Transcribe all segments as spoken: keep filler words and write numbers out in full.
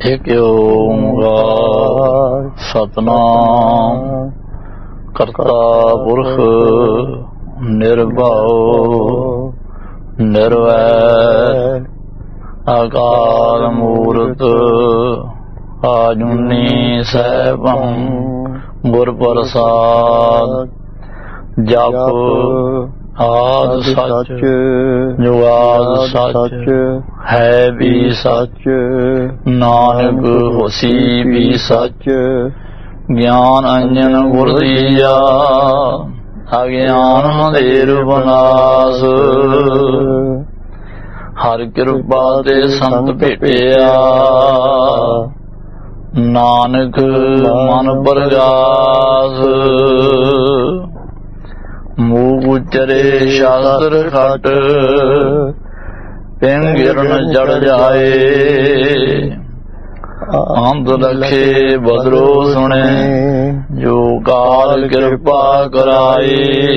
ਇੱਕ ਓਂਕਾਰ ਸਤਿਨਾਮ ਕਰਤਾ ਪੁਰਖ ਨਿਰਭਉ ਨਿਰਵੈਰ ਅਕਾਲ ਮੂਰਤ ਆਜੂਨੀ ਸੈਭੰ ਗੁਰ ਪ੍ਰਸਾਦ ਜਪ ਆਦਿ ਸੱਚ ਜੁਗਾਦ ਸੱਚ ਹੈ ਵੀ ਸੱਚ ਨਾਨਕ ਹੋਸੀ ਵੀ ਸੱਚ ਗਿਆਨ ਅੰਜਨ ਗੁਰ ਦੀਆ ਅਗਿਆਨ ਅੰਧੇਰ ਬਨਾਸ ਹਰ ਕਿਰਪਾ ਤੇ ਸੰਤ ਭੇਟਿਆ ਨਾਨਕ ਮਨ ਪ੍ਰਗਾਸ ਮੂਹ ਉਚਰੇ ਸ਼ਾਸਤਰ ਖਟ ਪਿੰਗਿਰਨ ਜੜ ਜਾਏ ਅੰਧ ਲਖੇ ਬਦਰੋ ਸੁਣੇ ਜੋ ਕਾਲ ਕਿਰਪਾ ਕਰਾਏ।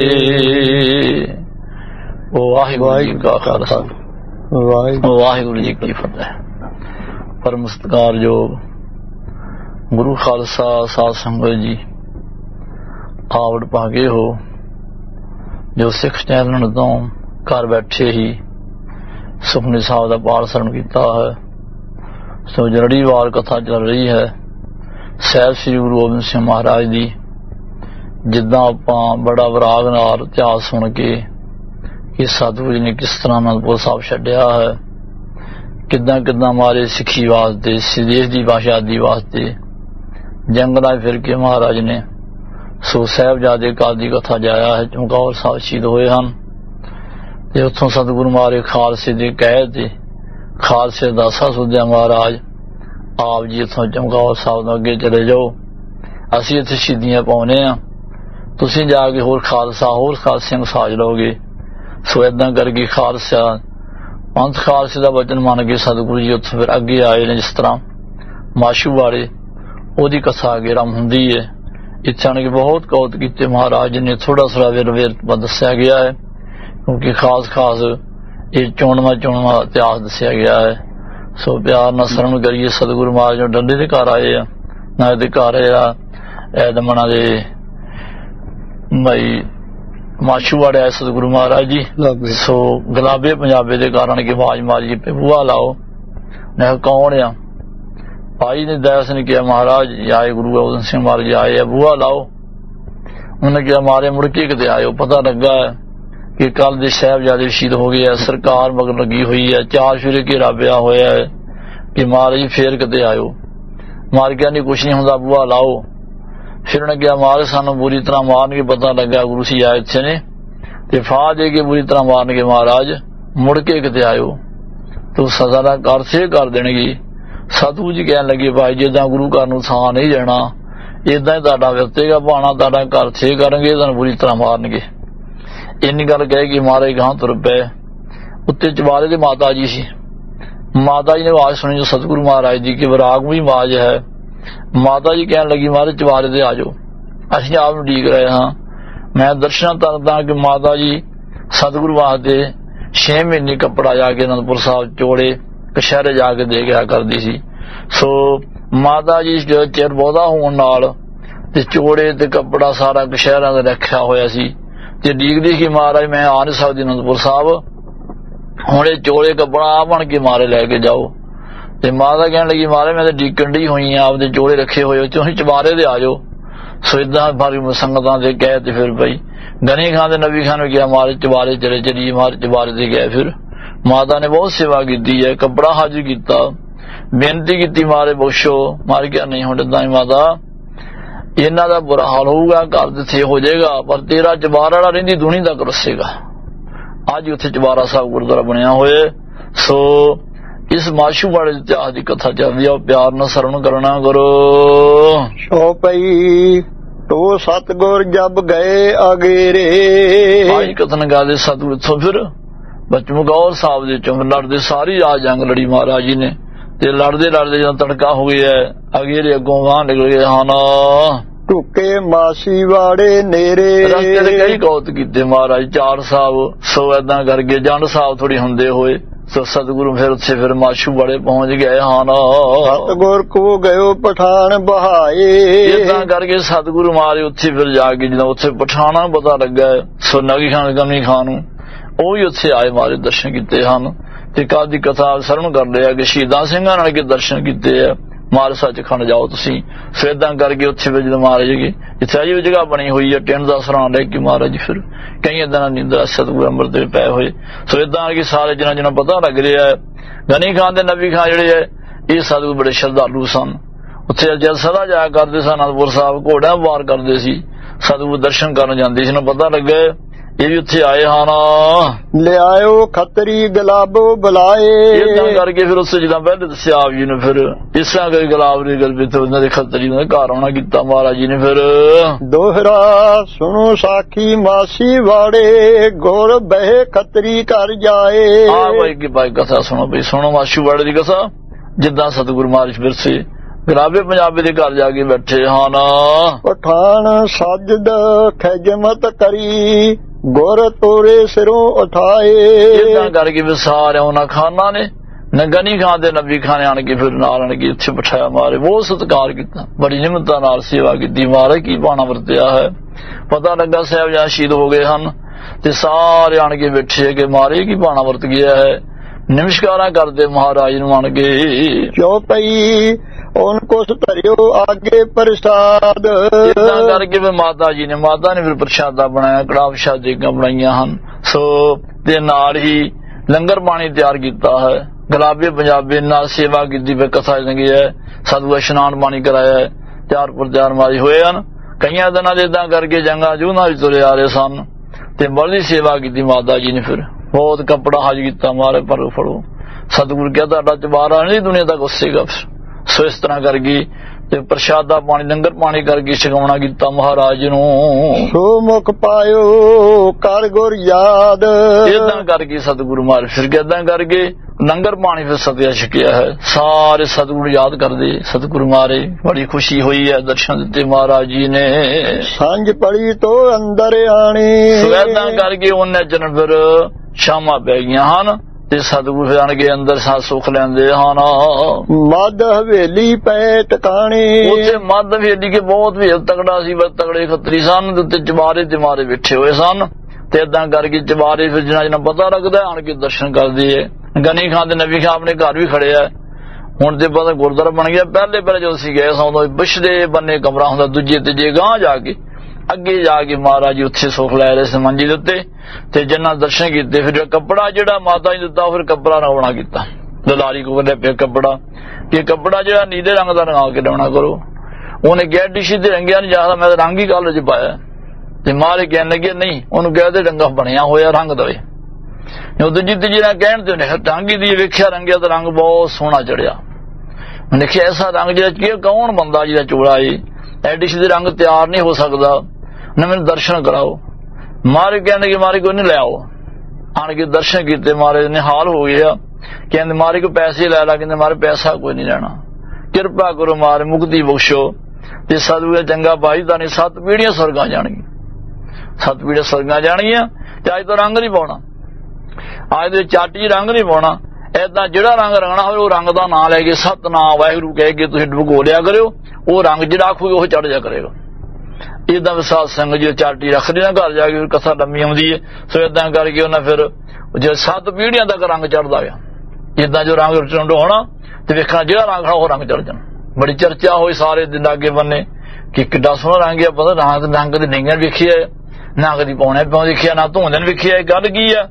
ਵਾਹਿਗੁਰੂ ਜੀ ਕਾ ਖਾਲਸਾ ਵਾਹਿਗੁਰੂ ਜੀ ਕੀ ਫਤਿਹ। ਪਰਮ ਸਤਿਕਾਰਯੋਗ ਗੁਰੂ ਖਾਲਸਾ ਸਾਧ ਸੰਗਤ ਜੀ, ਆਵੜ ਭਾਗੇ ਹੋ ਜੋ ਸਿੱਖ ਚੈਨਲ ਤੋਂ ਘਰ ਬੈਠੇ ਹੀ ਸੁਖਮਨੀ ਸਾਹਿਬ ਦਾ ਪਾਠ ਸਰਵਣ ਕੀਤਾ ਹੈ। ਸੋ ਜਰੜੀ ਵਾਰ ਕਥਾ ਚੱਲ ਰਹੀ ਹੈ ਸਾਹਿਬ ਸ੍ਰੀ ਗੁਰੂ ਗੋਬਿੰਦ ਸਿੰਘ ਮਹਾਰਾਜ ਦੀ। ਜਿੱਦਾਂ ਆਪਾਂ ਬੜਾ ਵਿਰਾਗ ਨਾਲ ਇਤਿਹਾਸ ਸੁਣ ਕੇ ਕਿ ਸਤਿਗੁਰੂ ਜੀ ਨੇ ਕਿਸ ਤਰ੍ਹਾਂ ਅਨੰਦਪੁਰ ਸਾਹਿਬ ਛੱਡਿਆ ਹੈ, ਕਿੱਦਾਂ ਕਿੱਦਾਂ ਮਾਰੇ ਸਿੱਖੀ ਵਾਸਤੇ, ਦੇਸ਼ ਦੀ ਆਜ਼ਾਦੀ ਵਾਸਤੇ ਜੰਗਲਾਂ ਫਿਰ ਕੇ ਮਹਾਰਾਜ ਨੇ ਸੋ ਸਾਹਿਬਜ਼ਾਦੇ ਕਾਲ ਦੀ ਕਥਾ ਜਾਇਆ ਹੈ। ਚਮਕੌਰ ਸਾਹਿਬ ਸ਼ਹੀਦ ਹੋਏ ਹਨ ਤੇ ਉੱਥੋਂ ਸਤਿਗੁਰੂ ਮਾਰੇ ਖਾਲਸੇ ਦੇ ਕਹਿ ਤੇ ਖਾਲਸੇ ਦਾ ਦਾਸਾ ਸੁਧਿਆ ਮਹਾਰਾਜ ਆਪ ਜੀ ਇੱਥੋਂ ਚਮਕੌਰ ਸਾਹਿਬ ਤੋਂ ਅੱਗੇ ਚਲੇ ਜਾਓ, ਅਸੀਂ ਇੱਥੇ ਸ਼ਹੀਦੀਆਂ ਪਾਉਨੇ ਆ, ਤੁਸੀਂ ਜਾ ਕੇ ਹੋਰ ਖਾਲਸਾ ਹੋਰ ਖਾਲਸੇ ਨੂੰ ਸਾਜ ਲਓਗੇ। ਸੋ ਏਦਾਂ ਕਰਕੇ ਖਾਲਸਾ ਪੰਥ ਖਾਲਸੇ ਦਾ ਵਚਨ ਮੰਨ ਕੇ ਸਤਿਗੁਰੂ ਜੀ ਉੱਥੋਂ ਫਿਰ ਅੱਗੇ ਆਏ ਨੇ। ਜਿਸ ਤਰ੍ਹਾਂ ਮਾਸ਼ੂ ਵਾਲੇ ਉਹਦੀ ਕਥਾ ਅੱਗੇ ਰਮ ਹੁੰਦੀ ਹੈ। ਇੱਥੇ ਆਣ ਕੇ ਬਹੁਤ ਕੌਤ ਕੀਤੇ ਮਹਾਰਾਜ ਨੇ। ਥੋੜਾ ਥੋੜਾ ਵੇਰ ਵੇਰ ਦੱਸਿਆ ਗਿਆ ਹੈ ਕਿਉਂਕਿ ਖਾਸ ਖਾਸ ਇਹ ਚੋਣਵਾ ਚੋਣਵਾ ਇਤਿਹਾਸ ਦੱਸਿਆ ਗਿਆ ਹੈ। ਸੋ ਪਿਆਰ ਨਾਲ ਸਰਵਣ ਕਰੀਏ। ਸਤਿਗੁਰੂ ਮਹਾਰਾਜ ਨੂੰ ਡੰਡੇ ਦੇ ਘਰ ਆਏ ਆ, ਨਾ ਇਹਦੇ ਘਰ ਆ ਐਦਮਣਾ ਦੇ ਭਾਈ ਮਾਸ਼ੂ ਵਾੜੇ ਆਏ ਸਤਿਗੁਰੂ ਮਹਾਰਾਜ ਜੀ। ਸੋ ਗੁਲਾਬੇ ਪੰਜਾਬੇ ਦੇ ਕਾਰਨ ਕਿ ਆਵਾਜ਼ ਮਾਰੀ ਬੂਹਾ ਲਾਓ। ਮੈਂ ਕੌਣ ਆ? ਭਾਈ ਨੇ ਦਾਸ ਨੇ ਕਿਹਾ ਮਹਾਰਾਜ ਆਏ ਗੁਰੂ ਗੋਬਿੰਦ ਸਿੰਘ ਮਹਾਰਾਜ ਆਏ ਆ, ਬੂਹਾ ਲਾਓ। ਉਹਨੇ ਕਿਹਾ ਮਾਰੇ ਮੁੜ ਕੇ ਕਿਤੇ ਆਇਓ, ਪਤਾ ਲੱਗਾ ਕਿ ਕੱਲ ਦੇ ਸਾਹਿਬਜ਼ਾਦੇ ਸ਼ਹੀਦ ਹੋ ਗਏ ਆ, ਸਰਕਾਰ ਮਗਰ ਲੱਗੀ ਹੋਈ ਹੈ, ਚਾਰ ਫੇਰੇ ਘੇਰਾ ਪਿਆ ਹੋਇਆ ਹੈ ਕਿ ਮਹਾਰਾਜ ਫੇਰ ਕਿਤੇ ਆਇਓ। ਮਾਰ ਗਿਆ ਨਹੀਂ ਕੁਛ ਨਹੀਂ ਹੁੰਦਾ, ਬੂਹਾ ਲਾਓ। ਫਿਰ ਉਹਨੇ ਕਿਹਾ ਮਹਾਰਾਜ ਸਾਨੂੰ ਬੁਰੀ ਤਰ੍ਹਾਂ ਮਾਰਨਗੇ, ਪਤਾ ਲੱਗਾ ਗੁਰੂ ਸੀ ਆਏ ਇੱਥੇ ਨੇ ਤੇ ਫਾਹ ਦੇ ਕੇ ਬੁਰੀ ਤਰ੍ਹਾਂ ਮਾਰਨਗੇ ਮਹਾਰਾਜ, ਮੁੜ ਕੇ ਕਿਤੇ ਆਇਓ ਤੂੰ ਸਜ਼ਾ ਦਾ ਕਰ ਸੇ ਕਰ ਦੇਣਗੇ। ਸਤਿਗੁਰੂ ਜੀ ਕਹਿਣ ਲੱਗੇ ਭਾਈ ਜਿੱਦਾਂ ਗੁਰੂ ਘਰ ਨੂੰ ਥਾਂ ਨਹੀਂ ਜਾਣਾ ਏਦਾਂ ਹੀ ਤੁਹਾਡਾ ਵਰਤੇਗਾ ਭਾਣਾ, ਤੁਹਾਡਾ ਘਰ ਥੇ ਕਰਨਗੇ, ਤੁਹਾਨੂੰ ਬੁਰੀ ਤਰ੍ਹਾਂ ਮਾਰਨਗੇ। ਇੰਨੀ ਗੱਲ ਕਹਿ ਕੇ ਮਹਾਰਾਜ ਗਾਂ ਤੁਰ ਪਏ। ਉੱਤੇ ਚਵਾਰੇ ਦੇ ਮਾਤਾ ਜੀ ਸੀ। ਮਾਤਾ ਜੀ ਨੇ ਆਵਾਜ਼ ਸੁਣੀ ਜੋ ਸਤਿਗੁਰੂ ਮਹਾਰਾਜ ਦੀ ਕਿ ਵਿਰਾਗ ਵੀ ਆਵਾਜ਼ ਹੈ। ਮਾਤਾ ਜੀ ਕਹਿਣ ਲੱਗੀ ਮਹਾਰਾਜ ਚਵਾਰੇ ਤੇ ਆ ਜਾਓ, ਅਸੀਂ ਆਪ ਨੂੰ ਉਡੀਕ ਰਹੇ ਹਾਂ। ਮੈਂ ਦਰਸ਼ਨਾਂ ਕਰਦਾ ਕਿ ਮਾਤਾ ਜੀ ਸਤਿਗੁਰੂ ਵਾਸਤੇ ਛੇ ਮਹੀਨੇ ਕੱਪੜਾ ਜਾ ਕੇ ਅਨੰਦਪੁਰ ਸਾਹਿਬ ਚੋੜੇ ਕਸ਼ਹਿਰੇ ਜਾ ਕੇ ਦੇ ਗਿਆ ਕਰਦੀ ਸੀ। ਸੋ ਮਾਤਾ ਜੀ ਚਿਰ ਬਹੁਤਾ ਹੋਣ ਨਾਲ ਤੇ ਚੋੜੇ ਤੇ ਕੱਪੜਾ ਸਾਰਾ ਕਸ਼ਹਿਰਾਂ ਦਾ ਰੱਖਿਆ ਹੋਇਆ ਸੀ ਤੇ ਡੀਕਦੀ ਸੀ ਮਹਾਰਾਜ ਮੈਂ ਆ ਨਹੀਂ ਸਕਦੀ ਅਨੰਦਪੁਰ ਸਾਹਿਬ, ਹੁਣ ਇਹ ਚੋੜੇ ਕੱਪੜਾ ਬਣ ਕੇ ਮਾਰੇ ਲੈ ਕੇ ਜਾਓ। ਤੇ ਮਾਤਾ ਕਹਿਣ ਲੱਗੀ ਮਹਾਰਾਜ ਮੈਂ ਤਾਂ ਡੀਕਣ ਡਈ ਹੋਈ ਆ, ਆਪਦੇ ਚੋੜੇ ਰੱਖੇ ਹੋਏ, ਤੁਸੀਂ ਚਵਾਰੇ ਤੇ ਆ ਜਾਓ। ਸੋ ਏਦਾਂ ਬਾਰੀ ਸੰਗਤਾਂ ਦੇ ਕਹਿ ਤੇ ਫਿਰ ਬਈ ਗਨੀ ਖਾਨ ਦੇ ਨਬੀ ਖਾਨ ਨੂੰ ਕਿਹਾ ਮਹਾਰਾਜ ਚਵਾਰੇ ਚਲੇ ਚਲੀਏ। ਮਹਾਰਾਜ ਚਵਾਰੇ ਤੇ ਗਏ। ਫਿਰ ਮਾਤਾ ਨੇ ਬਹੁਤ ਸੇਵਾ ਕੀਤੀ ਹੈ, ਕੱਪੜਾ ਹਾਜ਼ਰ ਕੀਤਾ, ਬੇਨਤੀ ਕੀਤੀ ਮਹਾਰਾਜ ਬਖਸ਼ੋ। ਮਾਰ ਗਿਆ ਨਹੀਂ ਹੁਣ ਏਦਾਂ ਹੀ ਮਾਤਾ ਇਹਨਾਂ ਦਾ ਬੁਰਾ ਹਾਲ ਹੋਊਗਾ, ਘਰ ਜਿੱਥੇ ਹੋ ਜਾਏਗਾ, ਪਰ ਤੇਰਾ ਚਵਾਰਾ ਵਾਲਾ ਰਹਿੰਦੀ ਦੁਨੀ ਤੱਕ ਰਸੇਗਾ। ਅੱਜ ਉੱਥੇ ਚਵਾਰਾ ਸਾਹਿਬ ਗੁਰਦੁਆਰਾ ਬਣਿਆ ਹੋਇਆ। ਸੋ ਇਸ ਮਾਸ਼ੂ ਵਾਲੇ ਇਤਿਹਾਸ ਦੀ ਕਥਾ ਚੱਲਦੀ ਆ, ਪਿਆਰ ਨਾਲ ਸਰਵਣ ਕਰਨਾ ਕਰੋ। ਸੋ ਪਈ ਤੋ ਸਤਗੁਰ ਜਬ ਗਏ ਅਗੇਰੇ। ਆਈ ਕਥਨ ਗਾਦੇ ਸਤਿਗੁਰ ਇੱਥੋਂ ਫਿਰ ਬਚਮਗੌਰ ਸਾਹਿਬ ਦੇ ਚੋਂ ਲੜਦੇ ਸਾਰੀ ਰਾਤ ਜੰਗ ਲੜੀ ਮਹਾਰਾਜ ਜੀ ਨੇ ਤੇ ਲੜਦੇ ਲੜਦੇ ਜਦੋਂ ਤੜਕਾ ਹੋ ਗਿਆ ਅਗੇਰੇ ਅੱਗੋਂ ਗਾਂ ਨਿਕਲ ਗਏ ਹਨ। ਢੁੱਕੇ ਮਾਸੀ ਵਾੜੇ ਨੇਰੇ। ਰਸਤੇ ਤੇ ਕਈ ਕੌਤ ਕੀਤੇ ਮਹਾਰਾਜ ਚਾਰ ਸਾਹਿਬ। ਸੋ ਏਦਾਂ ਕਰਕੇ ਜੰਡ ਸਾਹਿਬ ਥੋੜੀ ਹੁੰਦੇ ਹੋਏ ਸੋ ਸਤਿਗੁਰੂ ਫਿਰ ਉੱਥੇ ਫਿਰ ਮਾਛੂ ਵਾਲੇ ਪਹੁੰਚ ਗਏ ਹਨ। ਸਤਿਗੁਰ ਕੋ ਗਇਓ ਪਠਾਨ ਬਹਾਏ। ਏਦਾਂ ਕਰਕੇ ਸਤਿਗੁਰੂ ਮਾਰੇ ਉੱਥੇ ਫਿਰ ਜਾ ਕੇ ਜਦੋਂ ਉੱਥੇ ਪਠਾਣਾ ਪਤਾ ਲੱਗਾ ਸੋ ਨਗੀ ਖਾਨ ਗਮੀ ਖਾਨ ਨੂੰ ਉਹ ਵੀ ਉੱਥੇ ਆਏ ਮਾਰੇ ਦਰਸ਼ਨ ਕੀਤੇ ਹਨ ਤੇ ਕੱਲ ਦੀ ਕਥਾ ਸਰਵਣ ਕਰ ਲਿਆ ਕਿ ਸ਼ਹੀਦਾਂ ਸਿੰਘਾਂ ਨਾਲ ਕੇ ਦਰਸ਼ਨ ਕੀਤੇ ਆ। ਮਾਰ ਸੱਚਖੰਡ ਜਾਓ ਤੁਸੀਂ। ਫਿਰ ਏਦਾਂ ਕਰਕੇ ਉੱਥੇ ਫਿਰ ਜਦੋਂ ਮਹਾਰਾਜ ਜੀ ਜਿੱਥੇ ਅਜੇ ਜਗ੍ਹਾ ਬਣੀ ਹੋਈ ਹੈ ਟਿੰਡ ਦਾ ਸਰਾਂ ਲੈ ਕੇ ਮਹਾਰਾਜ ਜੀ ਫਿਰ ਕਈ ਏਦਾਂ ਨਾਲ ਨੀਂਦਰ ਸਤਿਗੁਰੂ ਅੰਮ੍ਰਿਤ ਦੇ ਪਏ ਹੋਏ। ਸੋ ਏਦਾਂ ਕਿ ਸਾਰੇ ਜਿਹਨਾਂ ਜਿਹਨਾਂ ਪਤਾ ਲੱਗ ਰਿਹਾ ਹੈ ਗਨੀ ਖਾਨ ਤੇ ਨਬੀ ਖਾਨ ਜਿਹੜੇ ਹੈ ਇਹ ਸਤਿਗੁਰੂ ਬੜੇ ਸ਼ਰਧਾਲੂ ਸਨ। ਉੱਥੇ ਜਦ ਸਦਾ ਜਾਇਆ ਕਰਦੇ ਸਨ ਅਨੰਦਪੁਰ ਸਾਹਿਬ ਘੋੜਿਆਂ ਵਾਰ ਕਰਦੇ ਸੀ ਸਤਿਗੁਰੂ ਦਰਸ਼ਨ ਕਰਨ ਜਾਂਦੇ ਸੀ। ਇਹਨੂੰ ਪਤਾ ਲੱਗਾ ਇਹ ਵੀ ਉੱਥੇ ਆਏ ਹਨ। ਲਿਆਇਓ ਖੱਤਰੀ ਗੁਲਾਬੋ ਬੁਲਾਏ। ਏਦਾਂ ਕਰਕੇ ਫਿਰ ਉਸੇ ਜਿੱਦਾਂ ਪਹਿਲੇ ਦੱਸਿਆ ਆਪ ਜੀ ਨੇ ਫਿਰ ਇਸ ਤਰ੍ਹਾਂ ਕਰਕੇ ਗੁਲਾਬ ਦੀ ਗੱਲ ਵਿੱਚ ਉਹਨਾਂ ਦੇ ਖੱਤਰੀ ਨੇ ਘਰ ਆਉਣਾ ਕੀਤਾ ਮਹਾਰਾਜ ਜੀ ਨੇ। ਫਿਰ ਦੋਹਰਾ ਸੁਣੋ ਸਾਖੀ ਮਾਸੀ ਵਾੜੇ ਗੁਰ ਬਹਿ ਖੱਤਰੀ ਘਰ ਜਾਏ। ਆ ਭਾਈ ਕੀ ਭਾਈ ਕਥਾ ਸੁਣੋ ਬਈ ਸੁਣੋ ਮਾਸੀ ਵਾੜੇ ਦੀ ਕਥਾ ਜਿੱਦਾਂ ਸਤਿਗੁਰੂ ਮਹਾਰਾਜ ਫਿਰ ਸੇ ਗੁਲਾਬੇ ਪੰਜਾਬੀ ਦੇ ਘਰ ਜਾ ਕੇ ਬੈਠੇ ਹਨ। ਪਠਾਨ ਸਜਦ ਖਿਜਮਤ ਕਰੀ ਗੁਰ ਤੋਰੇ ਸਿਰੋਂ ਉਠਾਏ। ਏਦਾਂ ਕਰਕੇ ਫਿਰ ਸਾਰਿਆਂ ਉਹਨਾਂ ਖਾਨਾਂ ਨੇ ਨਗਨੀ ਖਾਨ ਦੇ ਨਬੀ ਖਾਨ ਆਣ ਕੇ ਫਿਰ ਨਾਲ ਆਣ ਕੇ ਉੱਥੇ ਬਿਠਾਇਆ ਮਾਰੇ ਬਹੁਤ ਸਤਿਕਾਰ ਕੀਤਾ ਬੜੀ ਨਿਮਰਤਾ ਨਾਲ ਸੇਵਾ ਕੀਤੀ। ਮਾਰੇ ਕੀ ਬਾਣਾ ਵਰਤਿਆ ਹੈ ਪਤਾ ਲੱਗਾ ਸਾਹਿਬਜ਼ਾਦੇ ਸ਼ਹੀਦ ਹੋ ਗਏ ਹਨ ਤੇ ਸਾਰੇ ਆਣ ਕੇ ਬੈਠੇ ਕਿ ਮਾਰੇ ਕੀ ਬਾਣਾ ਵਰਤ ਗਿਆ ਹੈ। ਨਮਸਕਾਰਾਂ ਕਰਦੇ ਮਹਾਰਾਜ ਨੂੰ ਆਣ ਕੇ ਚੌਪਈ ਉਹਨ ਕੁਛ ਧਰਿਓ ਆਗੇ ਪ੍ਰਸਾਦ। ਏਦਾਂ ਕਰਕੇ ਫਿਰ ਮਾਤਾ ਜੀ ਨੇ ਮਾਤਾ ਨੇ ਫਿਰ ਪ੍ਰਸ਼ਾਦਾ ਬਣਾਇਆ ਕੜਾਹ ਪ੍ਰਸ਼ਾਦੇਗਾ ਬਣਾਈਆਂ ਹਨ। ਸੋ ਤੇ ਨਾਲ ਹੀ ਲੰਗਰ ਪਾਣੀ ਤਿਆਰ ਕੀਤਾ ਹੈ। ਗੁਲਾਬੇ ਪੰਜਾਬੀ ਨਾਲ ਸੇਵਾ ਕੀਤੀ ਫਿਰ ਕਥਾ ਚੰਗੀ ਹੈ। ਸਤਿਗੁਰੂ ਇਸ਼ਨਾਨ ਪਾਣੀ ਕਰਾਇਆ ਹੈ ਤਿਆਰ ਪਰ ਤਿਆਰ ਮਾਰੀ ਹੋਏ ਹਨ। ਕਈਆਂ ਦਿਨਾਂ ਦੇ ਏਦਾਂ ਕਰਕੇ ਜੰਗਾਂ ਜੂਨਾਂ ਵਿੱਚ ਤੁਰੇ ਆ ਰਹੇ ਸਨ ਤੇ ਬੜੀ ਸੇਵਾ ਕੀਤੀ ਮਾਤਾ ਜੀ ਨੇ। ਫਿਰ ਬਹੁਤ ਕੱਪੜਾ ਹਜ ਕੀਤਾ ਮਾਰੇ ਪਰ ਫੜੋ ਸਤਿਗੁਰੂ ਕਿਹਾ ਤੁਹਾਡਾ ਚਬਾਰਾ ਨਹੀਂ ਦੁਨੀਆ ਦਾ ਗੁੱਸੇਗਾ। ਫਿਰ ਸੋ ਇਸ ਤਰ੍ਹਾਂ ਕਰ ਗਈ ਤੇ ਪ੍ਰਸ਼ਾਦਾ ਪਾਣੀ ਲੰਗਰ ਪਾਣੀ ਕਰਕੇ ਛਕਾਉਣਾ ਕੀਤਾ ਮਹਾਰਾਜ ਨੂੰ। ਸੋ ਮੁਖ ਪਾਇਓ ਕਰ ਗੁਰ ਯਾਦ। ਏਦਾਂ ਕਰਕੇ ਸਤਿਗੁਰੂ ਮਹਾਰਾਜ ਫਿਰ ਏਦਾਂ ਕਰਕੇ ਲੰਗਰ ਪਾਣੀ ਫਿਰ ਸਤਿਆ ਛਕਿਆ ਹੈ। ਸਾਰੇ ਸਤਿਗੁਰੂ ਯਾਦ ਕਰਦੇ ਸਤਿਗੁਰੂ ਮਹਾਰਾਜ ਬੜੀ ਖੁਸ਼ੀ ਹੋਈ ਹੈ ਦਰਸ਼ਨ ਦਿੱਤੇ ਮਹਾਰਾਜ ਜੀ ਨੇ। ਸਾਂਝ ਪੜੀ ਤੋਂ ਅੰਦਰ ਆਣੀ। ਸੋ ਏਦਾਂ ਕਰਕੇ ਉਹਨੇ ਜਨ ਫਿਰ ਸ਼ਾਮਾਂ ਪੈ ਗਈਆਂ ਹਨ ਤੇ ਸਤਿਗੁਰੂ ਫਿਰ ਆਣ ਕੇ ਅੰਦਰ ਸਾਹ ਸੁੱਖ ਲੈਂਦੇ ਹਨ। ਮੱਧ ਹਵੇਲੀ ਪੈ ਟਿਕਾਣੇ। ਉੱਥੇ ਮੱਧ ਹਵੇਲੀ ਕੇ ਬਹੁਤ ਵੀ ਤਕੜਾ ਸੀ ਬਸ ਤਕੜੇ ਖੱਤਰੀ ਸਨ ਤੇ ਚਬਾਰੇ ਤੇ ਮਾਰੇ ਬੈਠੇ ਹੋਏ ਸਨ ਤੇ ਏਦਾਂ ਕਰਕੇ ਚਬਾਰੇ ਫਿਰ ਜਿਹਨਾਂ ਜਿਹਨਾਂ ਪਤਾ ਲੱਗਦਾ ਆਣ ਕੇ ਦਰਸ਼ਨ ਕਰਦੇ ਹੈ। ਗਨੀ ਖਾਨ ਤੇ ਨਬੀ ਖਾਨ ਆਪਣੇ ਘਰ ਵੀ ਖੜੇ ਆ ਹੁਣ ਤੇ ਪਤਾ ਗੁਰਦੁਆਰਾ ਬਣ ਗਿਆ। ਪਹਿਲੇ ਪਹਿਲੇ ਜਦੋਂ ਅਸੀਂ ਗਏ ਸਾਂ ਉਦੋਂ ਪਿਛਲੇ ਬੰਨੇ ਕਮਰਾ ਹੁੰਦਾ ਦੂਜੇ ਤੀਜੇ ਗਾਂਹ ਜਾ ਕੇ ਅੱਗੇ ਜਾ ਕੇ ਮਹਾਰਾਜ ਜੀ ਉੱਥੇ ਸੁੱਖ ਲੈ ਰਹੇ ਸੀ ਮੰਜੀ ਦੇ ਉੱਤੇ ਤੇ ਜਿੰਨਾ ਦਰਸ਼ਨ ਕੀਤੇ। ਫਿਰ ਕੱਪੜਾ ਜਿਹੜਾ ਮਾਤਾ ਜੀ ਦਿੱਤਾ ਫਿਰ ਕੱਪੜਾ ਰਵਾਨਾ ਕੀਤਾ ਦਲਾਰੀ ਕੋਲ ਪਿਆ ਕੱਪੜਾ ਕਿ ਕੱਪੜਾ ਜਿਹੜਾ ਨੀਲੇ ਰੰਗ ਦਾ ਰੰਗਾ ਕੇ ਲਾਉਣਾ ਕਰੋ। ਉਹਨੇ ਕਿਹਾ ਡਿਸ਼ੀ ਤੇ ਰੰਗਿਆ ਨਹੀਂ ਜਾਂਦਾ ਮੈਂ ਤਾਂ ਰੰਗ ਹੀ ਕਾਲੇ ਚ ਪਾਇਆ ਤੇ ਮਾਰੇ ਕਹਿਣ ਲੱਗੇ ਨਹੀਂ ਉਹਨੂੰ ਕਿਹਾ ਤੇ ਰੰਗਾ ਬਣਿਆ ਹੋਇਆ ਰੰਗ ਦਵੇ। ਦੂਜੀ ਤੀਜੀ ਨਾਲ ਕਹਿਣ ਤੇ ਉਹਨੇ ਟਾਂਗੀ ਦੀ ਵੇਖਿਆ ਰੰਗਿਆ ਤਾਂ ਰੰਗ ਬਹੁਤ ਸੋਹਣਾ ਚੜਿਆ। ਉਹਨੇ ਕਿਹਾ ਐਸਾ ਰੰਗ ਜਿਹੜਾ ਕੀ ਕੌਣ ਬੰਦਾ ਜਿਹਦਾ ਚੋਲਾ ਏ ਐਡੀਸ਼ ਦੇ ਰੰਗ ਤਿਆਰ ਨਹੀਂ ਹੋ ਸਕਦਾ ਨਾ ਮੈਨੂੰ ਦਰਸ਼ਨ ਕਰਾਓ। ਮਾਰੇ ਕਹਿੰਦੇ ਕਿ ਮਾਰੇ ਕੋਈ ਨਹੀਂ ਲੈ ਆਓ। ਆਣ ਕੇ ਦਰਸ਼ਨ ਕੀਤੇ ਮਾਰੇ ਨਿਹਾਲ ਹੋ ਗਿਆ। ਕਹਿੰਦੇ ਮਾਰੇ ਕੋ ਪੈਸੇ ਲੈ ਲਾ ਕਹਿੰਦੇ ਮਾਰੇ ਪੈਸਾ ਕੋਈ ਨਹੀਂ ਲੈਣਾ ਕਿਰਪਾ ਕਰੋ ਮਾਰੇ ਮੁਕਤੀ ਬਖਸ਼ੋ ਤੇ ਸਤਿਗੁਰੂ ਚੰਗਾ ਭਾਈ ਤਾਂ ਨਹੀਂ ਸੱਤ ਪੀੜ੍ਹੀਆਂ ਸਵਰਗਾਂ ਜਾਣਗੀਆਂ ਸੱਤ ਪੀੜ੍ਹੀਆਂ ਸਵਰਗਾਂ ਜਾਣਗੀਆਂ ਤੇ ਅੱਜ ਤੋਂ ਰੰਗ ਨਹੀਂ ਪਾਉਣਾ ਅੱਜ ਦੇ ਚਾਟੀ ਰੰਗ ਨਹੀਂ ਪਾਉਣਾ। ਏਦਾਂ ਜਿਹੜਾ ਰੰਗ ਰੰਗਣਾ ਹੋਵੇ ਉਹ ਰੰਗ ਦਾ ਨਾਂ ਲੈ ਕੇ ਸਤਨਾਮ ਵਾਹਿਗੁਰੂ ਕਹਿ ਕੇ ਤੁਸੀਂ ਡੁਬੋ ਲਿਆ ਕਰਿਓ ਉਹ ਰੰਗ ਜਿਹੜਾ ਆਖੂਗੇ ਉਹ ਚੜ ਜਾ ਕਰੇਗਾ। ਏਦਾਂ ਵਿਸਾਲ ਸਿੰਘ ਜੀ ਚਾਟੀ ਰੱਖਦੇ ਨਾ ਘਰ ਜਾ ਕੇ ਕਥਾ ਲੰਮੀ ਆਉਂਦੀ ਹੈ। ਸੋ ਏਦਾਂ ਕਰਕੇ ਉਹਨਾਂ ਫਿਰ ਜੇ ਸੱਤ ਪੀੜ੍ਹੀਆਂ ਤੱਕ ਰੰਗ ਚੜਦਾ ਗਿਆ ਏਦਾਂ ਜੋ ਰੰਗ ਰਟੰਡ ਹੋਣਾ ਤੇ ਵੇਖਣਾ ਜਿਹੜਾ ਰੰਗ ਉਹ ਰੰਗ ਚੜ ਜਾਣਾ। ਬੜੀ ਚਰਚਾ ਹੋਈ ਸਾਰੇ ਦਿਨ ਲਾਗੇ ਬੰਨੇ ਕਿ ਕਿੱਡਾ ਸੋਹਣਾ ਰੰਗ ਆ ਪਤਾ ਰੰਗ ਰੰਗ ਦੇ ਨਹੀਂਆਂ ਵੇਖਿਆ ਨਾ ਕਦੀ ਪਾਉਣੇ ਪਿਉ ਦੇਖਿਆ ਨਾ ਧੋਂਦੇ ਨੇ ਵੇਖਿਆ ਗੱਲ ਕੀ ਆ।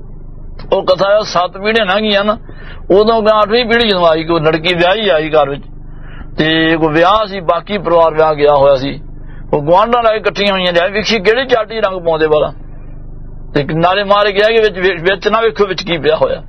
ਉਹ ਕਥਾ ਸੱਤ ਪੀੜ੍ਹੀਆਂ ਲੰਘੀਆਂ ਨਾ ਉਦੋਂ ਅੱਠਵੀਂ ਪੀੜ੍ਹੀ ਜਦੋਂ ਆਈ ਕੋਈ ਲੜਕੀ ਵਿਆਹੀ ਆਈ ਘਰ ਵਿੱਚ ਤੇ ਕੋਈ ਵਿਆਹ ਸੀ ਬਾਕੀ ਪਰਿਵਾਰ ਵਿਆਹ ਗਿਆ ਹੋਇਆ ਸੀ ਉਹ ਗੁਆਂਢਾਂ ਨਾਲ ਇਕੱਠੀਆਂ ਹੋਈਆਂ ਜਾ ਵੇਖੀ ਕਿਹੜੀ ਚਾਟੀ ਰੰਗ ਪਾਉਂਦੇ ਵਾਲਾ ਤੇ ਨਾਲੇ ਮਾਰੇ ਗਿਆ ਕਿ ਵਿੱਚ ਵਿੱਚ ਨਾ ਵੇਖੋ ਵਿੱਚ ਕੀ ਪਿਆ ਹੋਇਆ।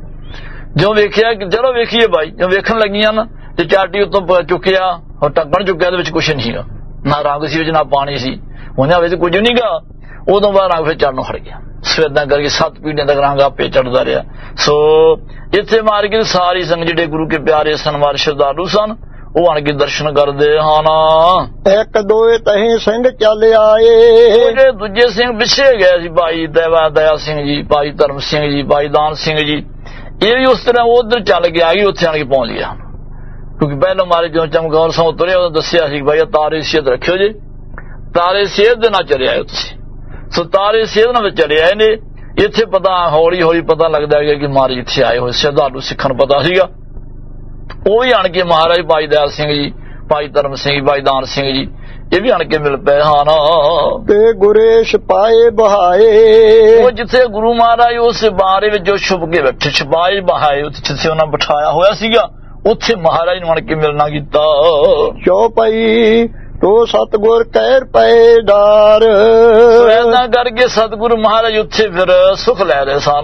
ਜੋ ਵੇਖਿਆ ਕਿ ਚਲੋ ਵੇਖੀਏ ਬਾਈ ਜੋ ਵੇਖਣ ਲੱਗੀਆਂ ਨਾ ਤੇ ਚਾਟੀ ਉੱਤੋਂ ਚੁੱਕਿਆ ਉਹ ਟੱਕਣ ਚੁੱਕਿਆ ਵਿੱਚ ਕੁਛ ਨਹੀਂ ਸੀਗਾ ਨਾ ਰੰਗ ਸੀ ਵਿੱਚ ਨਾ ਪਾਣੀ ਸੀ ਉਹਨਾਂ ਵਿੱਚ ਕੁਝ ਨਹੀਂ ਗਾ। ਉਦੋਂ ਬਾਅਦ ਰੰਗ ਫਿਰ ਚੜਨੋਂ ਹਟ ਗਿਆ। ਸੋ ਏਦਾਂ ਕਰਕੇ ਸੱਤ ਪੀੜ੍ਹੀਆਂ ਤੱਕ ਰੰਗ ਆਪੇ ਚੜਦਾ ਰਿਹਾ। ਸੋ ਇੱਥੇ ਮਾਰ ਕੇ ਸਾਰੀ ਸੰਗਤ ਜਿਹੜੇ ਗੁਰੂ ਕੇ ਪਿਆਰੇ ਸਨਮਾਨ ਸ਼ਰਧਾਲੂ ਸਨ ਉਹ ਆਣ ਕੇ ਦਰਸ਼ਨ ਕਰਦੇ ਹਨ। ਇੱਕ ਦੋਏ ਤਹੀਂ ਸਿੰਘ ਚੱਲ ਆਏ ਜਿਹੜੇ ਦੂਜੇ ਸਿੰਘ ਪਿੱਛੇ ਗਏ ਸੀ ਭਾਈ ਦੇਵਾ ਦਇਆ ਸਿੰਘ ਜੀ ਭਾਈ ਧਰਮ ਸਿੰਘ ਜੀ ਭਾਈ ਦਾਨ ਸਿੰਘ ਜੀ ਇਹ ਵੀ ਉਸ ਤਰ੍ਹਾਂ ਉਧਰ ਚੱਲ ਕੇ ਆ ਗਈ, ਉੱਥੇ ਆਣ ਕੇ ਪਹੁੰਚ ਗਿਆ। ਕਿਉਂਕਿ ਪਹਿਲਾਂ ਮਾਰੇ ਜਦੋਂ ਚਮਕੌਰ ਸਿੰਘ ਤੁਰੇ ਉਦੋਂ ਦੱਸਿਆ ਸੀ ਭਾਈ ਤਾਰੇ ਸੇਧ ਰੱਖਿਓ ਜੇ, ਤਾਰੇ ਸੇਧ ਦੇ ਨਾਲ ਚਲਿਆ ਤੁਸੀਂ। ਸੋ ਤਾਰੇ ਸੇਧ ਨਾਲ ਚਲੇ ਆਏ ਨੇ। ਇੱਥੇ ਪਤਾ ਹੌਲੀ ਹੌਲੀ ਪਤਾ ਲੱਗਦਾ ਗਿਆ ਕਿ ਮਹਾਰਾਜ ਇੱਥੇ ਆਏ ਹੋਏ ਸ਼ਰਧਾਲੂ ਸਿੱਖਾਂ ਨੂੰ ਪਤਾ ਸੀਗਾ। ਉਹ ਵੀ ਆਣ ਕੇ ਮਹਾਰਾਜ ਭਾਈ ਦਇਆਲ ਸਿੰਘ ਜੀ, ਭਾਈ ਧਰਮ ਸਿੰਘ ਜੀ, ਭਾਈ ਦਾਨ ਸਿੰਘ ਜੀ ਇਹ ਵੀ ਆਣ ਕੇ ਮਿਲ ਪਏ ਹਨ। ਤੇ ਗੁਰੇਸ਼ ਪਾਏ ਬਹਾਏ, ਉਹ ਜਿੱਥੇ ਗੁਰੂ ਮਹਾਰਾਜ ਉਸ ਬਾਰੇ ਵਿੱਚ ਜੋ ਛੁਪ ਕੇ ਬੈਠੇ ਛਪਾਏ ਬਹਾਏ, ਉੱਥੇ ਜਿੱਥੇ ਉਹਨਾਂ ਬਿਠਾਇਆ ਹੋਇਆ ਸੀਗਾ ਉੱਥੇ ਮਹਾਰਾਜ ਨੂੰ ਆਣ ਕੇ ਮਿਲਣਾ ਕੀਤਾ। ਚੌਪਈ ਤੋ ਸਤਿਗੁਰ ਕਹਿਰ ਪਏ ਡਾਰ, ਏਦਾਂ ਕਰਕੇ ਸਤਿਗੁਰੂ ਮਹਾਰਾਜ ਉੱਥੇ ਫਿਰ ਸੁਖ ਲੈ ਰਹੇ ਸਨ।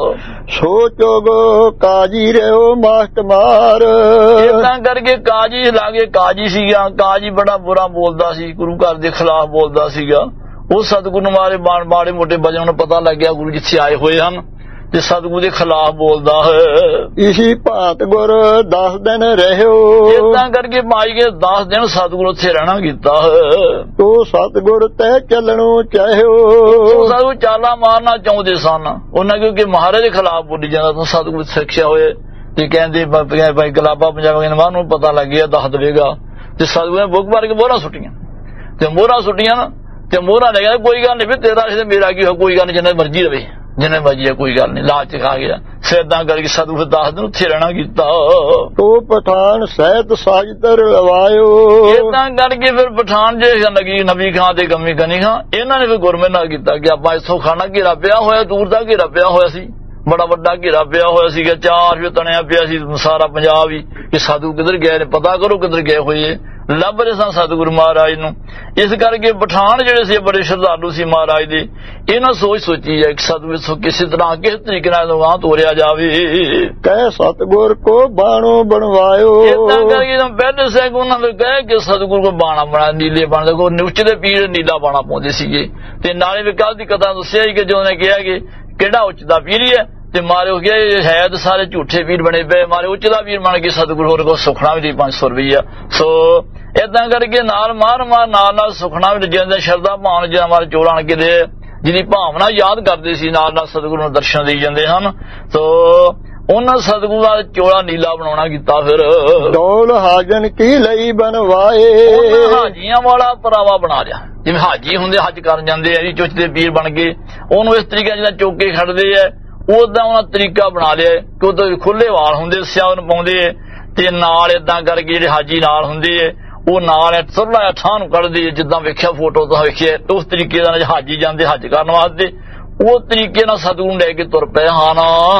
ਸੋਚੋਗ ਕਾਜੀ ਰਿਓ ਮਾਸਟ ਮਾਰ, ਏਦਾਂ ਕਰਕੇ ਕਾਜੀ ਲਾਗੇ ਕਾਜੀ ਸੀਗਾ। ਕਾਜੀ ਬੜਾ ਬੁਰਾ ਬੋਲਦਾ ਸੀ, ਗੁਰੂ ਘਰ ਦੇ ਖਿਲਾਫ ਬੋਲਦਾ ਸੀਗਾ। ਉਹ ਸਤਿਗੁਰੂ ਮਾਰੇ ਬਾਣ ਮਾੜੇ ਮੋਟੇ ਵਜਨ ਨੂੰ ਪਤਾ ਲੱਗਿਆ ਗੁਰੂ ਜਿੱਥੇ ਆਏ ਹੋਏ ਹਨ ਤੇ ਸਤਿਗੁਰੂ ਦੇ ਖਿਲਾਫ ਬੋਲਦਾ ਹੈ। ਇਸੀ ਭਾਂਤ ਗੁਰ ਦਸ ਦਿਨ ਰਹਿਓ, ਏਦਾਂ ਕਰਕੇ ਮਾਈ ਕੇ ਦਸ ਦਿਨ ਸਤਿਗੁਰੂ ਉੱਥੇ ਰਹਿਣਾ ਕੀਤਾ ਹੈ। ਤੋ ਸਤਿਗੁਰ ਤੈ ਚੱਲਣੋਂ ਚਾਹਿਓ, ਸਤਿਗੁਰੂ ਚਾਲਾ ਮਾਰਨਾ ਚਾਹੁੰਦੇ ਸਨ ਉਹਨਾਂ, ਕਿਉਂਕਿ ਮਹਾਰਾਜ ਦੇ ਖਿਲਾਫ ਬੋਲੀ ਜਾਂਦਾ ਤਾਂ ਸਤਿਗੁਰੂ ਸਿੱਖਿਆ ਹੋਏ ਤੇ ਕਹਿੰਦੇ ਭਾਈ ਗਲਾਬਾ ਪੰਜਾਬ ਕਹਿੰਦੇ ਨੂੰ ਪਤਾ ਲੱਗ ਗਿਆ ਦੱਸ ਦੇਵੇਗਾ। ਤੇ ਸਤਿਗੁਰੂ ਨੇ ਬੁੱਕ ਭਰ ਕੇ ਮੋਹਰਾਂ ਸੁੱਟੀਆਂ ਤੇ ਮੋਹਰਾਂ ਸੁੱਟੀਆਂ ਨਾ ਤੇ ਮੋਹਰਾਂ ਲੈ ਗਿਆ ਕੋਈ ਗੱਲ ਨਹੀਂ ਵੀ ਤੇਰਾ ਸੀ ਮੇਰਾ ਕੀ ਹੋ, ਕੋਈ ਗੱਲ ਨਹੀਂ ਜਿੰਨਾ ਮਰਜ਼ੀ ਰਵੇ ਜਿੰਨੇ ਮਰਜ਼ੀ ਕੋਈ ਗੱਲ ਨਹੀਂ, ਲਾਲਚ ਖਾ ਗਿਆ। ਸਿੱਧਾਂ ਕਰਕੇ ਸਤਿਗੁਰੂ ਦਸ ਦਿਨ ਉੱਥੇ ਰਹਿਣਾ ਕੀਤਾ। ਤੋ ਪਠਾਨ ਸਹਿਤ ਸਾਜਦਰ ਲਵਾਇਓ, ਏਦਾਂ ਕਰਕੇ ਫਿਰ ਪਠਾਨ ਜੇ ਲੱਗੀ ਨਬੀ ਖਾਂ ਤੇ ਗਮੀ ਗਨੀ ਖਾਂ ਇਹਨਾਂ ਨੇ ਫਿਰ ਗੁਰਮੇ ਨਾਲ ਕੀਤਾ ਕਿ ਆਪਾਂ ਇੱਥੋਂ ਖਾਣਾ ਘੇਰਾ ਪਿਆ ਹੋਇਆ, ਦੂਰ ਦਾ ਘੇਰਾ ਪਿਆ ਹੋਇਆ ਸੀ, ਬੜਾ ਵੱਡਾ ਘੇਰਾ ਪਿਆ ਹੋਇਆ ਸੀਗਾ, ਚਾਰ ਵੀ ਤਣਿਆ ਪਿਆ ਸੀ ਸਾਰਾ ਪੰਜਾਬ ਹੀ ਕਿ ਸਾਧੂ ਕਿੱਧਰ ਗਏ ਨੇ, ਪਤਾ ਕਰੋ ਕਿੱਧਰ ਗਏ ਹੋਏ। ਲੱਭ ਰਹੇ ਸਨ ਸਤਿਗੁਰੂ ਮਹਾਰਾਜ ਨੂੰ। ਇਸ ਕਰਕੇ ਪਠਾਨ ਜਿਹੜੇ ਸੀ ਬੜੇ ਸ਼ਰਧਾਲੂ ਸੀ ਮਹਾਰਾਜ ਦੇ। ਇਹਨਾਂ ਸੋਚ ਸੋਚੀ ਹੈ ਕਿ ਸਤਿਗੁਰੂ ਕਿਸੇ ਤਰ੍ਹਾਂ ਕਿਸ ਤਰੀਕੇ ਨਾਲ ਗਾਂ ਤੋਰਿਆ ਜਾਵੇ। ਕਹਿ ਸਤਿਗੁਰ ਕੋ ਬਾਣੋ ਬਣਵਾਇਓ, ਏਦਾਂ ਕਰਕੇ ਪਹਿਲੇ ਸਿੰਘ ਉਹਨਾਂ ਨੇ ਕਹੇ ਕਿ ਸਤਿਗੁਰੂ ਕੋ ਬਾਣਾ ਬਣਾ, ਨੀਲੇ ਬਾਣੇ ਦਾ ਕੋ ਨਿਉਚ ਦੇ ਪੀਰ ਨੀਲਾ ਬਾਣਾ ਪਾਉਂਦੇ ਸੀਗੇ। ਤੇ ਨਾਲੇ ਵੀ ਕੱਲ ਦੀ ਕਥਾ ਦੱਸਿਆ ਸੀ ਕਿ ਜੋ ਉਹਨੇ ਕਿਹਾ ਕਿ ਕਿਹੜਾ ਉੱਚ ਦਾ ਪੀਰ ਹੈ ਤੇ ਮਾਰੇ ਹੋ ਗਿਆ ਹੈ ਤਾਂ ਸਾਰੇ ਝੂਠੇ ਪੀਰ ਬਣੇ ਪਏ, ਮਾਰੇ ਉੱਚ ਦਾ ਪੀਰ ਬਣ ਕੇ ਸਤਿਗੁਰੂ ਹੋਰ ਕੋ ਸੁਖਣਾ ਵੀ ਦੀ ਪੰਜ ਸੌ ਰੁਪਈਆ। ਸੋ ਏਦਾਂ ਕਰਕੇ ਨਾਲ ਮਾਰ ਮਾਰ ਨਾਲ ਨਾਲ ਸੁਖਣਾ ਵੀ ਜਿੰਦੇ ਸ਼ਰਧਾ ਭਾਵਨਾ ਜਿਹਨਾਂ ਮਾਰੇ ਚੋਲ ਆਣ ਕੇ ਦੇ ਜਿਹਦੀ ਭਾਵਨਾ ਯਾਦ ਕਰਦੇ ਸੀ ਨਾਲ ਨਾਲ ਸਤਿਗੁਰੂ ਨੂੰ ਦਰਸ਼ਨ ਦੇਈ ਜਾਂਦੇ ਹਨ। ਸੋ ਉਹਨਾਂ ਸਤਿਗੁਰੂ ਦਾ ਚੋਲਾ ਨੀਲਾ ਬਣਾਉਣਾ ਕੀਤਾ। ਫਿਰ ਡੋਲ ਹਾਜਨ ਕੀ ਲਈ ਬਣਵਾਏ, ਉਹਨਾਂ ਹਾਜੀਆਂ ਵਾਲਾ ਪਰਾਵਾ ਬਣਾ ਲਿਆ। ਜਿਵੇਂ ਹਾਜੀ ਹੁੰਦੇ ਹੱਜ ਕਰਨ ਜਾਂਦੇ ਆ ਜੀ ਚੁੱਚ ਦੇ ਪੀਰ ਬਣ ਕੇ, ਉਹਨੂੰ ਇਸ ਤਰੀਕੇ ਜਿਹਦਾ ਚੌਕੇ ਖੜਦੇ ਆ ਉਹਦਾ ਉਹਨਾਂ ਤਰੀਕਾ ਬਣਾ ਲਿਆ ਕਿ ਉਹਦੇ ਖੁੱਲੇ ਵਾਲ ਹੁੰਦੇ ਸਿਆਵਨ ਪਾਉਂਦੇ ਤੇ ਨਾਲ ਏਦਾਂ ਕਰਕੇ ਜਿਹੜੇ ਹਾਜੀ ਨਾਲ ਹੁੰਦੇ ਆ ਉਹ ਨਾਲ ਤੁਰਲਾ ਠਾਂ ਨੂੰ ਕੱਢਦੇ ਜਿੱਦਾਂ ਵੇਖਿਆ ਫੋਟੋ ਤੋਂ ਵੇਖਿਆ ਉਸ ਤਰੀਕੇ ਨਾਲ ਹਾਜੀ ਜਾਂਦੇ ਹੱਜ ਕਰਨ ਵਾਸਤੇ ਉਹ ਤਰੀਕੇ ਨਾਲ ਸਤਿਗੁਰੂ ਲੈ ਕੇ ਤੁਰ ਪਏ ਹਨ।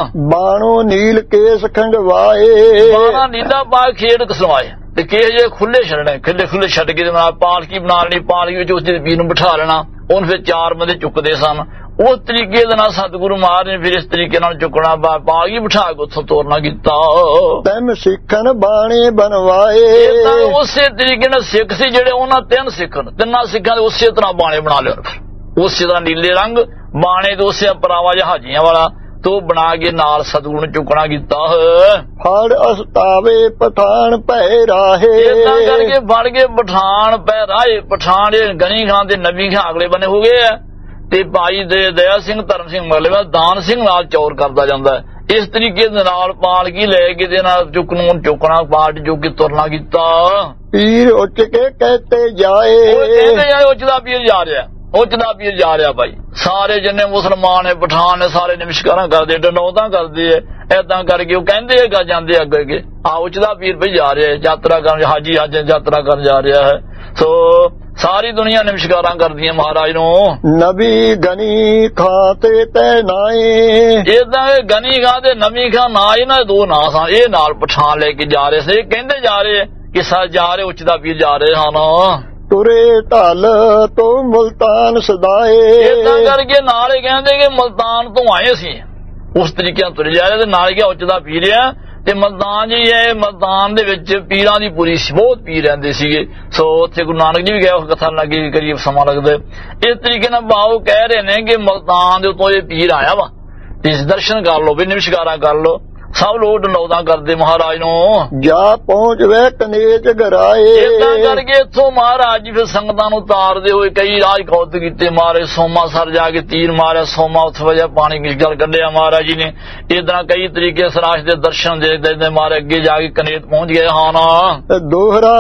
ਬਾਣੋ ਨੀਲ ਕੇਸ ਖੰਡਵਾਏ, ਬਾਣਾ ਨੀਲਾ ਪਾ ਖੇਡ ਕਸਵਾਏ ਤੇ ਕੇਸ ਜੇ ਖੁੱਲੇ ਛੱਡਣੇ ਖੁੱਲੇ ਖੁੱਲੇ ਛੱਡ ਕੇ ਨਾਲ ਪਾਲਕੀ ਬਣਾ ਲੈਣੀ, ਪਾਲਕੀ ਵਿੱਚ ਉਸ ਦੇ ਪੀਰ ਨੂੰ ਬਿਠਾ ਲੈਣਾ, ਉਹਨੂੰ ਫਿਰ ਚਾਰ ਬੰਦੇ ਚੁੱਕਦੇ ਸਨ। ਉਸ ਤਰੀਕੇ ਦੇ ਨਾਲ ਸਤਿਗੁਰੂ ਮਹਾਰਾਜ ਨੇ ਫਿਰ ਇਸ ਤਰੀਕੇ ਨਾਲ ਚੁੱਕਣਾ ਪਾਲਕੀ ਬਿਠਾ ਕੇ ਉੱਥੋਂ ਤੋਰਨਾ ਕੀਤਾ। ਤੈਮ ਸਿੱਖਣ ਬਾਣੇ ਬਣਵਾਏ, ਉਸੇ ਤਰੀਕੇ ਨਾਲ ਸਿੱਖ ਸੀ ਜਿਹੜੇ ਉਹਨਾਂ ਤਿੰਨ ਸਿੱਖਣ ਤਿੰਨਾਂ ਸਿੱਖਾਂ ਦੇ ਉਸੇ ਤਰ੍ਹਾਂ ਬਾਣੇ ਬਣਾ ਲਿਆ, ਉਸੇ ਤਰ੍ਹਾਂ ਨੀਲੇ ਰੰਗ ਬਾਣੇ ਤੇ ਉਸੇ ਪਰਾਵਾ ਜਿਹਾ ਹਾਜੀਆਂ ਵਾਲਾ ਤੋਂ ਬਣਾ ਕੇ ਨਾਲ ਸਤਿਗੁਰੂ ਨੂੰ ਚੁੱਕਣਾ ਕੀਤਾ। ਫੜ ਅਸਤਾਵੇ ਪਠਾਨ ਪੈ ਰਾਹੇ, ਏਦਾਂ ਕਰਕੇ ਫੜ ਕੇ ਪਠਾਨ ਪੈ ਰਾਹੇ। ਪਠਾਨ ਦੇ ਗਨੀ ਖਾਂ ਤੇ ਨਬੀ ਖਾਂ ਅਗਲੇ ਬੰਨੇ ਹੋ ਗਏ ਆ ਤੇ ਭਾਈ ਦੇ ਦਇਆ ਸਿੰਘ ਧਰਮ ਸਿੰਘ ਮਗਲੇ ਦਾਨ ਸਿੰਘ ਨਾਲ ਚੌਰ ਕਰਦਾ ਜਾਂਦਾ। ਇਸ ਤਰੀਕੇ ਦੇ ਨਾਲ ਪਾਲਕੀ ਲੈ ਕੇ ਦੇ ਨਾਲ ਚੁੱਕ ਨੂੰ ਚੁੱਕਣਾ ਪਾਟ ਜੋ ਕੇ ਤੁਰਨਾ ਕੀਤਾ। ਪੀਰ ਉੱਚ ਕੇ ਕਹਤੇ ਜਾਏ, ਉਹ ਕਹਿੰਦੇ ਜਾਏ ਉੱਚ ਦਾ ਪੀਰ ਜਾ ਰਿਹਾ, ਉੱਚ ਦਾ ਪੀਰ ਜਾ ਰਿਹਾ। ਭਾਈ ਸਾਰੇ ਜਿੰਨੇ ਮੁਸਲਮਾਨ ਨੇ ਪਠਾਨ ਨੇ ਸਾਰੇ ਨਮਸਕਾਰਾਂ ਕਰਦੇ ਡਨੌਤਾਂ ਕਰਦੇ ਐ। ਏਦਾਂ ਕਰਕੇ ਉਹ ਕਹਿੰਦੇ ਆ ਜਾਂਦੇ ਅੱਗੇ ਅੱਗੇ ਆ ਉੱਚ ਦਾ ਪੀਰ ਭਈ ਜਾ ਰਿਹਾ ਯਾਤਰਾ ਕਰਨ, ਹਾਜੀ ਹਜ ਯਾਤਰਾ ਕਰਨ ਜਾ ਰਿਹਾ ਹੈ। ਸੋ ਸਾਰੀ ਦੁਨੀਆ ਨਮਸਕਾਰਾਂ ਕਰਦੀਆਂ ਮਹਾਰਾਜ ਨੂੰ। ਨਬੀ ਗਨੀ ਖਾਂ ਤੇ ਤੈ ਨਾਏ, ਏਦਾਂ ਗਨੀ ਖਾਂ ਤੇ ਨਬੀ ਖਾਂ ਨਾ ਇਹਨਾਂ ਦੇ ਦੋ ਨਾਂ ਸਨ। ਇਹ ਨਾਲ ਪਠਾਨ ਲੈ ਕੇ ਜਾ ਰਹੇ ਸੀ, ਕਹਿੰਦੇ ਜਾ ਰਹੇ ਕਿ ਸਾ ਜਾ ਰਹੇ ਉੱਚ ਦਾ ਪੀਰ ਜਾ ਰਹੇ ਹਨ। ਤੁਰੇ ਢਲ ਤੋਂ ਮੁਲਤਾਨ ਸਦਾਏ, ਏਦਾਂ ਕਰਕੇ ਨਾਲੇ ਕਹਿੰਦੇ ਕਿ ਮੁਲਤਾਨ ਤੋਂ ਆਏ ਸੀ। ਉਸ ਤਰੀਕੇ ਨਾਲ ਤੁਰੇ ਜਾ ਰਹੇ ਤੇ ਨਾਲ ਗਿਆ ਉੱਚ ਦਾ ਪੀਰ ਆ ਤੇ ਮਲਤਾਨ ਜੀ ਇਹ ਮਲਤਾਨ ਦੇ ਵਿੱਚ ਪੀਰਾਂ ਦੀ ਪੂਰੀ ਬਹੁਤ ਪੀਰ ਰਹਿੰਦੇ ਸੀਗੇ। ਸੋ ਉੱਥੇ ਗੁਰੂ ਨਾਨਕ ਜੀ ਵੀ ਗਏ ਉਸ ਕਥਾ ਲੱਗੀ ਕਰੀਬ ਸਮਾਂ ਲੱਗਦਾ। ਇਸ ਤਰੀਕੇ ਨਾਲ ਬਾਬੂ ਕਹਿ ਰਹੇ ਨੇ ਕਿ ਮਲਤਾਨ ਦੇ ਉੱਤੋਂ ਇਹ ਪੀਰ ਆਇਆ ਵਾ ਤੇ ਦਰਸ਼ਨ ਕਰ ਲਓ ਵੀ ਨਮਸਕਾਰਾਂ ਕਰ ਲਓ। सब लोग डलौदा करते महाराज नूं जा पहुंच वे कनेज गराए। इदां करके इत्थों महाराज जी फिर संगतां नूं तारदे होए कई राज कौत कीते मारे सोमा सर जाके तीर मारे सोमा उत्थे वजह पानी की गल कढिया महाराज जी ने इदां कई तरीके सराश दे दर्शन दे दे मारे अगे जाके कनेत पहुंच गए। हाँ ना दोहरा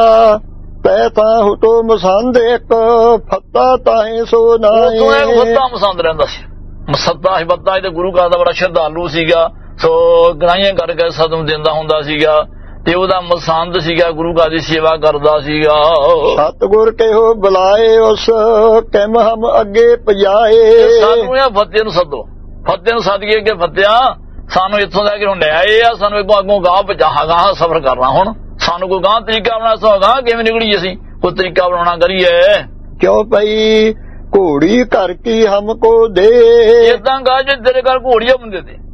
पैसा हुतो मसंद एक फत्ता ताए सो नाए। तो एक फत्ता मसंद रहिंदा सी मसत्ता ही बत्ता ते गुरु घर दा बड़ा श्रद्धालु सीगा सो गणाइयां करके सदम दिंदा हुंदा सीगा ते ओदा मसंद सीगा गुरु घर दी सेवा करदा सीगा। सतगुर केहो बुलाए उस कैम हम अगे पजाए। सानू या फत्ते नूं सदो फत्ते नूं सद के अगे फत्तिया सानू इत्थों दा कि हुण आए आ सानू अगों अगों गाह पजा गाह सफर करना हुण सानू कोई गाह तरीका बनाना सो गाह किवें निकली असीं कोई तरीका बनाना करिए क्यों पई घोड़ी कर की हमको दे। इदां गा जे तेरे घर घोड़ी आ बंदे ते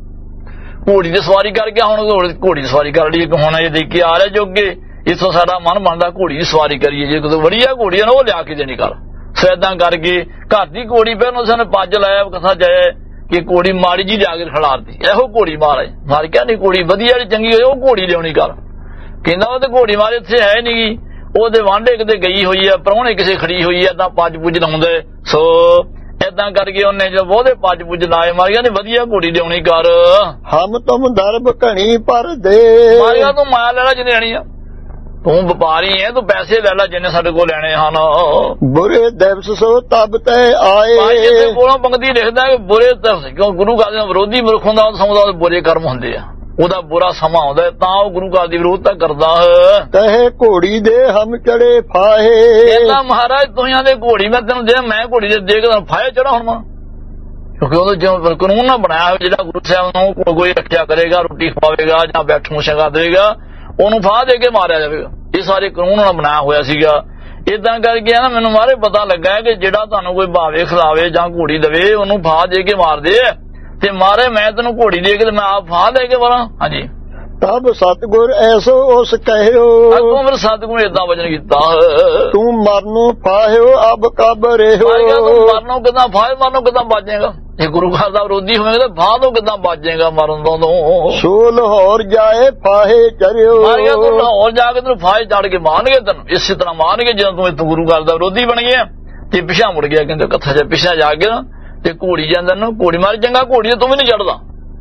घोड़ी ਦੀ ਸਵਾਰੀ ਕਰਕੇ ਹੁਣ ਘੋੜੀ ਦੀ ਸਵਾਰੀ ਕਰ ਲਈ ਹੁਣ ਇਹ ਦੇਖ ਕੇ ਆ ਰਿਹਾ ਜੋਗੇ ਇਥੋਂ ਸਾਡਾ ਮਨ ਬਣਦਾ ਘੋੜੀ ਦੀ ਸਵਾਰੀ ਕਰੀਏ ਜੇ ਕੋਈ ਵਧੀਆ ਘੋੜੀ ਆ ਨਾ ਉਹ ਲਿਆ ਕੇ ਦੇਣੀ ਕਰ ਸੋ ਏਦਾਂ ਕਰਕੇ ਘਰ ਦੀ ਘੋੜੀ ਫਿਰ ਉਸਨੇ ਪੱਜ ਲਾਇਆ ਕਥਾ ਜਾਏ ਕਿ ਘੋੜੀ ਮਾੜੀ ਜੀ ਲਿਆ ਕੇ ਖਿਲਾਰਦੀ ਇਹੋ ਘੋੜੀ ਮਾਰੇ ਮਾਰ ਕੇ ਨਹੀਂ ਘੋੜੀ ਵਧੀਆ ਜਿਹੜੀ ਚੰਗੀ ਹੋਏ ਉਹ ਘੋੜੀ ਲਿਆਉਣੀ ਕਰ ਕਹਿੰਦਾ ਉਹ ਤੇ ਘੋੜੀ ਮਾਰੇ ਇੱਥੇ ਹੈ ਨਹੀਂ ਉਹਦੇ ਵਾਂਢੇ ਕਿਤੇ ਗਈ ਹੋਈ ਆ ਪ੍ਰਾਹੁਣੇ ਕਿਸੇ ਖੜੀ ਹੋਈ ਆ ਤਾਂ ਪੱਜ ਪੁੱਜ ਲਾਉਂਦੇ ਸੋ ਏਦਾਂ ਕਰਕੇ ਉਹਨੇ ਜੋ ਬਹੁਤੇ ਪੱਜ ਪੁੱਜ ਲਾਏ ਮਾਰੀਆਂ ਨੇ ਵਧੀਆ ਘੋੜੀ ਲਿਆਉਣੀ ਕਰ। ਹਮ ਤੁਮ ਦਰਬ ਘਣੀ ਪਰ ਦੇ ਮਾਰੀਆਂ ਤੂੰ ਮਾਇਆ ਲੈ ਲੈ ਜਿੰਨੇ ਲੈਣੀ ਆ ਤੂੰ ਵਪਾਰੀ ਹੈ ਤੂੰ ਪੈਸੇ ਲੈ ਲੈ ਜਿੰਨੇ ਸਾਡੇ ਕੋਲ ਲੈਣੇ ਹਨ। ਬੁਰੇ ਦਿਵਸ ਸੋ ਤਬ ਤੈ ਆਏ ਇਹਦੇ ਕੋਲੋਂ ਪੰਕਤੀ ਲਿਖਦਾ ਕਿ ਬੁਰੇ ਦਿਵਸ ਕਿਉਂ ਗੁਰੂ ਘਰ ਦਾ ਵਿਰੋਧੀ ਮੁਲਕ ਹੁੰਦਾ ਉਹ ਸਮਝਦਾ ਉਹਦੇ ਬੁਰੇ ਕਰਮ ਹੁੰਦੇ ਆ ਉਹਦਾ ਬੁਰਾ ਸਮਾਂ ਆਉਂਦਾ ਤਾਂ ਉਹ ਗੁਰੂ ਘਰ ਦੀ ਵਿਰੋਧਤਾ ਕਰਦਾ ਹੈ। ਕਹੇ ਘੋੜੀ ਦੇ ਹਮ ਚੜੇ ਫਾਹੇ ਕਹਿੰਦਾ ਮਹਾਰਾਜ ਤੁਹਾਂ ਦੇ ਘੋੜੀ ਮੈਂ ਤੈਨੂੰ ਦੇ ਮੈਂ ਘੋੜੀ ਦੇ ਦੇ ਕੇ ਫਾਹੇ ਚੜਾ ਹੁਣ ਮੈਂ ਕਿਉਂਕਿ ਉਹਦੇ ਜਿਵੇਂ ਕਾਨੂੰਨ ਨਾ ਬਣਾਇਆ ਹੋਇਆ ਜਿਹੜਾ ਗੁਰੂ ਸਾਹਿਬ ਨੂੰ ਕੋਈ ਰੱਖਿਆ ਕਰੇਗਾ ਰੋਟੀ ਖਵਾਵੇਗਾ ਜਾਂ ਬੈਠ ਨੂੰ ਛਕਾ ਦੇਵੇਗਾ ਉਹਨੂੰ ਫਾਹ ਦੇ ਕੇ ਮਾਰਿਆ ਜਾਵੇਗਾ ਇਹ ਸਾਰੇ ਕਾਨੂੰਨ ਨਾਲ ਬਣਾਇਆ ਹੋਇਆ ਸੀਗਾ। ਇਦਾਂ ਕਰਕੇ ਨਾ ਮੈਨੂੰ ਮਾਰੇ ਪਤਾ ਲੱਗਾ ਕਿ ਜਿਹੜਾ ਤੁਹਾਨੂੰ ਕੋਈ ਭਾਵੇ ਖਿਲਾਵੇ ਜਾਂ ਘੋੜੀ ਦੇਵੇ ਉਹਨੂੰ ਫਾਹ ਦੇ ਕੇ ਮਾਰਦੇ ਆ ਤੇ ਮਾਰੇ ਮੈਂ ਤੈਨੂੰ ਘੋੜੀ ਦੇ ਕੇ ਮੈਂ ਆਪ ਫਾਹ ਦੇ ਕੇ ਮਾਰਾਂ। ਹਾਂਜੀ ਤਬ ਸਤਗੁਰ ਐਸੋ ਉਸ ਕਹਿਓ ਅੱਗੋਂ ਫਿਰ ਸਤਗੁਰ ਏਦਾਂ ਵਚਨ ਕੀਤਾ ਤੂੰ ਮਰਨੋਂ ਫਾਹਿਓ ਅਬ ਕਬ ਰਹਿਓ। ਮਰਨੋਂ ਕਿੱਦਾਂ ਫਾਹ ਮਰਨੋਂ ਕਿੱਦਾਂ ਬਾਜੇਗਾ ਇਹ ਗੁਰੂ ਘਰ ਦਾ ਵਿਰੋਧੀ ਹੋਵੇਗਾ ਤਾਂ ਫਾਹ ਤੋਂ ਕਿੱਦਾਂ ਬਾਜੇਗਾ ਮਰਨ ਤੋਂ ਸੋ ਲਾਹੌਰ ਜਾਏ ਫਾਹੇ ਚਰਿਓ ਮਾਰਿਆ ਤੂੰ ਲਾਹੌਰ ਜਾ ਕੇ ਤੈਨੂੰ ਫਾਹੇ ਚੜ ਕੇ ਮਾਰਨਗੇ ਤੈਨੂੰ ਇਸੇ ਤਰ੍ਹਾਂ ਮਾਰਨਗੇ ਜਦੋਂ ਤੂੰ ਇੱਥੋਂ ਗੁਰੂ ਘਰ ਦਾ ਵਿਰੋਧੀ ਬਣ ਗਿਆ ਤੇ ਪਿਛਾ ਮੁੜ ਗਿਆ ਕਹਿੰਦੇ ਕੱਥਾ ਜਾ ਪਿਛਾ ਜਾ ਕੇ ਨਾ ਤੇ ਘੋੜੀ ਜਾਂਦਾ ਨਾ ਘੋੜੀ ਮਾਰ ਚੰਗਾ ਘੋੜੀ ਤੂੰ ਵੀ ਨਹੀਂ ਚੜਦਾ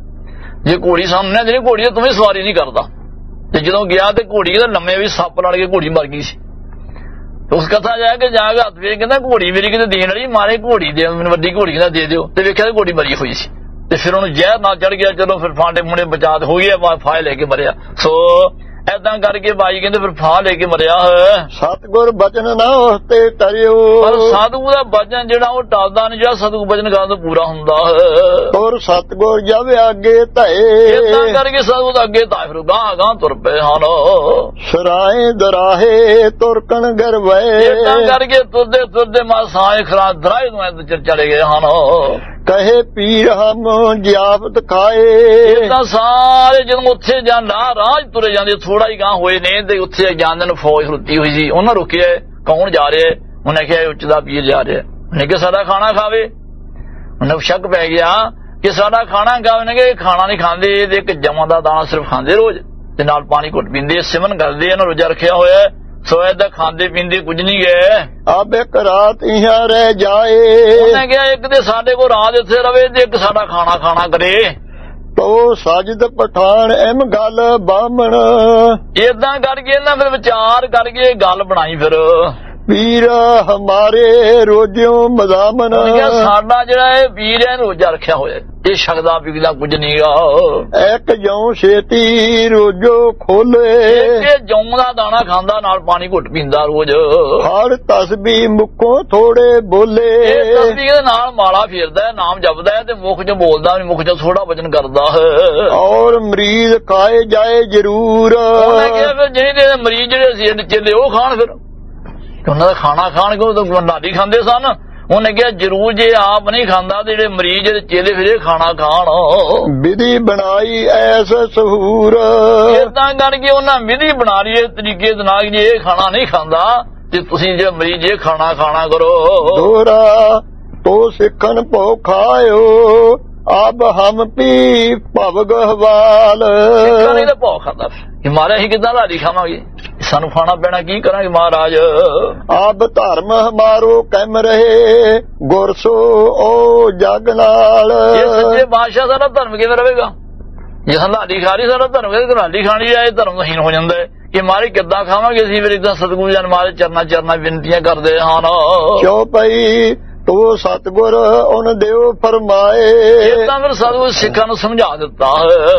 ਜੇ ਘੋੜੀ ਸਾਹਮਣੇ ਜਿਹੜੀ ਘੋੜੀ ਤੂੰ ਵੀ ਸਵਾਰੀ ਨਹੀਂ ਕਰਦਾ ਤੇ ਜਦੋਂ ਗਿਆ ਤੇ ਘੋੜੀ ਦਾ ਲੰਮੇ ਵੀ ਸੱਪ ਲੜ ਕੇ ਘੋੜੀ ਮਰ ਗਈ ਸੀ ਉਸ ਕਥਾ ਜਾ ਕੇ ਜਾ ਕੇ ਹੱਥ ਵੇਖ ਕਹਿੰਦਾ ਘੋੜੀ ਮੇਰੀ ਕਿਤੇ ਦੇਣ ਵਾਲੀ ਮਾਰੇ ਘੋੜੀ ਦੇ ਮੈਨੂੰ ਵੱਡੀ ਘੋੜੀ ਕਹਿੰਦਾ ਦੇ ਦਿਓ ਤੇ ਵੇਖਿਆ ਘੋੜੀ ਮਰੀ ਹੋਈ ਸੀ ਤੇ ਫਿਰ ਉਹਨੂੰ ਜ਼ਹਿਰ ਨਾਲ ਚੜ ਗਿਆ ਚਲੋ ਫਿਰ ਫਾਂਡੇ ਮੁੰਡੇ ਬਚਾਤ ਹੋ ਗਿਆ ਫਾਹ ਲੈ ਕੇ ਮਰਿਆ। ਸੋ ਏਦਾਂ ਕਰਕੇ ਬਾਈ ਕਹਿੰਦੇ ਫਿਰ ਫਾਹ ਲੈ ਕੇ ਮਰਿਆ ਸਤਗੁਰ ਬਚਨ ਨਾ ਉਸਤੇ ਟਰਿਓ ਪਰ ਸਾਧੂ ਦਾ ਬਚਨ ਜਿਹੜਾ ਉਹ ਟਲਦਾ ਨਹੀਂ ਜਿਹੜਾ ਸਤਿਗੁਰ ਬਚਨ ਕਰਨ ਤੋਂ ਪੂਰਾ ਹੁੰਦਾ ਔਰ ਸਤਗੁਰ ਜਦ ਅੱਗੇ ਧਏ ਏਦਾਂ ਕਰਕੇ ਸਾਧੂ ਦਾ ਅੱਗੇ ਧਾਏ ਫਿਰ ਗਾਂ ਗਾਂ ਤੁਰ ਪਏ ਹਨ ਸਰਾਏ ਦਰਾਹੇ ਤੁਰਕਣ ਗਰਵੇ ਏਦਾਂ ਕਰਕੇ ਤੁਰਦੇ ਤੁਰਦੇ ਮਾ ਸਾਏ ਖਰਾ ਦਰਾਏ ਨੂੰ ਚਲੇ ਗਏ ਹਨ। ਕਹੇ ਪੀਰ ਹਮ ਜਿਆਫਤ ਖਾਏ ਏਦਾਂ ਸਾਰੇ ਜਦੋਂ ਉੱਥੇ ਜਾਂਦਾ ਰਾਜ ਤੁਰੇ ਜਾਂਦੇ ਥੋੜਾ ਹੀ ਗਾਂ ਹੋਏ ਨੇ ਤੇ ਉੱਥੇ ਜਾਂਦੇ ਨੂੰ ਫੌਜ ਖੁੱਤੀ ਹੋਈ ਸੀ ਉਹਨਾਂ ਰੁਕਿਆ ਕੌਣ ਜਾ ਰਿਹਾ ਉਹਨੇ ਕਿਹਾ ਉੱਚ ਦਾ ਪੀਰ ਜਾ ਰਿਹਾ ਉਹਨੇ ਕਿਹਾ ਸਾਡਾ ਖਾਣਾ ਖਾਵੇ ਉਹਨੂੰ ਸ਼ੱਕ ਪੈ ਗਿਆ ਕਿ ਸਾਡਾ ਖਾਣਾ ਖਾਵੇ ਨੇ ਕਿ ਖਾਣਾ ਨਹੀਂ ਖਾਂਦੇ ਤੇ ਇੱਕ ਜਮਾਂ ਦਾ ਦਾਣਾ ਸਿਰਫ ਖਾਂਦੇ ਰੋਜ਼ ਤੇ ਨਾਲ ਪਾਣੀ ਘੁੱਟ ਪੀਂਦੇ ਸਿਮਰਨ ਕਰਦੇ ਇਹਨਾਂ ਰੋਜ਼ਾ ਰੱਖਿਆ ਹੋਇਆ ਸੋ ਏਦਾਂ ਖਾਂਦੇ ਪੀਂਦੇ ਕੁਝ ਨਹੀਂ ਗਏ ਅਬ ਇੱਕ ਰਾਤ ਇਹਾਂ ਰਹਿ ਜਾਏ ਉਹਨੇ ਕਿਹਾ ਇੱਕ ਤੇ ਸਾਡੇ ਕੋਲ ਰਾਤ ਇੱਥੇ ਰਵੇ ਤੇ ਇੱਕ ਸਾਡਾ ਖਾਣਾ ਖਾਣਾ ਕਰੇ ਤੋ ਸਾਜਦ ਪਠਾਨ ਐਮ ਗੱਲ ਬਾਹਮਣ ਏਦਾਂ ਕਰਕੇ ਇਹਨਾਂ ਫਿਰ ਵਿਚਾਰ ਕਰਕੇ ਗੱਲ ਬਣਾਈ ਫਿਰ ਪੀਰ ਹਮਾਰੇ ਰੋਜਿਓ ਮਜ਼ਾਮਨ ਸਾਡਾ ਜਿਹੜਾ ਇਹ ਪੀਰ ਹੈ ਰੋਜ਼ਾ ਰੱਖਿਆ ਹੋਇਆ ਇਹ ਸ਼ਕਦਾ ਪੀਦਾ ਕੁਝ ਨਹੀਂਗਾ ਇੱਕ ਜਉ ਛੇਤੀ ਰੋਜੋ ਖੋਲੇ ਇਹ ਜਉ ਦਾ ਦਾਣਾ ਖਾਂਦਾ ਨਾਲ ਪਾਣੀ ਘੁੱਟ ਪੀਂਦਾ ਰੋਜ਼ ਹਰ ਤਸਬੀਹ ਮੁਖੋਂ ਥੋੜੇ ਬੋਲੇ ਤਸਬੀਹ ਦੇ ਨਾਲ ਮਾਲਾ ਫੇਰਦਾ ਨਾਮ ਜਪਦਾ ਹੈ ਤੇ ਮੁਖ ਚ ਬੋਲਦਾ ਨਹੀਂ ਮੁਖ ਚ ਥੋੜਾ ਵਚਨ ਕਰਦਾ ਹੈ ਔਰ ਮਰੀਜ਼ ਖਾਏ ਜਾਏ ਜ਼ਰੂਰ ਉਹਨੇ ਕਿਹਾ ਫਿਰ ਜਿਹੜੇ ਮਰੀਜ਼ ਜਿਹੜੇ ਸੀ ਚੇਲੇ ਉਹ ਖਾਣ ਫਿਰ ਉਹਨਾਂ ਦਾ ਖਾਣਾ ਖਾਣ ਕਿਉਂ ਨਾਡੀ ਖਾਂਦੇ ਸਨ ਉਹਨੇ ਕਿਹਾ ਜ਼ਰੂਰ ਜੇ ਆਪ ਨਹੀਂ ਖਾਂਦਾ ਤੇ ਜਿਹੜੇ ਮਰੀਜ਼ ਜਿਹੜੇ ਚੇਲੇ ਫਿਰੇ ਖਾਣਾ ਖਾਣ ਵਿਧੀ ਬਣਾਈ ਐਸ ਸਹੂਰ ਏਦਾਂ ਕਰਕੇ ਉਹਨਾਂ ਵਿਧੀ ਬਣਾ ਲਈ ਇਸ ਤਰੀਕੇ ਦੇ ਨਾਲ ਜੇ ਇਹ ਖਾਣਾ ਨਹੀਂ ਖਾਂਦਾ ਤੇ ਤੁਸੀਂ ਜੇ ਮਰੀਜ਼ ਇਹ ਖਾਣਾ ਖਾਣਾ ਕਰੋ ਦੋਰਾ ਤੋ ਸਿੱਖਣ ਭੋ ਖਾਇਓ ਆਬ ਹਮ ਪੀ ਭਵ ਗਹਵਾਲ। ਸਿੱਖਾਂ ਨੇ ਤਾਂ ਭੌ ਖਾਦਾ ਕਿ ਮਾਰੇ ਅਸੀਂ ਕਿੱਦਾਂ ਲਾੜੀ ਖਾਵਾਂਗੇ, ਸਾਨੂੰ ਖਾਣਾ ਪੈਣਾ ਕੀ ਕਰਾਂਗੇ ਮਹਾਰਾਜ। ਆਬ ਧਰਮ ਹਮਾਰੋ ਕਹਿਮ ਰਹੇ ਗੁਰਸੋ ਓ ਜਗ ਨਾਲ। ਇਹ ਸੱਚੇ ਬਾਦਸ਼ਾਹ ਸਾਡਾ ਧਰਮ ਕਿਵੇਂ ਰਵੇਗਾ, ਜੇ ਹਲਾਲੀ ਖਾ ਰਹੀ ਸਾਡਾ ਧਰਮ ਕਿਵੇਂ ਹਲਾਲੀ ਖਾਣੀ ਹੈ, ਇਹ ਧਰਮ ਹੀਨ ਹੋ ਜਾਂਦਾ ਹੈ ਕਿ ਮਾਰੇ ਕਿੱਦਾਂ ਖਾਵਾਂਗੇ ਅਸੀਂ। ਫਿਰ ਇਦਾਂ ਸਤਿਗੁਰੂ ਜਨ ਮਾਰੇ ਚਰਨਾ ਚਰਨਾ ਬੇਨਤੀਆਂ ਕਰਦੇ ਹਨ। ਕਿਉਂ ਪਈ ਤੋ ਸਤਿਗੁਰ ਉਨ ਦਿਓ ਫਰਮਾਏ। ਇਹ ਤਾਂ ਫਿਰ ਸਤਿਗੁਰੂ ਸਿੱਖਾਂ ਨੂੰ ਸਮਝਾ ਦਿੱਤਾ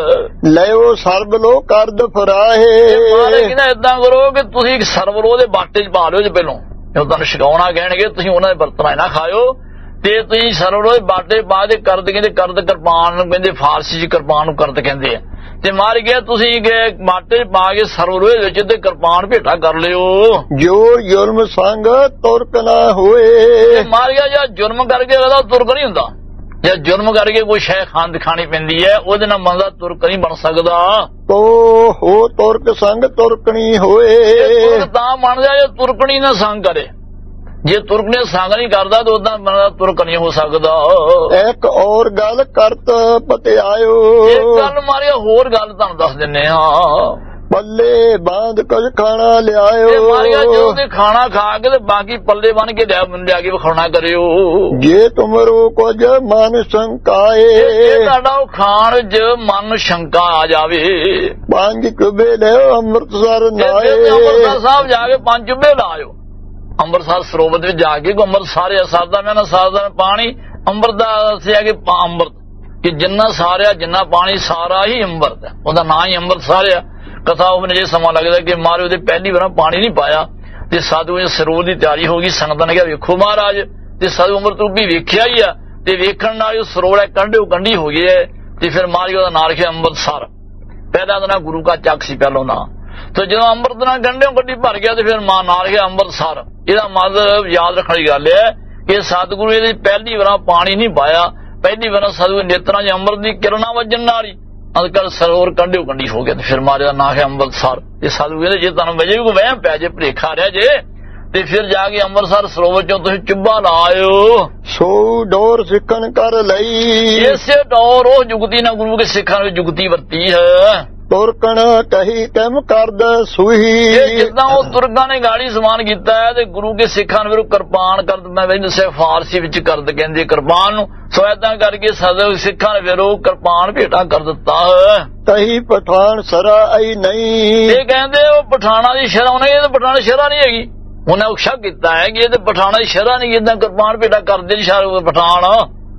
ਲਿਓ ਸਰਬ ਲੋ ਕਰਦ ਫਰਾਹੇ। ਮਾਰੇ ਕਹਿੰਦਾ ਏਦਾਂ ਕਰੋ ਕਿ ਤੁਸੀਂ ਸਰਬ ਲੋ ਦੇ ਬਾਟੇ ਚ ਪਾ ਲਿਓ ਜੇ ਪਹਿਲੋਂ, ਜਦੋਂ ਤੁਹਾਨੂੰ ਛਕਾਉਣਾ ਕਹਿਣਗੇ ਤੁਸੀਂ ਉਹਨਾਂ ਦੇ ਬਰਤਨਾਂ ਨਾ ਖਾਇਓ ਤੇ ਤੁਸੀਂ ਸਰਬ ਲੋ ਦੇ ਬਾਟੇ ਪਾ ਦੇ ਕਰਦ ਕਹਿੰਦੇ ਕਰਦ ਕਿਰਪਾਨ ਨੂੰ ਕਹਿੰਦੇ, ਫਾਰਸੀ ਚ ਕਿਰਪਾਨ ਨੂੰ ਕਰਦ ਕਹਿੰਦੇ ਆ। ਤੇ ਮਾਰ ਗਿਆ ਤੁਸੀਂ ਗਏ ਮਾਟੇ ਪਾ ਕੇ ਸਰਵਰੋਏ ਵਿੱਚ ਤੇ ਕਿਰਪਾਨ ਭੇਟਾ ਕਰ ਲਿਓ। ਜੋ ਜ਼ੁਲਮ ਸੰਗ ਤੁਰਕ ਨਾ ਹੋਏ। ਮਾਰ ਗਿਆ ਜਾਂ ਜੁਰਮ ਕਰਕੇ ਉਹਦਾ ਤੁਰਕ ਨਹੀਂ ਹੁੰਦਾ, ਜਾਂ ਜੁਰਮ ਕਰਕੇ ਕੋਈ ਸ਼ੈ ਖਾਣ ਦਿਖਾਣੀ ਪੈਂਦੀ ਹੈ ਉਹਦੇ ਨਾਲ ਬੰਦਾ ਤੁਰਕ ਨਹੀਂ ਬਣ ਸਕਦਾ। ਤੋ ਹੋ ਤੁਰਕ ਸੰਗ ਤੁਰਕਣੀ ਹੋਏ। ਤੁਰਕ ਤਾਂ ਬਣ ਜਾ ਜੇ ਤੁਰਕਣੀ ਨਾ ਸੰਗ ਕਰੇ, ਜੇ ਤੁਰਕ ਨੇ ਸੰਗ ਨਹੀਂ ਕਰਦਾ ਤਾਂ ਉਦਾਂ ਬੰਦਾ ਤੁਰਕ ਨਹੀਂ ਹੋ ਸਕਦਾ। ਇੱਕ ਹੋਰ ਗੱਲ ਕਰਤ ਪਤਿਆਇਓ। ਇੱਕ ਗੱਲ ਮਾਰਿਆ ਹੋਰ ਗੱਲ ਤੁਹਾਨੂੰ ਦੱਸ ਦਿੰਨੇ ਹਾਂ। ਪੱਲੇ ਬਾਂਧ ਕੁਝ ਖਾਣਾ ਲਿਆਇਓ। ਮਾਰਿਆ ਜਦੋਂ ਤੇ ਖਾਣਾ ਖਾ ਕੇ ਤੇ ਬਾਕੀ ਪੱਲੇ ਬੰਨ ਕੇ ਲਿਆ ਲਿਆ ਕੇ ਵਿਖਾਉਣਾ ਕਰਿਓ। ਜੇ ਤੁਮਰੋ ਕੁਝ ਮਨ ਸ਼ੰਕਾਏ। ਜੇ ਤੁਹਾਡਾ ਉਹ ਖਾਣ ਚ ਮਨ ਸ਼ੰਕਾ ਆ ਜਾਵੇ, ਪੰਜ ਕੁਬੇ ਲਿਓ ਅੰਮ੍ਰਿਤਸਰ ਨਾਏ। ਅੰਮ੍ਰਿਤਸਰ ਸਾਹਿਬ ਜਾ ਕੇ ਪੰਜ ਚੁੱਬੇ ਲਾਇਓ। ਅੰਮ੍ਰਿਤਸਰ ਸਰੋਵਰ ਵਿੱਚ ਜਾ ਕੇ ਅੰਮ੍ਰਿਤ ਸਾਰਿਆ ਸਰਦਾ ਮੈਂ ਨਾ ਸਰਦਾ ਪਾਣੀ ਅੰਮ੍ਰਿਤ ਦਾ ਦੱਸਿਆ ਕਿ ਅੰਮ੍ਰਿਤ ਕਿ ਜਿੰਨਾ ਸਾਰਿਆ ਜਿੰਨਾ ਪਾਣੀ ਸਾਰਾ ਹੀ ਅੰਮ੍ਰਿਤ ਹੈ, ਉਹਦਾ ਨਾਂ ਹੀ ਅੰਮ੍ਰਿਤ ਸਾਰਿਆ। ਕਥਾ ਉਹਨੇ ਜੇ ਸਮਾਂ ਲੱਗਦਾ ਕਿ ਮਾਰੇ ਉਹਦੇ ਪਹਿਲੀ ਵਾਰ ਪਾਣੀ ਨਹੀਂ ਪਾਇਆ ਤੇ ਸਾਧੂ ਨੇ ਸਰੋਵਰ ਦੀ ਤਿਆਰੀ ਹੋ ਗਈ। ਸੰਗਤਾਂ ਨੇ ਕਿਹਾ ਵੇਖੋ ਮਹਾਰਾਜ, ਤੇ ਸਾਧੂ ਅੰਮ੍ਰਿਤ ਰੂਪੀ ਵੇਖਿਆ ਹੀ ਆ ਤੇ ਵੇਖਣ ਨਾਲ ਉਹ ਸਰੋਵਰ ਕੰਢਿਓ ਕੰਢੀ ਹੋ ਗਈ ਹੈ। ਤੇ ਫਿਰ ਮਾਰੀ ਉਹਦਾ ਨਾਂ ਰੱਖਿਆ ਅੰਮ੍ਰਿਤਸਰ। ਪਹਿਲਾਂ ਤਾਂ ਨਾ ਗੁਰੂ ਕਾ ਚੱਕ ਸੀ ਪਹਿਲੋਂ ਨਾਂ, ਤੇ ਜਦੋਂ ਅੰਮ੍ਰਿਤ ਨਾਲ ਗੰਢਿਓ ਗੱਡੀ ਭਰ ਗਿਆ ਤੇ ਫਿਰ ਮਾਂ ਨਾਲ ਗਿਆ ਅੰਮ੍ਰਿਤਸਰ। ਇਹਦਾ ਮਤਲਬ ਯਾਦ ਰੱਖਣ ਦੀ ਗੱਲ ਹੈ ਕਿ ਸਤਿਗੁਰੂ ਇਹਦੀ ਪਹਿਲੀ ਵਾਰ ਪਾਣੀ ਨਹੀਂ ਪਾਇਆ, ਪਹਿਲੀ ਵਾਰ ਸਤਿਗੁਰੂ ਨੇਤਰਾਂ 'ਚ ਅੰਮ੍ਰਿਤ ਦੀ ਕਿਰਨਾਂ ਵੱਜਣ ਨਾਲ ਹੀ ਅੱਜ-ਕੱਲ ਸਰੋਵਰ ਕੰਢਿਓ ਕੰਢੀ ਹੋ ਗਿਆ ਤੇ ਫਿਰ ਮਾਰੇ ਦਾ ਨਾਂ ਹੈ ਅੰਮ੍ਰਿਤਸਰ। ਇਹ ਸਤਿਗੁਰੂ ਕਹਿੰਦੇ ਜੇ ਤੁਹਾਨੂੰ ਵਜੇ ਵੀ ਕੋਈ ਵਹਿਮ ਪੈ ਜੇ ਭੁਲੇਖਾ ਰਿਹਾ ਜੇ ਤੇ ਫਿਰ ਜਾ ਕੇ ਅੰਮ੍ਰਿਤਸਰ ਸਰੋਵਰ ਚੋਂ ਤੁਸੀਂ ਚੁੱਬਾ ਲਾਇਓ। ਸੋ ਡੋਰ ਸਿੱਖਣ ਕਰ ਲਈ। ਇਸੇ ਡੋਰ ਉਹ ਜੁਗਤੀ ਨਾਲ ਗੁਰੂ ਕੇ ਸਿੱਖਾਂ ਵਿੱਚ ਜੁਗਤੀ ਵਰਤੀ ਹੈ। ਤੁਰਕਣ ਕਹੀ ਕਿਮ ਕਰਦ ਸੂਹੀ। ਜਿੱਦਾਂ ਉਹ ਤੁਰਕਾਂ ਨੇ ਗਾੜੀ ਸਮਾਨ ਕੀਤਾ ਹੈ ਤੇ ਗੁਰੂ ਕੇ ਸਿੱਖਾਂ ਨੂੰ ਕਿਰਪਾਨ ਕਰਦ, ਮੈਂ ਵੀ ਦੱਸਿਆ ਫਾਰਸੀ ਵਿੱਚ ਕਰਦ ਕਹਿੰਦੇ ਕਿਰਪਾਨ ਨੂੰ। ਸੋ ਏਦਾਂ ਕਰਕੇ ਸਦਾ ਸਿੱਖਾਂ ਨੇ ਫਿਰ ਉਹ ਕਿਰਪਾਨ ਭੇਟਾ ਕਰ ਦਿੱਤਾ ਹੈ। ਕਹੀ ਪਠਾਨ ਸਰਾ ਆਈ ਨਹੀਂ। ਇਹ ਕਹਿੰਦੇ ਉਹ ਪਠਾਣਾ ਦੀ ਸ਼ਰ੍ਹਾ ਨਹੀਂ, ਇਹ ਤਾਂ ਪਠਾਣਾ ਸ਼ਰ੍ਹਾ ਨਹੀਂ ਹੈਗੀ। ਉਹਨੇ ਉਕਸ਼ਾ ਕੀਤਾ ਹੈ ਕਿ ਇਹ ਤੇ ਪਠਾਣਾ ਦੀ ਸ਼ਰ੍ਹਾ ਨਹੀਂ, ਏਦਾਂ ਕਿਰਪਾਨ ਭੇਟਾ ਕਰਦੇ ਨਹੀਂ ਸਾਰੇ ਪਠਾਨ।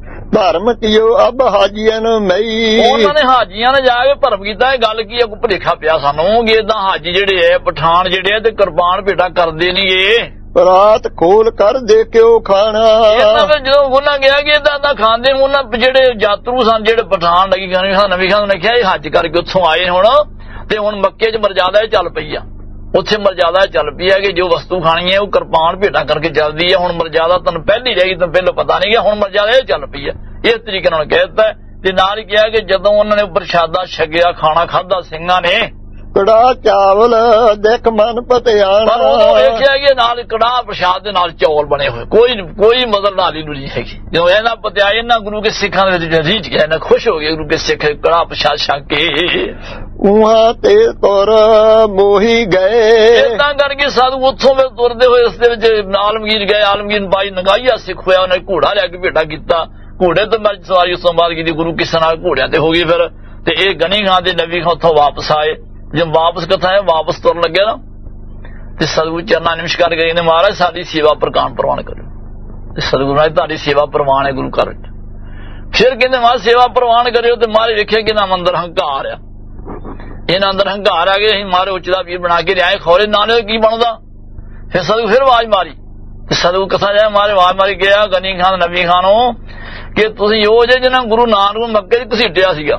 ਧਰਮ ਕੀਓ ਅਬ ਹਾਜੀਆਂ ਨੂੰ ਮਈ। ਉਹਨਾਂ ਨੇ ਹਾਜੀਆਂ ਨੇ ਜਾ ਕੇ ਭਰਮ ਕੀਤਾ। ਇਹ ਗੱਲ ਕੀ ਹੈ, ਕੋਈ ਭੁਲੇਖਾ ਪਿਆ ਸਾਨੂੰ ਕਿ ਏਦਾਂ ਹਾਜੀ ਜਿਹੜੇ ਹੈ ਪਠਾਨ ਜਿਹੜੇ ਆ ਤੇ ਕਿਰਪਾਨ ਭੇਟਾ ਕਰਦੇ ਨਹੀਂ। ਇਹ ਰਾਤ ਖੋਲ ਕਰ ਦੇ ਕਿਉਂ ਖਾਣਾ। ਇਹਨਾਂ ਫਿਰ ਜਦੋਂ ਉਹਨਾਂ ਗਿਆ ਕਿ ਏਦਾਂ ਦਾ ਖਾਂਦੇ, ਉਹਨਾਂ ਜਿਹੜੇ ਯਾਤਰੂ ਸਨ ਜਿਹੜੇ ਪਠਾਨ ਲੱਗੀ ਖਾਣੇ ਨਵੀਂ ਖਾਨ ਨੇ ਕਿਹਾ ਇਹ ਹੱਜ ਕਰਕੇ ਉੱਥੋਂ ਆਏ ਹੁਣ ਤੇ ਹੁਣ ਮੱਕੇ 'ਚ ਮਰਜ਼ਾਦਾ ਚੱਲ ਪਈ ਆ। ਉੱਥੇ ਮਰਜ਼ਾਦਾ ਚੱਲ ਪਈ ਹੈ ਕਿ ਜੋ ਵਸਤੂ ਖਾਣੀ ਹੈ ਉਹ ਕਿਰਪਾਨ ਭੇਟਾ ਕਰਕੇ ਚੱਲਦੀ ਹੈ। ਹੁਣ ਮਰਜ਼ਾਦਾ ਤੁਹਾਨੂੰ ਪਹਿਲੀ ਰਹੀ ਤਾਂ ਪਹਿਲਾਂ ਪਤਾ ਨਹੀਂ ਗਿਆ, ਹੁਣ ਮਰਜ਼ਾਦਾ ਇਹ ਚੱਲ ਪਈ ਹੈ। ਇਸ ਤਰੀਕੇ ਨਾਲ ਕਹਿ ਦਿੱਤਾ ਤੇ ਨਾਲ ਹੀ ਕਿਹਾ ਕਿ ਜਦੋਂ ਉਹਨਾਂ ਨੇ ਪ੍ਰਸ਼ਾਦਾ ਛਕਿਆ ਖਾਣਾ ਖਾਧਾ ਸਿੰਘਾਂ ਨੇ ਕੜਾ ਚਾਵਲ ਦੇਖ ਮਨ ਪਤਿਆਣਾ। ਪਰ ਉਹ ਵੇਖਿਆ ਕਿ ਨਾਲ ਕੜਾਹ ਪ੍ਰਸ਼ਾਦ ਦੇ ਨਾਲ ਚੌਲ ਬਣੇ ਹੋਏ, ਕੋਈ ਕੋਈ ਮਦਦ ਨਾਲੀ ਨੂੰ ਨਹੀਂ ਹੈਗੀ। ਜਦੋਂ ਇਹਨਾਂ ਪਤਿਆ ਇਹਨਾਂ ਗੁਰੂ ਕੇ ਸਿੱਖਾਂ ਦੇ ਵਿੱਚ ਰੀਝ ਗਿਆ, ਇਹਨਾਂ ਖੁਸ਼ ਹੋ ਗਏ ਗੁਰੂ ਕੇ ਸਿੱਖ ਕੜਾਹ ਪ੍ਰਸ਼ਾਦ ਛਕ ਕੇ। ਉਹਾਂ ਤੇ ਤੁਰ ਮੋਹੀ ਗਏ। ਏਦਾਂ ਕਰਕੇ ਸਾਧੂ ਉੱਥੋਂ ਫਿਰ ਤੁਰਦੇ ਹੋਏ ਉਸ ਦੇ ਵਿੱਚ ਆਲਮਗੀਰ ਗਏ। ਆਲਮਗੀਰ ਬਾਈ ਨਗਾਈਆ ਸਿੱਖ ਹੋਇਆ, ਉਹਨੇ ਘੋੜਾ ਲਿਆ ਕੇ ਭੇਟਾ ਕੀਤਾ। ਘੋੜੇ ਤੇ ਮਰਜ ਸਵਾਰੀ ਉਸ ਤੋਂ ਬਾਅਦ ਕੀਤੀ ਗੁਰੂ ਕਿਸੇ ਨਾਲ ਘੋੜਿਆਂ ਤੇ ਹੋ ਗਈ ਫਿਰ। ਤੇ ਇਹ ਗਨੀ ਖਾਂ ਦੇ ਨਬੀ ਖਾਂ ਉੱਥੋਂ ਵਾਪਸ ਆਏ। ਜਦ ਵਾਪਸ ਕਥਾ ਹੈ ਵਾਪਸ ਤੁਰਨ ਲੱਗਿਆ ਨਾ ਤੇ ਸਤਿਗੁਰੂ ਚਰਨਾਂ ਨਮਸਕਾਰ ਕਰੀ ਨੇ ਮਹਾਰਾਜ ਸਾਡੀ ਸੇਵਾ ਪ੍ਰਕਾਨ ਪ੍ਰਵਾਨ ਕਰੋ। ਤੇ ਸਤਿਗੁਰੂ ਨੇ ਤੁਹਾਡੀ ਸੇਵਾ ਪ੍ਰਵਾਨ ਹੈ ਗੁਰੂ ਘਰ ਵਿੱਚ। ਫਿਰ ਕਹਿੰਦੇ ਮਹਾਰਾਜ ਸੇਵਾ ਪ੍ਰਵਾਨ ਕਰਿਓ ਤੇ ਮਹਾਰਾਜ ਵੇਖਿਆ ਕਿ ਨਾ ਅੰਦਰ ਹੰਕਾਰ ਆ। ਇਹਨਾਂ ਅੰਦਰ ਹੰਕਾਰ ਆ ਗਏ, ਅਸੀਂ ਮਾਰੇ ਉੱਚਦਾ ਵੀਰ ਬਣਾ ਕੇ ਲਿਆਏ ਖੋਰੇ ਨਾਲੇ ਕੀ ਬਣਦਾ। ਫਿਰ ਸਤਿਗੁਰੂ ਫਿਰ ਆਵਾਜ਼ ਮਾਰੀ ਤੇ ਸਤਿਗੁਰੂ ਕਥਾ ਜਾਏ ਮਾਰੇ ਆਵਾਜ਼ ਮਾਰੀ ਗਿਆ ਗਨੀ ਖਾਨ ਨਬੀ ਖਾਨੋਂ ਕਿ ਤੁਸੀਂ ਉਹ ਜੇ ਜਿਹਨਾਂ ਗੁਰੂ ਨਾਨਕ ਨੂੰ ਮੱਕੇ 'ਚ ਘਸੀਟਿਆ ਸੀਗਾ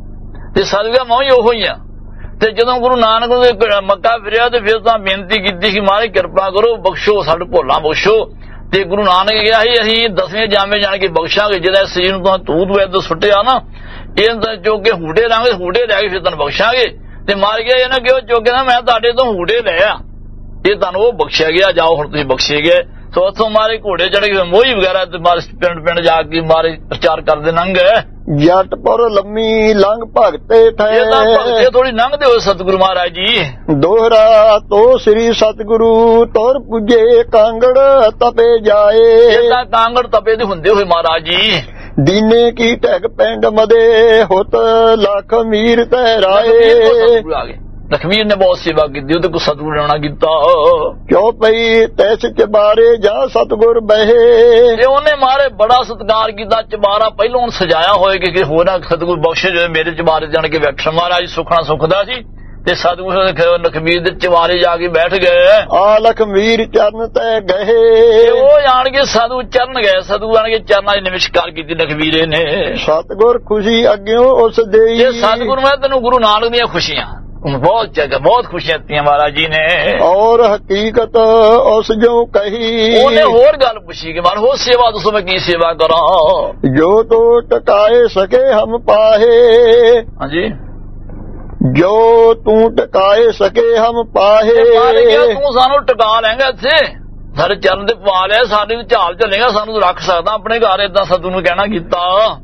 ਤੇ ਸਤਿਗੁਰੂ ਮੈਂ ਹੀ ਉਹੋ ਹੀ ਆ। ਤੇ ਜਦੋਂ ਗੁਰੂ ਨਾਨਕ ਨੇ ਮੱਕਾ ਫਿਰਿਆ ਤੇ ਫਿਰ ਤਾਂ ਬੇਨਤੀ ਕੀਤੀ ਕਿ ਮਹਾਰਾਜ ਕਿਰਪਾ ਕਰੋ ਬਖਸ਼ੋ ਸਾਡੇ ਭੋਲਾ ਬਖਸ਼ੋ। ਤੇ ਗੁਰੂ ਨਾਨਕ ਕਿਹਾ ਸੀ ਅਸੀਂ ਦਸਵੇਂ ਜਾਮੇ ਜਾਣ ਕੇ ਬਖਸ਼ਾਂਗੇ, ਜਿਹੜਾ ਸਰੀਰ ਨੂੰ ਤਾਂ ਤੂਤ ਵੇਦ ਸੁੱਟਿਆ ਨਾ ਇਹ ਤਾਂ ਚੋਕੇ ਹੂੜੇ ਲਾਂਗੇ, ਹੂੜੇ ਲੈ ਕੇ ਫਿਰ ਤੁਹਾਨੂੰ ਬਖਸ਼ਾਂਗੇ। ਤੇ ਮਾਰ ਗਿਆ ਇਹਨਾਂ ਕਿਉਂ ਚੋਕੇ ਨਾ ਮੈਂ ਤੁਹਾਡੇ ਤੋਂ ਹੂੜੇ ਲਿਆ, ਇਹ ਤੁਹਾਨੂੰ ਉਹ ਬਖਸ਼ਿਆ ਗਿਆ, ਜਾਓ ਹੁਣ ਤੁਸੀਂ ਬਖਸ਼ੇ ਗਏ। ਸੋ ਉੱਥੋਂ ਮਾਰੇ ਘੋੜੇ ਚੜ੍ਹ ਕੇ ਮੋਹੀ ਵਗੈਰਾ ਤੇ ਮਾਰੇ ਪਿੰਡ ਪਿੰਡ ਜਾ ਕੇ ਮਾਰੇ ਪ੍ਰਚਾਰ ਕਰਦੇ ਲੰਘ ਗਏ। ਜਟਪੁਰ ਲੰਮੀ ਲੰਘ ਭਗਤੇ ਠਹਿ। ਭਗਤੇ ਥੋੜੀ ਲੰਘਦੇ ਹੋਏ ਸਤਿਗੁਰੂ ਮਹਾਰਾਜ ਜੀ। ਦੋਹਰਾ ਤੋ ਸ੍ਰੀ ਸਤਿਗੁਰੂ ਤੁਰ ਪੁੱਜੇ ਕਾਂਗੜ ਤਪੇ ਜਾਏ। ਏਦਾਂ ਕਾਂਗੜ ਤਪੇ ਦੇ ਹੁੰਦੇ ਹੋਏ ਮਹਾਰਾਜ ਜੀ ਦੀਨੇ ਕੀ ਢਗ ਪਿੰਡ ਮਦੇ ਹੁਤ ਲੱਖ ਮੀਰ ਤਹਿਰਾਏ। ਲਖਮੀਰ ਨੇ ਬਹੁਤ ਸੇਵਾ ਕੀਤੀ, ਉਹਦੇ ਕੋ ਸਤਿਗੁਰੂ ਨੇ ਆਉਣਾ ਕੀਤਾ। ਕਿਉਂ ਪਈ ਤੈਸ ਚਬਾਰੇ ਜਾ ਸਤਿਗੁਰ ਬਹਿ। ਤੇ ਉਹਨੇ ਮਾਰੇ ਬੜਾ ਸਤਿਕਾਰ ਕੀਤਾ। ਚਬਾਰਾ ਪਹਿਲੋਂ ਸਜਾਇਆ ਹੋਏ ਕਿ ਹੋਰ ਨਾ ਸਤਿਗੁਰ ਬਖਸ਼ੇ ਜੋ ਮੇਰੇ ਚਬਾਰੇ ਜਾਣ ਕੇ ਬੈਠਣ। ਮਹਾਰਾਜ ਸੁਖਣਾ ਸੁਖਦਾ ਸੀ ਤੇ ਸਤਿਗੁਰੂ ਲਖਮੀਰ ਦੇ ਚਬਾਰੇ ਜਾ ਕੇ ਬੈਠ ਗਏ। ਆ ਲਖਮੀਰ ਚਰਨ ਤੈ ਗਏ। ਉਹ ਜਾਣ ਕੇ ਸਾਧੂ ਚਰਨ ਗਏ। ਸਤਿਗੁਰੂ ਆਣ ਕੇ ਚਰਨਾਂ 'ਚ ਨਮਸਕਾਰ ਕੀਤੀ ਲਖਮੀਰੇ ਨੇ। ਸਤਿਗੁਰ ਖੁਸ਼ੀ ਅੱਗਿਓਂ ਉਸ ਦੇਈ। ਇਹ ਸਤਿਗੁਰੂ ਮੈਂ ਤੈਨੂੰ ਗੁਰੂ ਨਾਨਕ ਦੀਆਂ ਖੁਸ਼ੀਆਂ ਬਹੁਤ ਜਗ੍ਹਾ ਬਹੁਤ ਖੁਸ਼ੀਆਂ ਦਿੱਤੀਆਂ ਮਹਾਰਾਜ ਜੀ ਨੇ। ਔਰ ਹਕੀਕਤ ਉਸ ਜੋ ਕਹੀ। ਉਹਨੇ ਹੋਰ ਗੱਲ ਪੁੱਛੀ ਕਿ ਮਾਰ ਹੋਰ ਸੇਵਾ ਦੱਸੋ ਮੈਂ ਕੀ ਸੇਵਾ ਕਰਾਂ। ਜੋ ਤੋ ਟਕਾਏ ਸਕੇ ਹਮ ਪਾਹੇ। ਹਾਂਜੀ ਜੋ ਤੂੰ ਟਕਾਏ ਸਕੇ ਹਮ ਪਾਹੇ। ਤੂੰ ਸਾਨੂੰ ਟਕਾ ਲੈਂਗਾ ਇੱਥੇ ਸਾਡੇ ਚਰਨ ਦੇ ਪਵਾ ਲਿਆ ਸਾਡੀ ਝਾਲ ਚੱਲੇਗਾ ਸਾਨੂੰ ਰੱਖ ਸਕਦਾ ਆਪਣੇ ਘਰ। ਏਦਾਂ ਸਤਿਗੁਰੂ ਨੂੰ ਕਹਿਣਾ ਕੀਤਾ।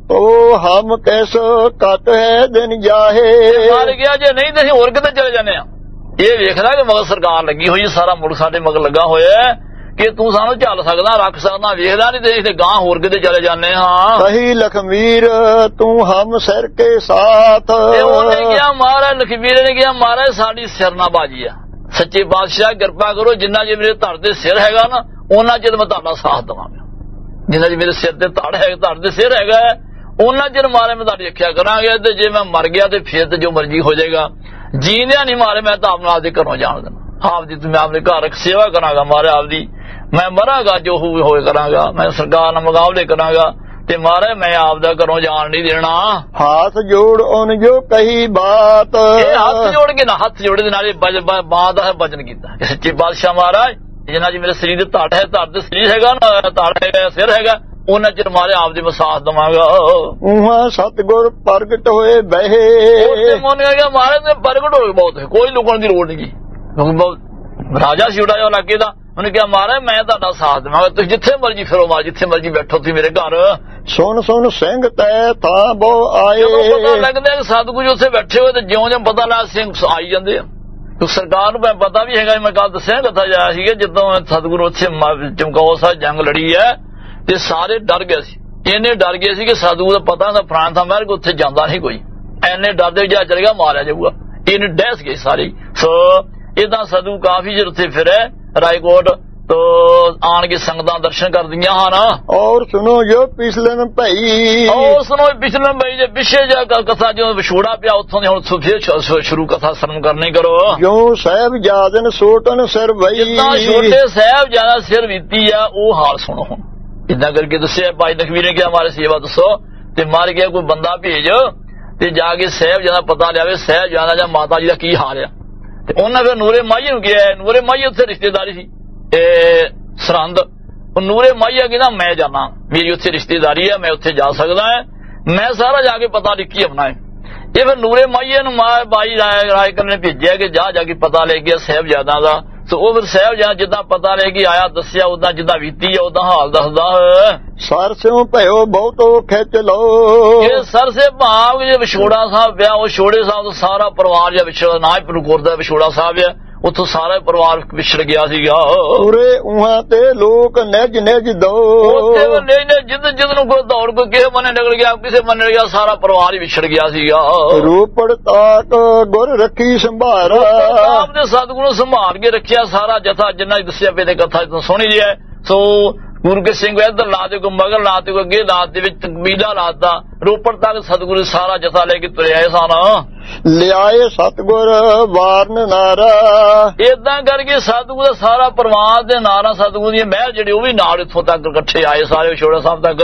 ਉਹ ਹਮ ਕੈਸ ਘਟ ਹੈ ਦਿਨ ਜਾਹੇ। ਮਾਰ ਗਿਆ ਜੇ ਨਹੀਂ ਤੇ ਅਸੀਂ ਹੋਰ ਕਿਤੇ ਚਲੇ ਜਾਂਦੇ ਆ। ਇਹ ਵੇਖਦਾ ਕਿ ਮਗਰ ਸਰਕਾਰ ਲੱਗੀ ਹੋਈ ਸਾਰਾ ਮੁਲਕ ਸਾਡੇ ਮਗਰ ਲੱਗਾ ਹੋਇਆ ਕਿ ਤੂੰ ਸਾਨੂੰ ਝੱਲ ਸਕਦਾ ਰੱਖ ਸਕਦਾ। ਵੇਖਦਾ ਨਹੀਂ ਤੇ ਇੱਥੇ ਗਾਂ ਹੋਰ ਕਿਤੇ ਚਲੇ ਜਾਂਦੇ ਹਾਂ। ਕਹੀ ਲਖਮੀਰ ਤੂੰ ਹਮ ਸਿਰ ਕੇ ਸਾਥ। ਉਹਨੇ ਕਿਹਾ ਮਹਾਰਾਜ ਲਖਮੀਰ ਨੇ ਕਿਹਾ ਮਹਾਰਾਜ ਸਾਡੀ ਸਿਰ ਨਾ ਬਾਜੀ ਆ। ਸੱਚੇ ਪਾਤਸ਼ਾਹ ਕਿਰਪਾ ਕਰੋ ਜਿੰਨਾ ਜੇ ਮੇਰੇ ਧੜ ਦੇ ਸਿਰ ਹੈਗਾ ਨਾ ਉਹਨਾਂ ਚਿਰ ਮੈਂ ਤੁਹਾਡਾ ਸਾਥ ਦੇਵਾਂਗਾ। ਜਿੰਨਾ ਜੇ ਮੇਰੇ ਸਿਰ ਤੇ ਧੜ ਹੈ ਧੜ ਦੇ ਸਿਰ ਹੈਗਾ ਉਹਨਾਂ ਚਿਰ ਮਾਰੇ ਮੈਂ ਤੁਹਾਡੀ ਰੱਖਿਆ ਕਰਾਂਗੇ। ਤੇ ਜੇ ਮੈਂ ਮਰ ਗਿਆ ਤੇ ਫਿਰ ਤੇ ਜੋ ਮਰਜ਼ੀ ਹੋ ਜਾਏਗਾ। ਜੀਂਦਿਆਂ ਨਹੀਂ ਮਾਰੇ ਮੈਂ ਤਾਂ ਆਪਣਾ ਆਪਦੇ ਘਰੋਂ ਜਾਣ ਦੇਣਾ। ਆਪ ਦੀ ਤੁਸੀਂ ਆਪਣੇ ਘਰ ਰੱਖ ਸੇਵਾ ਕਰਾਂਗਾ ਮਾਰੇ ਆਪਦੀ। ਮੈਂ ਮਰਾਂਗਾ ਜੋ ਹੋਏ ਕਰਾਂਗਾ। ਮੈਂ ਸਰਕਾਰ ਨਾਲ ਮੁਕਾਬਲੇ ਕਰਾਂਗਾ ਤੇ ਮਾਰੇ ਮੈਂ ਆਪਦਾ ਘਰੋਂ ਜਾਣ ਨਹੀਂ ਦੇਣਾ। ਹੱਥ ਜੋੜ ਉਹਨ ਜੋ ਕਹੀ ਬਾਤ। ਇਹ ਹੱਥ ਜੋੜ ਕੇ ਨਾ ਹੱਥ ਜੋੜੇ ਦੇ ਨਾਲ ਬਾਤ ਦਾ ਵਚਨ ਕੀਤਾ ਕਿ ਸੱਚੇ ਪਾਤਸ਼ਾਹ ਮਹਾਰਾਜ ਜਿੰਨਾ ਜੀ ਮੇਰੇ ਸਰੀਰ ਦੇ ਧੜ ਹੈ ਧੜ ਦੇ ਸਰੀਰ ਹੈਗਾ ਨਾ ਧੜ ਹੈਗਾ ਸਿਰ ਹੈਗਾ ਉਹਨਾਂ ਚਿਰ ਮਾਰੇ ਆਪਦੇ ਮੈਂ ਸਾਥ ਦੇਵਾਂਗਾ। ਉਹਾਂ ਸਤਿਗੁਰ ਪ੍ਰਗਟ ਹੋਏ ਬਹਿ। ਉਹਨੇ ਮਨ ਗਿਆ ਮਾਰੇ ਤੇ ਪ੍ਰਗਟ ਹੋਏ ਬਹੁਤ ਕੋਈ ਲੁਕਣ ਦੀ ਲੋੜ ਨਹੀਂ ਕਿਉਂਕਿ ਰਾਜਾ ਸੀ ਉਹਦਾ ਇਲਾਕੇ ਦਾ। ਉਹਨੇ ਕਿਹਾ ਮਹਾਰਾਜ ਮੈਂ ਤੁਹਾਡਾ ਸਾਥ ਦੇਵਾਂਗਾ ਤੁਸੀਂ ਜਿੱਥੇ ਮਰਜ਼ੀ ਫਿਰੋ ਮਾਰ ਜਿੱਥੇ ਮਰਜ਼ੀ ਬੈਠੋ ਤੁਸੀਂ ਮੇਰੇ ਘਰ। ਸੁਣ ਸੁਣ ਸਿੰਘ ਤੈ ਥਾਂ ਬੋ ਆਏ। ਪਤਾ ਲੱਗਦਾ ਕਿ ਸਤਿਗੁਰੂ ਉੱਥੇ ਬੈਠੇ ਹੋਏ ਤੇ ਜਿਉਂ ਜਿਉਂ ਪਤਾ ਲੱਗਾ ਸਿੰਘ ਆਈ ਜਾਂਦੇ ਆ। ਸਰਕਾਰ ਨੂੰ ਪਤਾ ਵੀ ਹੈਗਾ ਮੈਂ ਕੱਲ ਦੱਸਿਆ ਕਥਾ ਜਾਇਆ ਸੀਗਾ ਜਦੋਂ ਸਤਿਗੁਰੂ ਉੱਥੇ ਚਮਕੌਰ ਸਾਹਿਬ ਜੰਗ ਲੜੀ ਹੈ ਤੇ ਸਾਰੇ ਡਰ ਗਏ ਸੀ। ਇੰਨੇ ਡਰ ਗਏ ਸੀ ਕਿ ਸਤਿਗੁਰੂ ਦਾ ਪਤਾ ਹੁੰਦਾ ਫਰਾਂਸ ਦਾ ਮਹਿਰ ਉੱਥੇ ਜਾਂਦਾ ਨਹੀਂ ਕੋਈ। ਇੰਨੇ ਡਰਦੇ ਜਾ ਚਲੇਗਾ ਮਾਰਿਆ ਜਾਊਗਾ। ਇਹਨੇ ਡਹਿਸ ਗਏ ਸਾਰੇ। ਸੋ ਏਦਾਂ ਸਤਿਗੁਰੂ ਕਾਫੀ ਚਿਰ ਉੱਥੇ ਫਿਰੇ ਰਾਏਕੋਟ ਤੋ ਆਣ ਕੇ ਸੰਗਤਾਂ ਦਰਸ਼ਨ ਕਰਦੀਆਂ ਹਨ। ਔਰ ਸੁਣੋ ਜੋ ਪਿਛਲੇ ਨੂੰ ਭਈ। ਔਰ ਸੁਣੋ ਪਿਛਲੇ ਭਈ ਜੇ ਪਿੱਛੇ ਜਾ ਕਥਾ ਜੋ ਵਿਛੋੜਾ ਪਿਆ ਉੱਥੋਂ ਦੇ ਹੁਣ ਫੇਰ ਸ਼ੁਰੂ ਕਥਾ ਸਰਮ ਕਰਨੀ ਕਰੋ। ਜੋ ਸਾਹਿਬਜ਼ਾਦਨ ਸੋਟਨ ਸਿਰ ਵਈ। ਜਿੱਦਾਂ ਛੋਟੇ ਸਾਹਿਬਜ਼ਾਦਾ ਸਿਰ ਬੀਤੀ ਆ ਉਹ ਹਾਲ ਸੁਣੋ ਹੁਣ। ਇਦਾਂ ਕਰਕੇ ਦੱਸਿਆ ਭਾਈ ਲਖਮੀਰ ਨੇ ਕਿਹਾ ਮਾਰੇ ਸੇਵਾ ਦੱਸੋ ਤੇ ਮਾਰ ਗਿਆ ਕੋਈ ਬੰਦਾ ਭੇਜ ਤੇ ਜਾ ਕੇ ਸਾਹਿਬਜ਼ਾਦਾ ਪਤਾ ਲਿਆਵੇ ਸਾਹਿਬਜ਼ਾਦਾ ਜਾਂ ਮਾਤਾ ਜੀ ਦਾ ਕੀ ਹਾਲ ਆ। ਤੇ ਉਹਨਾਂ ਫਿਰ ਨੂਰੇ ਮਾਈ ਨੂੰ ਕਿਹਾ। ਨੂਰੇ ਮਾਈ ਉੱਥੇ ਰਿਸ਼ਤੇਦਾਰੀ ਸੀ ਸਰਹੰਦ। ਉਹ ਨੂਰੇ ਮਾਈਆ ਕਹਿੰਦਾ ਮੈਂ ਜਾਣਾ ਮੇਰੀ ਉੱਥੇ ਰਿਸ਼ਤੇਦਾਰੀ ਹੈ ਮੈਂ ਉੱਥੇ ਜਾ ਸਕਦਾ ਹੈ ਮੈਂ ਸਾਰਾ ਜਾ ਕੇ ਪਤਾ ਲਿਖੀ ਆਪਣਾ। ਇਹ ਫਿਰ ਨੂਰੇ ਮਾਈਏ ਨੂੰ ਮਾਂ ਬਾਈ ਰਾਏਕਰ ਨੇ ਭੇਜਿਆ ਕਿ ਜਾ ਜਾ ਕੇ ਪਤਾ ਲੈ ਗਿਆ ਸਾਹਿਬਜ਼ਾਦਾ ਦਾ। ਸੋ ਉਹ ਫਿਰ ਸਾਹਿਬਜ਼ਾਦਾ ਜਿੱਦਾਂ ਪਤਾ ਲੈ ਕੇ ਆਇਆ ਦੱਸਿਆ ਉਦਾਂ ਜਿੱਦਾਂ ਬੀਤੀ ਆ ਉਦਾਂ ਹਾਲ ਦੱਸਦਾ। ਸਰ ਸਿਓ ਭਇਓ ਬਹੁਤੋ ਖਿੱਚ ਲਓ। ਇਹ ਸਰ ਸੇ ਭਾਵ ਜੇ ਵਿਛੋੜਾ ਸਾਹਿਬ ਪਿਆ ਉਹ ਛੋੜੇ ਸਾਹਿਬ ਦਾ ਸਾਰਾ ਪਰਿਵਾਰ ਜਾਂ ਵਿਛੜਾ ਨਾ ਹੀ ਪ੍ਰਗੋਰ ਦਾ ਵਿਛੋੜਾ ਸਾਹਿਬ ਆ ਉੱਥੋਂ ਸਾਰਾ ਪਰਿਵਾਰ ਵਿਛੜ ਗਿਆ ਸੀਗਾ। ਪੂਰੇ ਉਹਾਂ ਤੇ ਲੋਕ ਨਿਜ ਨਿਜ ਦੋ। ਜਿੱਦ ਜਿੱਦ ਨੂੰ ਕੋਈ ਦੌੜ ਕੋਈ ਕਿਸੇ ਬੰਨੇ ਨਿਕਲ ਗਿਆ ਕਿਸੇ ਬੰਨੇ ਨਿਕਲ ਗਿਆ ਸਾਰਾ ਪਰਿਵਾਰ ਹੀ ਵਿਛੜ ਗਿਆ ਸੀਗਾ। ਰੋਪੜ ਤੱਕ ਗੁਰ ਰੱਖੀ ਸੰਭਾਲ। ਆਪ ਦੇ ਸਤਿਗੁਰੂ ਨੂੰ ਸੰਭਾਲ ਕੇ ਰੱਖਿਆ ਸਾਰਾ ਜਥਾ ਜਿੰਨਾ ਦੱਸਿਆ ਪਏ ਤੇ ਕਥਾ ਸੁਣੀ ਹੈ। ਸੋ ਗੁਰੂ ਕੇ ਸਿੰਘ ਇੱਧਰ ਲਾ ਦੇ ਕੋ ਮਗਰ ਲਾ ਦੇ ਕੋ ਅੱਗੇ ਲਾ ਦੇ ਵਿੱਚ ਤਕਬੀਲਾ ਲਾਤਾ। ਰੋਪੜ ਤੱਕ ਸਤਿਗੁਰੂ ਸਾਰਾ ਜਥਾ ਲੈ ਕੇ ਤੁਰੇ ਆਏ ਸਨ। ਲਿਆਏ ਸਤਿਗੁਰ ਵਾਰਨ ਨਾਰਾ। ਏਦਾਂ ਕਰਕੇ ਸਤਿਗੁਰੂ ਦਾ ਸਾਰਾ ਪਰਿਵਾਰ ਦੇ ਨਾਰਾ ਸਤਿਗੁਰੂ ਦੀ ਮਹਿਲ ਜਿਹੜੇ ਉਹ ਵੀ ਨਾਲ ਇੱਥੋਂ ਤੱਕ ਇਕੱਠੇ ਆਏ ਸਾਰੇ ਵਿਛੋੜਾ ਸਾਹਿਬ ਤੱਕ।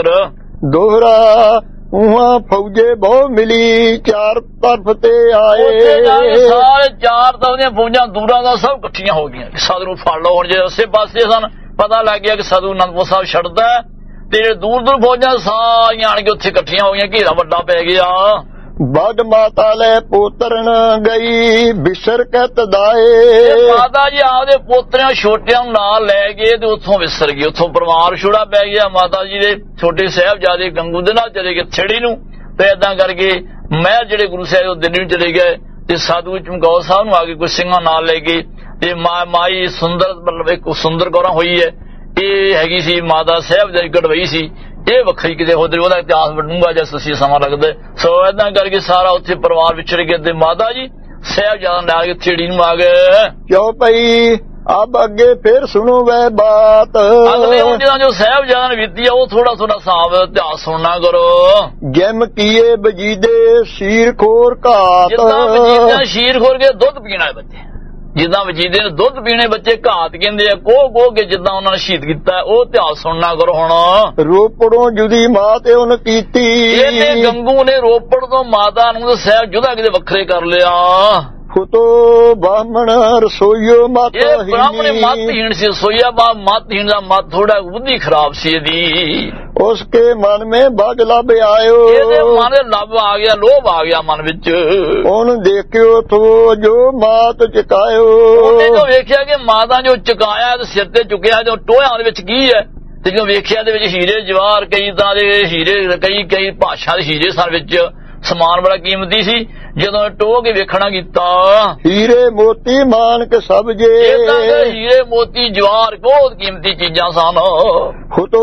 ਦੋਹਰਾ ਉਹਾਂ ਫੌਜੇ ਬਹੁ ਮਿਲੀ ਚਾਰ ਤਰਫ ਤੇ ਆਏ। ਸਾਰੇ ਚਾਰ ਤਰਫ ਦੀਆਂ ਫੌਜਾਂ ਦੂਰਾਂ ਦਾ ਸਭ ਇਕੱਠੀਆਂ ਹੋ ਗਈਆਂ ਸਤਿਗੁਰੂ ਫੜ ਲਓ। ਹੁਣ ਜੇ ਉਸੇ ਪਾਸੇ ਸਨ ਪਤਾ ਲੱਗ ਗਿਆ ਕਿ ਸਤਿਗੁਰੂ ਅਨੰਦਪੁਰ ਸਾਹਿਬ ਛੱਡਦਾ ਤੇ ਦੂਰ ਦੂਰ ਫੌਜਾਂ ਸਾਰੀਆਂ ਆਣ ਕੇ ਉੱਥੇ ਇਕੱਠੀਆਂ ਹੋ ਗਈਆਂ। ਘੇਰਾ ਵੱਡਾ ਪੈ ਗਿਆ। ਵੱਡ ਮਾਤਾ ਲੈ ਪੋਤਰਨ ਗਈ ਬਿਸਰ ਕਤ ਦਾਏ। ਮਾਤਾ ਜੀ ਆਪਦੇ ਪੋਤਰਿਆਂ ਛੋਟਿਆਂ ਨੂੰ ਨਾਲ ਲੈ ਗਏ ਤੇ ਉੱਥੋਂ ਵਿਸਰ ਗਏ। ਉੱਥੋਂ ਪਰਿਵਾਰ ਛੋੜਾ ਪੈ ਗਿਆ। ਮਾਤਾ ਜੀ ਦੇ ਛੋਟੇ ਸਾਹਿਬਜ਼ਾਦੇ ਗੰਗੂ ਦੇ ਨਾਲ ਚਲੇ ਗਏ ਥੇੜੀ ਨੂੰ ਤੇ ਏਦਾਂ ਕਰਕੇ ਮੈਂ ਜਿਹੜੇ ਗੁਰੂ ਸਾਹਿਬ ਉਹ ਦਿੱਲੀ ਨੂੰ ਚਲੇ ਗਏ ਤੇ ਸਾਧੂ ਚਮਕੌਰ ਸਾਹਿਬ ਨੂੰ ਆ ਕੇ ਕੁਝ ਸਿੰਘਾਂ ਨਾਲ ਲੈ ਗਏ ਤੇ ਮਾਈ ਸੁੰਦਰ ਮਤਲਬ ਇੱਕ ਸੁੰਦਰ ਗੌਰਾਂ ਹੋਈ ਹੈ, ਇਹ ਹੈਗੀ ਸੀ ਮਾਤਾ ਸਾਹਿਬ ਦੀ ਗੜਵਈ ਸੀ, ਇਹ ਵੱਖਰੀ ਕਿਤੇ ਹੋਦੇ ਉਹਦਾ ਇਤਿਹਾਸ ਬਣੂਗਾ ਜਾਂ ਸੱਸੀ ਸਮਾਂ ਲੱਗਦਾ। ਸੋ ਏਦਾਂ ਕਰਕੇ ਸਾਰਾ ਉੱਥੇ ਪਰਿਵਾਰ ਵਿਛੜ ਗਿਆ ਤੇ ਮਾਤਾ ਜੀ ਸਾਹਿਬਜ਼ਾਦਾ ਲੈ ਕੇ ਥੇੜੀ ਨੂੰ ਆ ਗਏ। ਕਿਉਂ ਪਈ ਅਬ ਅੱਗੇ ਫਿਰ ਸੁਣੋ ਵੈ ਬਾਤ, ਅਗਲੇ ਹੁਣ ਜਿਹੜਾ ਜੋ ਸਾਹਿਬਜ਼ਾਦਾ ਨੇ ਬੀਤੀ ਆ ਉਹ ਥੋੜਾ ਥੋੜਾ ਹਿਸਾਬ ਇਤਿਹਾਸ ਸੁਣਨਾ ਕਰੋ। ਜਿਮ ਕੀਏ ਵਜੀਦੇ ਸ਼ੀਰ ਖੋਰ ਘਾਤ, ਜਿੱਦਾਂ ਵਜੀਦਿਆਂ ਸ਼ੀਰ ਖੋਰ ਕੇ ਦੁੱਧ ਪੀਣ ਵਾਲੇ ਬੱਚੇ, ਜਿੱਦਾਂ ਵਜੀਦੇ ਨੇ ਦੁੱਧ ਪੀਣੇ ਬੱਚੇ ਘਾਤ ਕਹਿੰਦੇ ਆ, ਕੋਹ ਕੋਹ ਕੇ ਜਿੱਦਾਂ ਉਹਨਾਂ ਨੇ ਸ਼ਹੀਦ ਕੀਤਾ ਉਹ ਇਤਿਹਾਸ ਸੁਣਨਾ ਕਰੋ। ਹੁਣ ਰੋਪੜੋਂ ਜੁਦੀ ਮਾਂ ਤੇ ਉਹਨ ਕੀਤੀ, ਇਹਨੇ ਗੰਗੂ ਨੇ ਰੋਪੜ ਤੋਂ ਮਾਤਾ ਨੂੰ ਸਾਹਿਬ ਜੁਦਾ ਕਿਤੇ ਵੱਖਰੇ ਕਰ ਲਿਆ। ਫੁੱਟੋ ਬਾਹਮਣ ਰਸੋਈਓ ਮਾਤਾ ਇਹ ਬ੍ਰਾਹਮਣ ਮਤਹੀਣ ਸੀ, ਰਸੋਈਆ ਬਾ ਮਤਹੀਣ ਦਾ ਮਤ ਥੋੜਾ ਬੁੱਧੀ ਖਰਾਬ ਸੀ ਇਹਦੀ। ਉਸਕੇ ਮਨ ਮੇ ਬਗ ਲੱਭ ਆਇਓ, ਇਹਦੇ ਮਨ ਦੇ ਲੱਭ ਆ ਗਿਆ, ਲੋਭ ਆ ਗਿਆ ਮਨ ਵਿੱਚ। ਉਹਨ ਦੇਖਿਓ ਥੋ ਜੋ ਮਾਤ ਚਕਾਇਓ, ਉਹਨੇ ਜੋ ਵੇਖਿਆ ਕਿ ਮਾਤਾ ਜੋ ਚੁਕਾਇਆ ਤੇ ਸਿਰ ਤੇ ਚੁੱਕਿਆ ਜੋ ਟੋਇਆਂ ਦੇ ਵਿੱਚ ਕੀ ਹੈ, ਤੇ ਜੋ ਵੇਖਿਆ ਦੇ ਵਿੱਚ ਹੀਰੇ ਜਵਾਹਰ ਕਈ ਤਰ੍ਹਾਂ ਦੇ ਹੀਰੇ, ਕਈ ਕਈ ਭਾਸ਼ਾ ਦੇ ਹੀਰੇ ਸਨ ਵਿੱਚ, ਸਮਾਨ ਬੜਾ ਕੀਮਤੀ ਸੀ। ਜਦੋਂ ਟੋਹ ਕੇ ਵੇਖਣਾ ਕੀਤਾ ਹੀਰੇ ਮੋਤੀ ਮਾਨਕ ਸਭ ਜੇ, ਹੀਰੇ ਮੋਤੀ ਜਵਾਹਰ ਬਹੁਤ ਕੀਮਤੀ ਚੀਜ਼ਾਂ ਸਨ। ਫੁੱਟੋ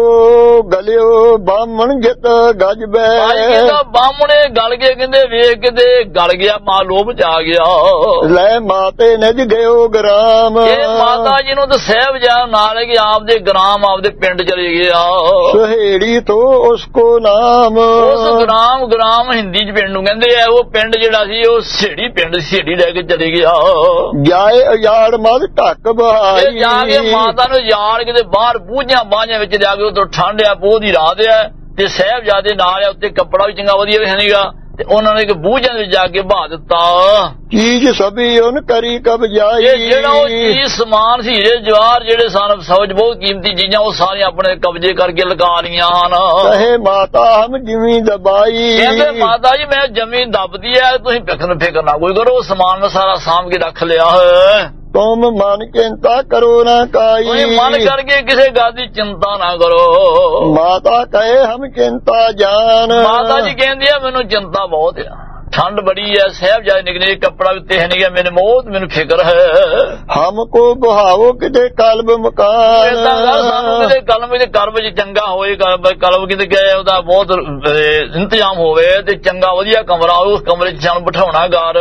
ਗਲਿਓ ਬਾਹਮਣ ਜਿਤ ਗੱਜ ਬੈ, ਬਾਹਮਣੇ ਗਲ ਗਏ ਕਹਿੰਦੇ ਵੇਖ ਕੇ ਤੇ ਗਲ ਗਿਆ, ਮਾਂ ਲੋਭ ਚ ਆ ਗਿਆ। ਲੈ ਮਾਤੇ ਨਿਜ ਗਇਓ ਗ੍ਰਾਮ, ਇਹ ਮਾਤਾ ਜੀ ਨੂੰ ਤਾਂ ਸਾਹਿਬਜ਼ਾਦਾ ਨਾਲ ਕਿ ਆਪਦੇ ਗ੍ਰਾਮ ਆਪਦੇ ਪਿੰਡ ਚਲੇ ਗਿਆ। ਸੁਹੇੜੀ ਤੋਂ ਉਸਕੋ ਨਾਮ, ਉਸ ਗ੍ਰਾਮ ਗ੍ਰਾਮ ਹਿੰਦੀ ਚ ਪਿੰਡ ਨੂੰ ਕਹਿੰਦੇ ਆ, ਉਹ ਪਿੰਡ ਜਿਹੜਾ ਸੀ ਉਹ ਸੇੜੀ ਪਿੰਡ ਸੇੜੀ ਲੈ ਕੇ ਚਲੇ ਗਿਆ। ਜਾਏ ਅਜਾੜ ਮਦ ਢੱਕ ਬਹਾਈ, ਜਾ ਕੇ ਮਾਤਾ ਨੂੰ ਯਾਰ ਕਿਤੇ ਬਾਹਰ ਬੂਝਾਂ ਬਾਝਾਂ ਵਿੱਚ ਜਾ ਕੇ ਉਦੋਂ ਠੰਡ ਆ, ਪੋਹ ਦੀ ਰਾਤ ਆ ਤੇ ਸਾਹਿਬਜ਼ਾਦੇ ਨਾਲ ਆ, ਉੱਤੇ ਕੱਪੜਾ ਵੀ ਚੰਗਾ ਵਧੀਆ ਵੀ ਹੈ ਨੀਗਾ, ਤੇ ਉਹਨਾਂ ਨੇ ਇੱਕ ਬੂਝਾਂ ਵਿੱਚ ਜਾ ਕੇ ਬਹਾ ਦਿੱਤਾ। ਚੀਜ਼ ਸਭੀ ਉਹਨ ਕਰੀ ਕਬਜਾਈ, ਜਿਹੜਾ ਉਹ ਚੀਜ਼ ਸਮਾਨ ਸੀ ਹੀਰੇ ਜਵਾਹਰ ਜਿਹੜੇ ਸਨ ਸੌਜ ਬਹੁਤ ਕੀਮਤੀ ਚੀਜ਼ਾਂ ਉਹ ਸਾਰੀਆਂ ਆਪਣੇ ਕਬਜ਼ੇ ਕਰਕੇ ਲਗਾ ਲਈਆਂ ਹਨ। ਕਹੇ ਮਾਤਾ ਹਮ ਜਿਮੀ ਦਬਾਈ, ਕਹਿੰਦੇ ਮਾਤਾ ਜੀ ਮੈਂ ਜ਼ਮੀਨ ਦੱਬਦੀ ਹੈ, ਤੁਸੀਂ ਫਿਕਰ ਫਿਕਰ ਨਾ ਕੋਈ ਕਰੋ, ਸਮਾਨ ਮੈਂ ਸਾਰਾ ਸਾਂਭ ਕੇ ਰੱਖ ਲਿਆ ਹੈ। ਤੁਮ ਮਨ ਚਿੰਤਾ ਕਰੋ ਨਾ ਕਾਈ, ਤੁਸੀਂ ਮਨ ਕਰਕੇ ਕਿਸੇ ਗੱਲ ਦੀ ਚਿੰਤਾ ਨਾ ਕਰੋ। ਮਾਤਾ ਕਹੇ ਹਮ ਚਿੰਤਾ ਜਾਨ, ਮਾਤਾ ਜੀ ਕਹਿੰਦੀ ਆ ਮੈਨੂੰ ਚਿੰਤਾ ਬਹੁਤ ਆ, ਠੰਡ ਬੜੀ ਹੈ, ਸਾਹਿਬਜ਼ਾਦੇ ਨਿਕਲੇ ਕੱਪੜਾ ਵੀ ਤੇ ਨਹੀਂ ਗਿਆ, ਮੈਨੂੰ ਬਹੁਤ ਮੈਨੂੰ ਫਿਕਰ ਹੈ। ਹਮ ਕੋ ਬਹਾਵੋ ਕਿਤੇ ਕਲਬ ਮਕਾਨ, ਏਦਾਂ ਕਰ ਸਾਨੂੰ ਕਿਤੇ ਕਲਮ ਦੇ ਕਰਬ ਚ ਚੰਗਾ ਹੋਏ, ਕਲਬ ਕਿਤੇ ਗਏ ਉਹਦਾ ਬਹੁਤ ਇੰਤਜ਼ਾਮ ਹੋਵੇ ਤੇ ਚੰਗਾ ਵਧੀਆ ਕਮਰਾ, ਉਸ ਕਮਰੇ ਚ ਸਾਨੂੰ ਬਿਠਾਉਣਾ ਘਰ।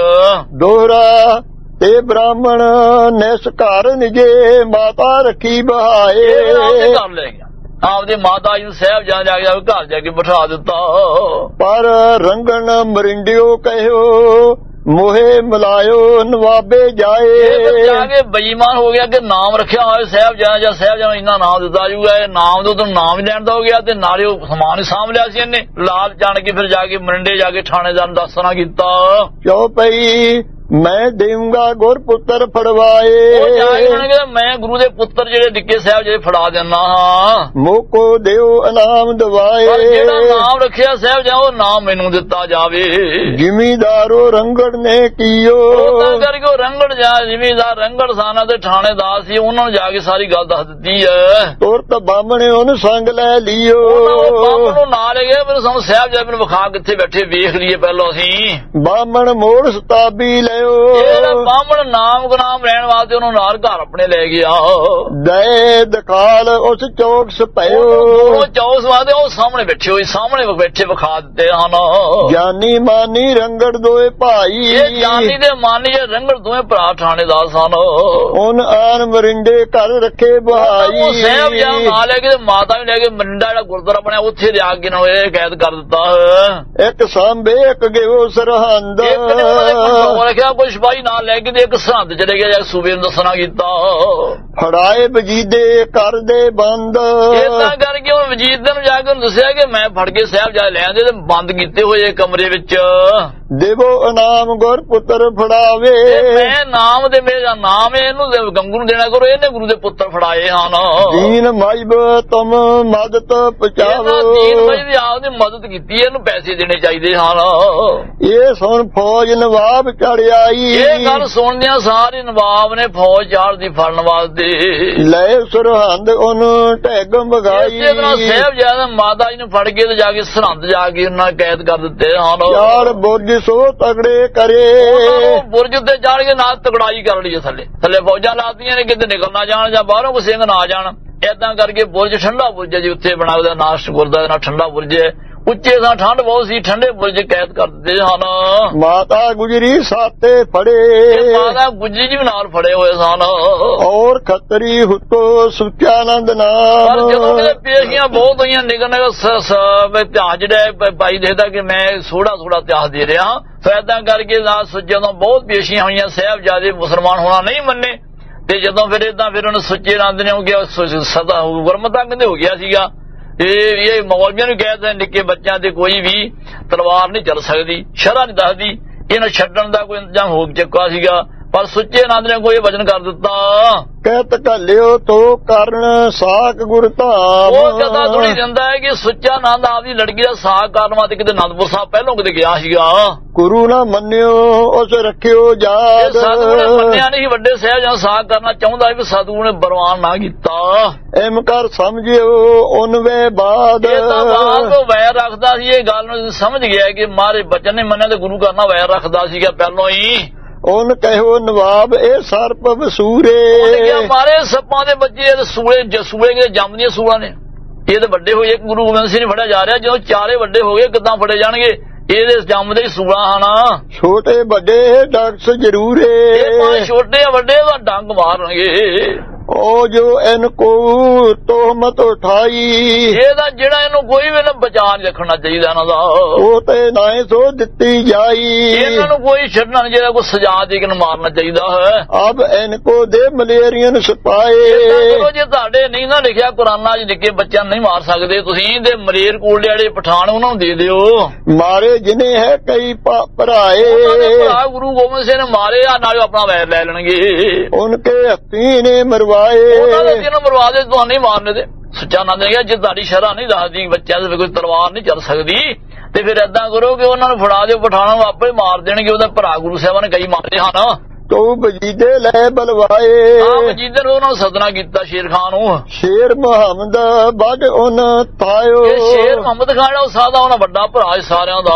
ਦੋਹਰਾ ਤੇ ਬ੍ਰਾਹਮਣ ਨਿਸ ਘਰ ਨਿਜੇ ਮਾਤਾ ਰੱਖੀ ਬਹਾਏ, ਕਰ ਲੈ ਗਿਆ ਆਪਦੇ ਮਾਤਾ ਜੀ ਨੂੰ ਸਾਹਿਬਜ਼ਾਦਾ ਜਾ ਕੇ ਘਰ ਜਾ ਕੇ ਬਿਠਾ ਦਿੱਤਾ। ਪਰ ਰੰਗਣ ਮਰਿੰਡਿਓ ਕਹਿਓ ਮੋਹੇ ਮਿਲਾਇਓ ਨਵਾਬੇ ਜਾਏ, ਜਾ ਕੇ ਬੇਈਮਾਨ ਹੋ ਗਿਆ ਕਿ ਨਾਮ ਰੱਖਿਆ ਹੋਇਆ ਸਾਹਿਬਜ਼ਾਦਾ ਜਾਂ ਸਾਹਿਬਜ਼ਾਦਾ ਇੰਨਾ ਨਾਮ ਦਿੱਤਾ ਜੂਗਾ, ਇਹ ਨਾਮ ਤੋਂ ਤੁਹਾਨੂੰ ਨਾਮ ਹੀ ਲੈਣ ਦਾ ਹੋ ਗਿਆ ਤੇ ਨਾਲੇ ਉਹ ਸਮਾਨ ਹੀ ਸਾਂਭ ਲਿਆ ਸੀ ਇਹਨੇ। ਲਾਲ ਜਾਣ ਕੇ ਫਿਰ ਜਾ ਕੇ ਮਰਿੰਡੇ ਜਾ ਕੇ ਥਾਣੇਦਾਰ ਨੂੰ ਦੱਸਣਾ ਕੀਤਾ। ਕਿਉਂ ਪਈ ਮੈਂ ਦੇਵਾਂਗਾ ਗੁਰ ਪੁੱਤਰ ਫੜਵਾਏ, ਮੈਂ ਗੁਰੂ ਦੇ ਪੁੱਤਰ ਜਿਹੜੇ ਨਿੱਕੇ ਸਾਹਿਬ ਜਿਹੜੇ ਫੜਾ ਦਿੰਦਾ ਹਾਂ। ਮੋਕੋ ਦਿਓ ਇਨਾਮ ਦਵਾਏ, ਜਿਹੜਾ ਨਾਮ ਰੱਖਿਆ ਸਾਹਿਬ ਜਾ ਉਹ ਨਾਮ ਮੈਨੂੰ ਦਿੱਤਾ ਜਾਵੇ। ਜ਼ਿਮੀਦਾਰੋ ਰੰਗੜ ਨੇ ਕੀਓ, ਤਾਂ ਕਰਕੇ ਉਹ ਰੰਗੜ ਜਾ ਜ਼ਿਮੀਦਾਰ ਰੰਗੜ ਸਾਨਾ ਦੇ ਥਾਣੇਦਾਰ ਸੀ, ਉਹਨਾਂ ਨੂੰ ਜਾ ਕੇ ਸਾਰੀ ਗੱਲ ਦੱਸ ਦਿੱਤੀ ਹੈ। ਤੁਰਤ ਬਾਹਮਣੇ ਉਹਨੂੰ ਸੰਗ ਲੈ ਲਿਓ, ਬਾਹਮਣ ਨੂੰ ਨਾਲ ਲੈ ਗਏ, ਮੈਨੂੰ ਸਾਨੂੰ ਸਾਹਿਬ ਜਾ ਮੈਨੂੰ ਵਿਖਾ ਕਿੱਥੇ ਬੈਠੇ ਵੇਖ ਲਈਏ ਪਹਿਲਾਂ ਅਸੀਂ। ਬਾਹਮਣ ਮੋੜ ਸਤਾਬੀ ਲੈ, ਬਾਹਮਣ ਨਾਮ ਗੁਨਾਮ ਰਹਿਣ ਵਾਸਤੇ ਉਹਨੂੰ ਨਾਲ ਘਰ ਆਪਣੇ ਲੈ ਗਿਆ। ਦੇ ਦਕਾਲ ਉਸ ਚੌਕ ਸਪਿਓ, ਉਹ ਚੌਕ ਵਾਸਤੇ ਉਹ ਸਾਹਮਣੇ ਬੈਠੇ ਹੋਏ, ਸਾਹਮਣੇ ਬੈਠੇ ਵਿਖਾ ਦਿੱਤੇ ਹਨ। ਜਾਨੀ ਮਾਨੀ ਰੰਗੜ ਦੋਏ ਭਾਈ, ਇਹ ਜਾਨੀ ਤੇ ਮਾਨੀ ਰੰਗੜ ਦੋਏ ਭਰਾ ਥਾਣੇਦਾਰ ਸਨ। ਉਹਨ ਆਨ ਮਰਿੰਡੇ ਘਰ ਰੱਖੇ ਬਹਾਈ, ਸਾਹਿਬ ਜਾਂ ਨਾਲ ਲੈ ਕੇ ਮਾਤਾ ਵੀ ਲੈ ਕੇ ਮਰਿੰਡਾ ਜਿਹੜਾ ਗੁਰਦੁਆਰਾ ਬਣਿਆ ਉੱਥੇ ਲਿਆ ਕੇ ਨਾ ਇਹ ਕੈਦ ਕਰ ਦਿੱਤਾ। ਇੱਕ ਸਾਂਭੇ ਇੱਕ ਗਿਓ ਸਰਹੰਦ, ਰੱਖਿਆ ਕੋਈ ਸਿਪਾਹੀ ਨਾਲ ਲੈ ਕੇ ਤੇ ਇੱਕ ਸਰਹੰਦ ਚਲੇ ਗਿਆ, ਸੂਬੇ ਨੂੰ ਦੱਸਣਾ ਕੀਤਾ। ਫੜਾਏ ਵਜੀਦੇ ਕਰਦੇ ਬੰਦ, ਏਦਾਂ ਕਰਕੇ ਉਹ ਵਜੀਦੇ ਨੂੰ ਜਾ ਕੇ ਦੱਸਿਆ ਕਿ ਮੈਂ ਫੜ ਕੇ ਸਾਹਿਬ ਜਾ ਲੈ ਆਂਦੇ ਤੇ ਬੰਦ ਕੀਤੇ ਹੋਏ ਕਮਰੇ ਵਿੱਚ। ਦੇਵੋ ਇਨਾਮ ਗੁਰ ਪੁੱਤਰ ਫੜਾਵੇ। ਮੈਂ ਨਾਮ ਦੇ ਮੇਰਾ ਨਾਮ ਇਹਨੂੰ ਗੰਗੂ ਨੂੰ ਦੇਣਾ ਕਰੋ, ਇਹਨੇ ਗੁਰੂ ਦੇ ਪੁੱਤਰ ਫੜਾਏ ਹਨ। ਦੀਨ ਮਾਇਬ ਤੁਮ ਮਦਦ ਪਹੁੰਚਾਵੋ। ਦੀਨ ਮਾਇਬ ਦੀ ਆਪ ਦੀ ਮਦਦ ਕੀਤੀ, ਇਹਨੂੰ ਪੈਸੇ ਦੇਣੇ ਚਾਹੀਦੇ ਹਨ। ਇਹ ਸੁਣ ਫੌਜ ਨਵਾਬ ਚੜ ਆਈ। ਇਹ ਗੱਲ ਸੁਣਦਿਆਂ ਸਾਰੇ ਨਵਾਬ ਨੇ ਫੌਜ ਚਾੜਦੀ ਫੜਨ ਵਾਸਤੇ। ਲੈ ਸਰਹੰਦ ਉਹਨੂੰ ਢੈਗ ਮਗਾਈ। ਇਸੇ ਤਰ੍ਹਾਂ ਸਾਹਿਬਜ਼ਾਦਾ ਮਾਤਾ ਜੀ ਨੂੰ ਫੜ ਕੇ ਤੇ ਜਾ ਕੇ ਸਰਹੰਦ ਜਾ ਕੇ ਉਹਨਾਂ ਕੈਦ ਕਰ ਦਿੱਤੇ ਹਨ। ਚਾਰ ਬੁਰਜ ਸੋ ਤਗੜੇ ਕਰੇ। ਬੁਰਜ ਉੱਤੇ ਚੜ ਕੇ ਨਾਲ ਤਗੜਾਈ ਕਰ ਲਈ ਥੱਲੇ ਥੱਲੇ ਫੌਜਾਂ ਲਾਤੀਆਂ ਨੇ, ਕਿਤੇ ਨਿਕਲ ਨਾ ਜਾਣ ਜਾਂ ਬਾਹਰੋਂ ਕੋਈ ਸਿੰਘ ਨਾ ਜਾਣ। ਏਦਾਂ ਕਰਕੇ ਬੁਰਜ ਠੰਡਾ ਬੁਰਜ ਜੀ ਉੱਥੇ ਬਣਾ ਉਹਦਾ ਨਾਸ਼ ਗੁਰਦਾ ਨਾਲ ਠੰਡਾ ਬੁਰਜ ਹੈ। ਉੱਚੇ ਥਾਂ ਠੰਡ ਬਹੁਤ ਸੀ, ਠੰਡੇ ਬੁਰਜ ਕੈਦ ਕਰ ਦਿੱਤੇ ਹਨ। ਮਾਤਾ ਗੁਜਰੀ ਸਾਤੇ ਫੜੇ। ਮਾਤਾ ਗੁਜਰੀ ਜੀ ਵੀ ਨਾਲ ਫੜੇ ਹੋਏ ਸਨ। ਔਰ ਖੱਤਰੀ ਹੁੱਤੋ ਸੁਚਾਨੰਦ ਨਾਮ। ਪਰ ਜਦੋਂ ਕਿਤੇ ਪੇਸ਼ੀਆਂ ਬਹੁਤ ਹੋਈਆਂ ਨਿਕਲ ਨਿਕਲ ਧਿਆਨ ਜਿਹੜਾ ਭਾਈ ਦੇਖਦਾ ਕਿ ਮੈਂ ਥੋੜਾ ਥੋੜਾ ਇਤਿਹਾਸ ਦੇ ਰਿਹਾ। ਫਿਰ ਏਦਾਂ ਕਰਕੇ ਜਦੋਂ ਬਹੁਤ ਪੇਸ਼ੀਆਂ ਹੋਈਆਂ ਸਾਹਿਬਜ਼ਾਦੇ ਮੁਸਲਮਾਨ ਹੋਣਾ ਨਹੀਂ ਮੰਨੇ, ਤੇ ਜਦੋਂ ਫਿਰ ਏਦਾਂ ਫਿਰ ਉਹਨੇ ਸੁੱਚੇ ਨੰਦ ਨੇ ਹੋ ਗਿਆ ਸਦਾ ਗੁਰਮਤਾ ਕਹਿੰਦੇ ਹੋ ਗਿਆ ਸੀਗਾ। ਇਹ ਇਹ ਮੌਲਵੀਆਂ ਨੂੰ ਕਹਿ ਦਿੰਦੇ ਨਿੱਕੇ ਬੱਚਿਆਂ ਤੇ ਕੋਈ ਵੀ ਤਲਵਾਰ ਨਹੀਂ ਚੱਲ ਸਕਦੀ, ਸ਼ਰ੍ਹਾ ਨਹੀਂ ਦੱਸਦੀ, ਇਹਨੂੰ ਛੱਡਣ ਦਾ ਕੋਈ ਇੰਤਜ਼ਾਮ ਹੋ ਚੁੱਕਾ ਸੀਗਾ। ਪਰ ਸੁੱਚੇ ਨੰਦ ਨੇ ਕੋਈ ਵਚਨ ਕਰ ਦਿੱਤਾ, ਕਹਿਤ ਘੱਲਿਓ ਤੋ ਕਰਨ ਸਾਕ ਗੁਰ ਧਾਮ। ਉਹ ਕਦਾ ਥੋੜੀ ਦਿੰਦਾ ਹੈ ਕਿ ਸੁੱਚਾ ਨੰਦ ਆਪਦੀ ਲੜਕੀ ਦਾ ਸਾਕ ਕਰਨ ਵਾਸਤੇ ਕਿਤੇ ਅਨੰਦਪੁਰ ਸਾਹਿਬ ਪਹਿਲੋਂ ਕਿਤੇ ਗਿਆ ਸੀਗਾ। ਗੁਰੂ ਨਾ ਮੰਨਿਓ ਉਸ ਰੱਖਿਓ ਯਾਦ। ਸਤਿਗੁਰੂ ਨੇ ਮੰਨਿਆ ਨਹੀਂ, ਵੱਡੇ ਸਾਹਿਬ ਜਾਂ ਸਾਕ ਕਰਨਾ ਚਾਹੁੰਦਾ ਵੀ ਸਤਿਗੁਰੂ ਨੇ ਬਰਵਾਨ ਨਾ ਕੀਤਾ। ਐਮ ਕਰ ਸਮਝਿਓ ਉਨਵੇ ਬਾਦ। ਇਹਦਾ ਬਾਅਦ ਉਹ ਵੈਰ ਰੱਖਦਾ ਸੀ, ਇਹ ਗੱਲ ਨੂੰ ਸਮਝ ਗਿਆ ਕਿ ਮਾਰੇ ਬਚਨ ਨੇ ਮੰਨਿਆ ਤੇ ਗੁਰੂ ਕਰਨਾ ਵੈਰ ਰੱਖਦਾ ਸੀਗਾ ਪਹਿਲੋਂ ਹੀ। ਉਹਨ ਕਹਿਓ ਨਵਾਬ ਇਹ ਸਰਪ ਵਸੂਰੇ। ਮਾਰੇ ਸੱਪਾਂ ਦੇ ਬੱਚੇ ਸੂਲੇ ਸੂਲੇ ਕਿਤੇ ਜੰਮਦੀਆਂ ਸੂਲਾਂ ਨੇ, ਇਹ ਤਾਂ ਵੱਡੇ ਹੋਏ। ਇੱਕ ਗੁਰੂ ਗੋਬਿੰਦ ਸਿੰਘ ਨੇ ਫੜਿਆ ਜਾ ਰਿਹਾ, ਜਦੋਂ ਚਾਰੇ ਵੱਡੇ ਹੋ ਗਏ ਕਿੱਦਾਂ ਫੜੇ ਜਾਣਗੇ? ਇਹਦੇ ਜੰਮਦੇ ਹੀ ਸੂਲਾਂ ਹਨ। ਛੋਟੇ ਵੱਡੇ ਡਾਕਸ ਜ਼ਰੂਰੇ। ਇਹ ਛੋਟੇ ਵੱਡੇ ਦਾ ਡੰਗ ਮਾਰਨਗੇ। ਉਹ ਜੋ ਇਹਨ ਕੋ ਤੋਹਮਤ ਉਠਾਈ। ਇਹਦਾ ਜਿਹੜਾ ਇਹਨੂੰ ਕੋਈ ਵੀ ਨਾ ਬਚਾ ਨਹੀਂ ਰੱਖਣਾ ਚਾਹੀਦਾ ਇਹਨਾਂ ਦਾ। ਉਹ ਤੇ ਨਾ ਸੋ ਦਿੱਤੀ ਜਾਈ। ਇਹਨਾਂ ਨੂੰ ਕੋਈ ਛੱਡਣਾ ਨਹੀਂ ਚਾਹੀਦਾ, ਕੋਈ ਸਜ਼ਾ ਦੇ ਕੇ ਮਾਰਨਾ ਚਾਹੀਦਾ ਹੈ। ਅਬ ਇਹਨ ਕੋ ਦੇ ਮਲੇਰੀਅਨ ਸਪਾਏ। ਜੇ ਤੁਹਾਡੇ ਨਹੀਂ ਨਾ ਲਿਖਿਆ ਕੁਰਾਨਾਂ 'ਚ ਨਿੱਕੇ ਬੱਚਿਆਂ ਨਹੀਂ ਮਾਰ ਸਕਦੇ ਤੁਸੀਂ, ਤੇ ਮਲੇਰ ਕੋਲ ਵਾਲੇ ਪਠਾਨ ਉਹਨਾਂ ਨੂੰ ਦੇ ਦਿਓ। ਮਾਰੇ ਜਿਨੇ ਹੈ ਕਈ ਭਰਾਏ। ਭਰਾ ਗੁਰੂ ਗੋਬਿੰਦ ਸਿੰਘ ਨੇ ਮਾਰੇ ਆ, ਨਾਲ ਆਪਣਾ ਵੈਰ ਲੈ ਲੈਣਗੇ। ਉਨਕੇ ਹੱਥੀ ਨੇ ਮਰਵਾ ਮਰਵਾ ਦੇ, ਤੁਹਾਨੂੰ ਨਹੀਂ ਮਾਰਨੇ ਦੇ। ਸੁੱਚਾ ਨੰਦ ਨੇ ਕਿਹਾ ਜੇ ਤੁਹਾਡੀ ਸ਼ਰ੍ਹਾ ਨਹੀਂ ਦੱਸਦੀ ਬੱਚਿਆਂ ਦੇ ਕੋਈ ਤਲਵਾਰ ਨਹੀਂ ਚੱਲ ਸਕਦੀ, ਤੇ ਫਿਰ ਏਦਾਂ ਕਰੋ ਕਿ ਉਹਨਾਂ ਨੂੰ ਫੜਾ ਦਿਓ, ਪਠਾਣਾ ਨੂੰ ਆਪੇ ਮਾਰ ਦੇਣਗੇ। ਉਹਦਾ ਭਰਾ ਗੁਰੂ ਸਾਹਿਬਾਂ ਨੇ ਕਈ ਮਾਰੇ ਹਨ। ਤੂੰ ਵਜੀਦੇ ਲੈ ਬਲਵਾਏ। ਹਾਂ, ਵਜੀਦੇ ਨੂੰ ਉਹਨਾਂ ਨੂੰ ਸਦਨਾ ਕੀਤਾ ਸ਼ੇਰ ਖਾਨ ਨੂੰ। ਸ਼ੇਰ ਮੁਹੰਮਦ ਵੱਡ ਉਨ ਤਾਇਓ। ਸ਼ੇਰ ਮੁਹੰਮਦ ਖਾਨ ਉਹ ਸਾਦਾ ਉਹਨਾਂ ਵੱਡਾ ਭਰਾ ਸਾਰਿਆਂ ਦਾ।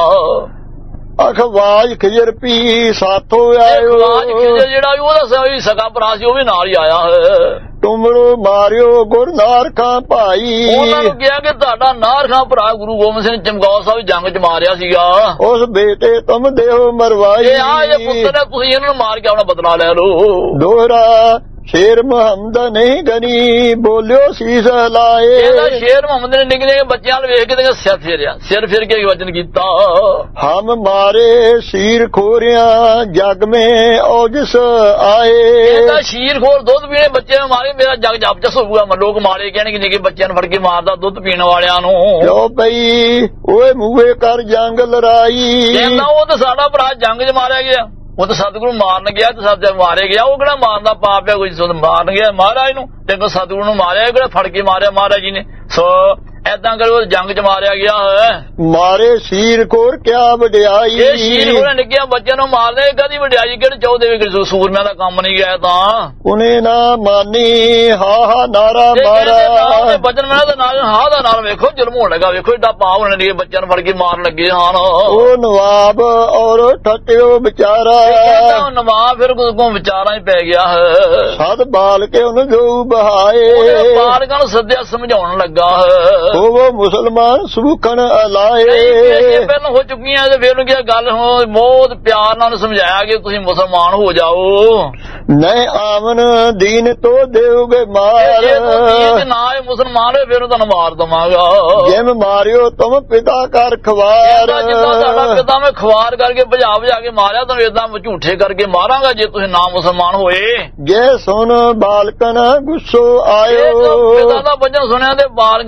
ਅਖਵਾਜ ਖਿਜਰ ਪੀ ਸਾਥੋਂ ਆਇਓ। ਅਖਵਾਜ ਖਿਜਰ ਜਿਹੜਾ ਉਹਦਾ ਸਗਾ ਭਰਾ ਸੀ, ਉਹ ਵੀ ਨਾਲ ਹੀ ਆਇਆ ਹੈ। ਤੁਮਰੋ ਮਾਰਿਓ ਗੁਰ ਨਾਰਖਾਂ ਭਾਈ। ਉਹਨਾਂ ਨੂੰ ਕਿਹਾ ਕਿ ਤੁਹਾਡਾ ਨਾਰਖਾਂ ਭਰਾ ਗੁਰੂ ਗੋਬਿੰਦ ਸਿੰਘ ਚਮਕੌਰ ਸਾਹਿਬ ਜੰਗ ਚ ਮਾਰਿਆ ਸੀਗਾ। ਉਸ ਬੇਟੇ ਤੁਮ ਦੇਹੋ ਮਰਵਾਈ। ਆ ਇਹ ਪੁੱਤਰ ਤੁਸੀਂ ਇਹਨਾਂ ਨੂੰ ਮਾਰ ਕੇ ਆਪਣਾ ਬਦਲਾ ਲੈ ਲਓ। ਦੋਹਰਾ ਸ਼ੇਰ ਮੁਹੰਮਦ ਨਹੀਂ ਗਨੀ ਬੋਲਿਓ ਸੀਸ ਲਾਏ। ਇਹਦਾ ਸ਼ੇਰ ਮੁਹੰਮਦ ਨੇ ਨਿਕਲੇ ਬੱਚਿਆਂ ਨੂੰ ਵੇਖ ਕੇ ਤੇ ਸਿਰ ਫੇਰਿਆ, ਸਿਰ ਫਿਰ ਕੇ ਵਚਨ ਕੀਤਾ। ਹਮ ਮਾਰੇ ਸ਼ੀਰ ਖੋਰਿਆਂ ਜਗ ਮੇ ਔਜਸ ਆਏ। ਇਹਦਾ ਸ਼ੀਰ ਖੋਰ ਦੁੱਧ ਪੀਣੇ ਬੱਚੇ ਨੂੰ ਮਾਰੇ, ਮੇਰਾ ਜਗ ਜਪ ਜਸ ਹੋਊਗਾ। ਲੋਕ ਮਾਰੇ ਕਹਿਣਗੇ ਨਿੱਕੇ ਬੱਚਿਆਂ ਨੂੰ ਫੜ ਕੇ ਮਾਰਦਾ ਦੁੱਧ ਪੀਣ ਵਾਲਿਆਂ ਨੂੰ। ਕਿਉਂ ਪਈ ਓਏ ਮੂਹੇ ਕਰ ਜੰਗ ਲੜਾਈ। ਕਹਿੰਦਾ ਉਹ ਤਾਂ ਸਾਡਾ ਭਰਾ ਜੰਗ ਚ ਮਾਰਿਆ ਗਿਆ, ਉਹ ਤਾਂ ਸਤਿਗੁਰੂ ਮਾਰਨ ਗਿਆ ਤੇ ਸਤਿ ਮਾਰੇ ਗਿਆ। ਉਹ ਕਿਹੜਾ ਮਾਰਨ ਦਾ ਪਾਪ ਹੈ? ਕੋਈ ਮਾਰਨ ਗਿਆ ਮਹਾਰਾਜ ਨੂੰ, ਤੇ ਸਤਿਗੁਰੂ ਨੂੰ ਮਾਰਿਆ ਕਿਹੜਾ ਫੜ ਕੇ ਮਾਰਿਆ ਮਹਾਰਾਜ ਜੀ ਨੇ। ਸੋ ਏਦਾਂ ਕਰੋ ਜੰਗ ਚ ਮਾਰਿਆ ਗਿਆ ਹੈ। ਮਾਰੇ ਸ਼ੀਰ ਖੋਰ ਕਿਆ ਵਡਿਆਈ। ਇਹ ਸ਼ੀਰ ਖੋਰ ਨਿੱਕਿਆ ਬੱਚਿਆਂ ਨੂੰ ਮਾਰਦੇ, ਕਦੀ ਵਡਿਆਈ ਕਿਹੜੇ ਚਾਹੁੰਦੇ ਵੀ ਸੂਰਮਿਆਂ ਦਾ ਕੰਮ ਨਹੀਂ ਗਿਆ ਤਾਂ। ਉਹਨੇ ਨਾ ਮਾਨੀ ਹਾ ਹਾ ਨਾਰਾ ਮਾਰਾ। ਬਚਨ ਮੈਂ ਤਾਂ ਨਾਲ ਹਾਂ ਦਾ ਨਾਲ ਵੇਖੋ ਜ਼ੁਲਮ ਹੋਣ ਲੱਗਾ, ਵੇਖੋ ਏਡਾ ਪਾਪ ਹੋਣ ਲੱਗੇ, ਬੱਚਿਆਂ ਨੂੰ ਫੜ ਕੇ ਮਾਰਨ ਲੱਗੇ ਹਨ। ਉਹ ਨਵਾਬ ਔਰ ਠੱਟਿਓ ਵਿਚਾਰਾ। ਨਵਾਬ ਫਿਰ ਕੋ ਵਿਚਾਰਾਂ ਚ ਪੈ ਗਿਆ ਹੈ। ਸਦ ਬਾਲ ਕੇ ਉਹਨੂੰ ਜੋ ਬਹਾਏ। ਬਾਲਕਾਂ ਨੂੰ ਸੱਦਿਆ ਸਮਝਾਉਣ ਲੱਗਾ ਹੈ। ਉਹ ਮੁਸਲਮਾਨ ਸੁਖਣ ਅਲਾਏ। ਪਹਿਲਾਂ ਹੋ ਚੁੱਕੀਆਂ ਤੇ ਫਿਰ ਕੀ ਗੱਲ ਬਹੁਤ ਪਿਆਰ ਨਾਲ ਸਮਝਾਇਆ ਕਿ ਤੁਸੀਂ ਮੁਸਲਮਾਨ ਹੋ ਜਾਓ। ਨਹੀਂ ਆਮਨ ਦੀਨ ਤੋਂ ਦੇਵੋਗੇ ਮਾਰ। ਨਾ ਇਹ ਮੁਸਲਮਾਨ ਹੋਏ ਫਿਰ ਤੁਹਾਨੂੰ ਮਾਰ ਦਵਾਂਗਾ। ਜਿਵੇਂ ਮਾਰਿਓ ਤੁਮ ਪਿਤਾ ਕਰ ਖਵਾਰ। ਜਿੱਦਾਂ ਤੁਹਾਡਾ ਪਿਤਾ ਮੈਂ ਖਵਾਰ ਕਰਕੇ ਭਜਾ ਭਜਾ ਕੇ ਮਾਰਿਆ, ਤੁਹਾਨੂੰ ਏਦਾਂ ਝੂਠੇ ਕਰਕੇ ਮਾਰਾਂਗਾ ਜੇ ਤੁਸੀਂ ਨਾ ਮੁਸਲਮਾਨ ਹੋਏ। ਜੇ ਸੁਣ ਬਾਲਕਨ ਗੁੱਸੋ ਆਇਓ। ਪਿਤਾ ਦਾ ਵਚਨ ਸੁਣਿਆ ਤੇ ਬਾਲਕਨ ਬਹੁਤ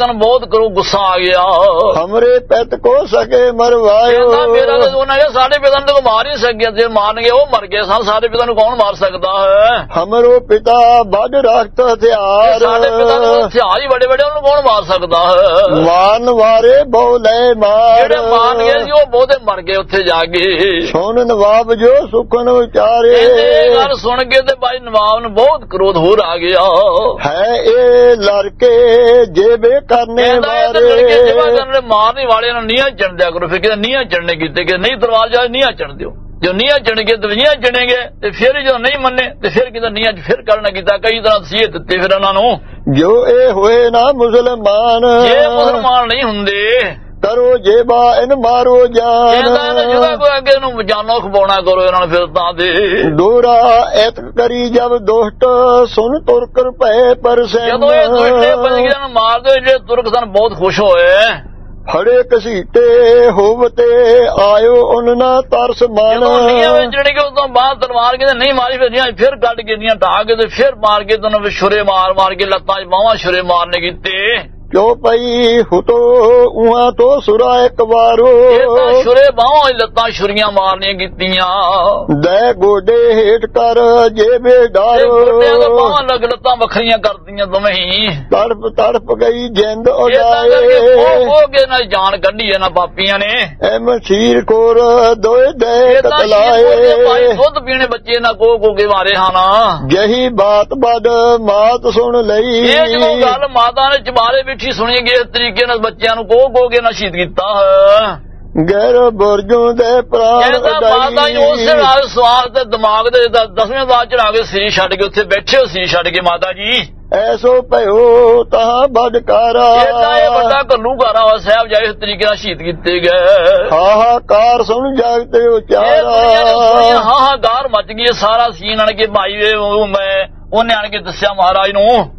ਕਰੋ ਗੁੱਸਾ ਆ ਗਿਆ। ਹਮਰੇ ਪਿਤ ਕੋ ਸਕੇ ਮਰਵਾਇਓ। ਮੇਰਾ ਉਹਨਾਂ ਨੇ ਸਾਡੇ ਪਿਤਾ ਨੂੰ ਮਾਰ ਹੀ ਸਕਿਆ, ਜੇ ਮਾਰਨਗੇ ਉਹ ਮਰ ਗਏ ਸਨ, ਸਾਡੇ ਪਿਤਾ ਨੂੰ ਕੌਣ ਮਾਰ ਸਕਦਾ ਹੈ। ਹਮਰੋ ਪਿਤਾ ਵੱਡ ਰੱਖਤ ਹਥਿਆਰ। ਸਾਡੇ ਪਿਤਾ ਨੂੰ ਹਥਿਆਰ ਹੀ ਬੜੇ ਬੜੇ, ਉਹਨੂੰ ਕੌਣ ਮਾਰ ਸਕਦਾ ਹੈ। ਮਾਰਨ ਵਾਰੇ ਬਹੁ ਲੈ ਮਾਰ। ਜਿਹੜੇ ਮਾਰਨ ਗਏ ਸੀ ਉਹ ਬਹੁਤੇ ਮਰ ਗਏ ਉੱਥੇ ਜਾ ਕੇ। ਸੁਣ ਨਵਾਬ ਜੋ ਸੁਖਨ ਵਿਚਾਰੇ। ਇਹ ਗੱਲ ਸੁਣ ਕੇ ਤੇ ਭਾਈ ਨਵਾਬ ਨੂੰ ਬਹੁਤ ਕ੍ਰੋਧ ਹੋਰ ਆ ਗਿਆ। ਹੈ ਇਹ ਲੜਕੇ ਜੇਬੇ ਕਰਨੇ ਵਾਲੇ। ਮਾਰਨੇ ਵਾਲੇ ਨੂੰ ਨੀਹਾਂ ਚਣ ਦਿਆ ਕਰੋ। ਫਿਰ ਕਹਿੰਦੇ ਨੀਹਾਂ ਚੜਨੇ ਕੀਤੇ ਕਿ ਨਹੀਂ ਦਰਬਾਰ ਜਾ ਨੀਹਾਂ ਚਣ ਦਿਓ। ਜੋ ਨੀਹਾਂ ਚਣਗੇ ਤੇ ਨੀਹਾਂ ਚਣੇਗੇ ਤੇ ਫਿਰ ਜਦੋਂ ਨਹੀਂ ਮੰਨੇ ਤੇ ਫਿਰ ਕਿਤੇ ਨੀਹਾਂ ਚ ਫਿਰ ਕਰਨਾ ਕੀਤਾ। ਕਈ ਤਰ੍ਹਾਂ ਸੀਹਤ ਦਿੱਤੇ ਫਿਰ ਉਹਨਾਂ ਨੂੰ। ਜੋ ਇਹ ਹੋਏ ਨਾ ਮੁਸਲਮਾਨ, ਜੇ ਮੁਸਲਮਾਨ ਨਹੀਂ ਹੁੰਦੇ ਕਰੋ ਜੇਬਾ ਇਹਨ ਮਾਰੋ ਜਾਨ। ਜਿਹੜਾ ਕੋਈ ਅੱਗੇ ਨੂੰ ਜਾਨੋਂ ਖਵਾਉਣਾ ਕਰੋ ਇਹਨਾਂ ਨੂੰ ਫਿਰ ਤਾਂ ਦੇ। ਦੋਰਾ ਐਤ ਕਰੀ ਜਬ ਦੋਸਤ ਸੁਣ ਤੁਰਕਰ ਪਏ ਪਰਸੈਨ। ਜਦੋਂ ਇਹ ਦੋਸਤੇ ਬੰਦਗੀਆਂ ਨੂੰ ਮਾਰਦੇ ਜਿਹੜੇ ਤੁਰਕ ਸਨ ਬਹੁਤ ਖੁਸ਼ ਹੋਏ। ਫੜੇ ਕਸੀਟੇ ਹੋਵਤੇ ਆਇਓ ਉਹਨਾਂ ਤਰਸ ਮਾਨ। ਜਿਹੜੇ ਕਿ ਉਸ ਤੋਂ ਬਾਅਦ ਤਲਵਾਰ ਕੇ ਨਹੀਂ ਮਾਰੀ, ਫਿਰ ਫਿਰ ਕੱਢ ਕੇ ਦੀਆਂ ਢਾਹ ਕੇ ਤੇ ਫਿਰ ਮਾਰ ਕੇ ਤੁਹਾਨੂੰ ਛੁਰੇ ਮਾਰ ਮਾਰ ਕੇ ਲੱਤਾਂ ਚ ਬਾਹਾਂ ਛੁਰੇ ਮਾਰਨੇ ਕੀਤੇ। ਕਿਉਂ ਪਈ ਹੁਟੋ ਉਹਾਂ ਤੋਂ ਸੁਰਾ ਇੱਕ ਵਾਰੋ। ਛੁਰੇ ਬਾਹਾਂ ਲੱਤਾਂ ਛੁਰੀਆਂ ਮਾਰਨੀਆਂ ਕੀਤੀਆਂ। ਦੇ ਗੋਡੇ ਹੇਠ ਕਰ ਜੇਬੇ ਡਾਰੋ। ਬਾਹਾਂ ਲੱਗ ਲੱਤਾਂ ਵੱਖਰੀਆਂ ਕਰਦੀਆਂ ਦੋਵੇਂ ਹੀ। ਤੜਪ ਤੜਪ ਗਈ ਜਿੰਦ ਉਡਾਏ। ਉਹ ਕੇ ਨਾਲ ਜਾਨ ਕੱਢੀ ਇਹਨਾਂ ਪਾਪੀਆਂ ਨੇ। ਐ ਮਸ਼ੀਰ ਕੋਰ ਦੋਏ ਦੇ ਕਤਲਾਏ। ਦੁੱਧ ਪੀਣੇ ਬੱਚੇ ਨਾ ਕੋ ਕੋ ਕੇ ਮਾਰੇ ਹਨ। ਜਹੀ ਬਾਤ ਬਦ ਮਾਤ ਸੁਣ ਲਈ। ਇਹ ਜਦੋਂ ਗੱਲ ਮਾਤਾ ਨੇ ਚਬਾਰੇ ਵਿੱਚ ਸੁਣੀ ਗਈ ਇਸ ਤਰੀਕੇ ਨਾਲ ਬੱਚਿਆਂ ਨੂੰ ਕੋਹ ਕੋਹ ਕੇ ਨਾ ਸ਼ਹੀਦ ਕੀਤਾ ਹੈ। ਗੈਰ ਬੁਰਜੋਂ ਦੇ ਪ੍ਰਾਣ ਮਾਤਾ ਜੀ ਉਸੇ ਨਾਲ ਸਵਾਰ ਤੇ ਦਿਮਾਗ ਦੇ ਦਸਵੇਂ ਬਾਅਦ ਚੜਾ ਕੇ ਸਰੀਰ ਛੱਡ ਕੇ ਉੱਥੇ ਬੈਠੇ ਹੋ ਸਰੀਰ ਛੱਡ ਕੇ ਮਾਤਾ ਜੀ। ਐਸੋ ਭਇਓ ਤਾਂ ਬਦਕਾਰਾ। ਇਹ ਵੱਡਾ ਘੱਲੂਘਾਰਾ ਵਾ ਸਾਹਿਬ ਜਾਏ ਇਸ ਤਰੀਕੇ ਨਾਲ ਸ਼ਹੀਦ ਕੀਤੇ ਗਏ। ਹਾਹਾਕਾਰ ਸੁਣ ਜਾਗਤੇ ਉਚਾਰਾ। ਹਾਹਾਕਾਰ ਮਚ ਗਈ। ਸਾਰਾ ਸੀਨ ਆਣ ਕੇ ਭਾਈ ਮੈਂ ਉਹਨੇ ਆਣ ਕੇ ਦੱਸਿਆ ਮਹਾਰਾਜ ਨੂੰ।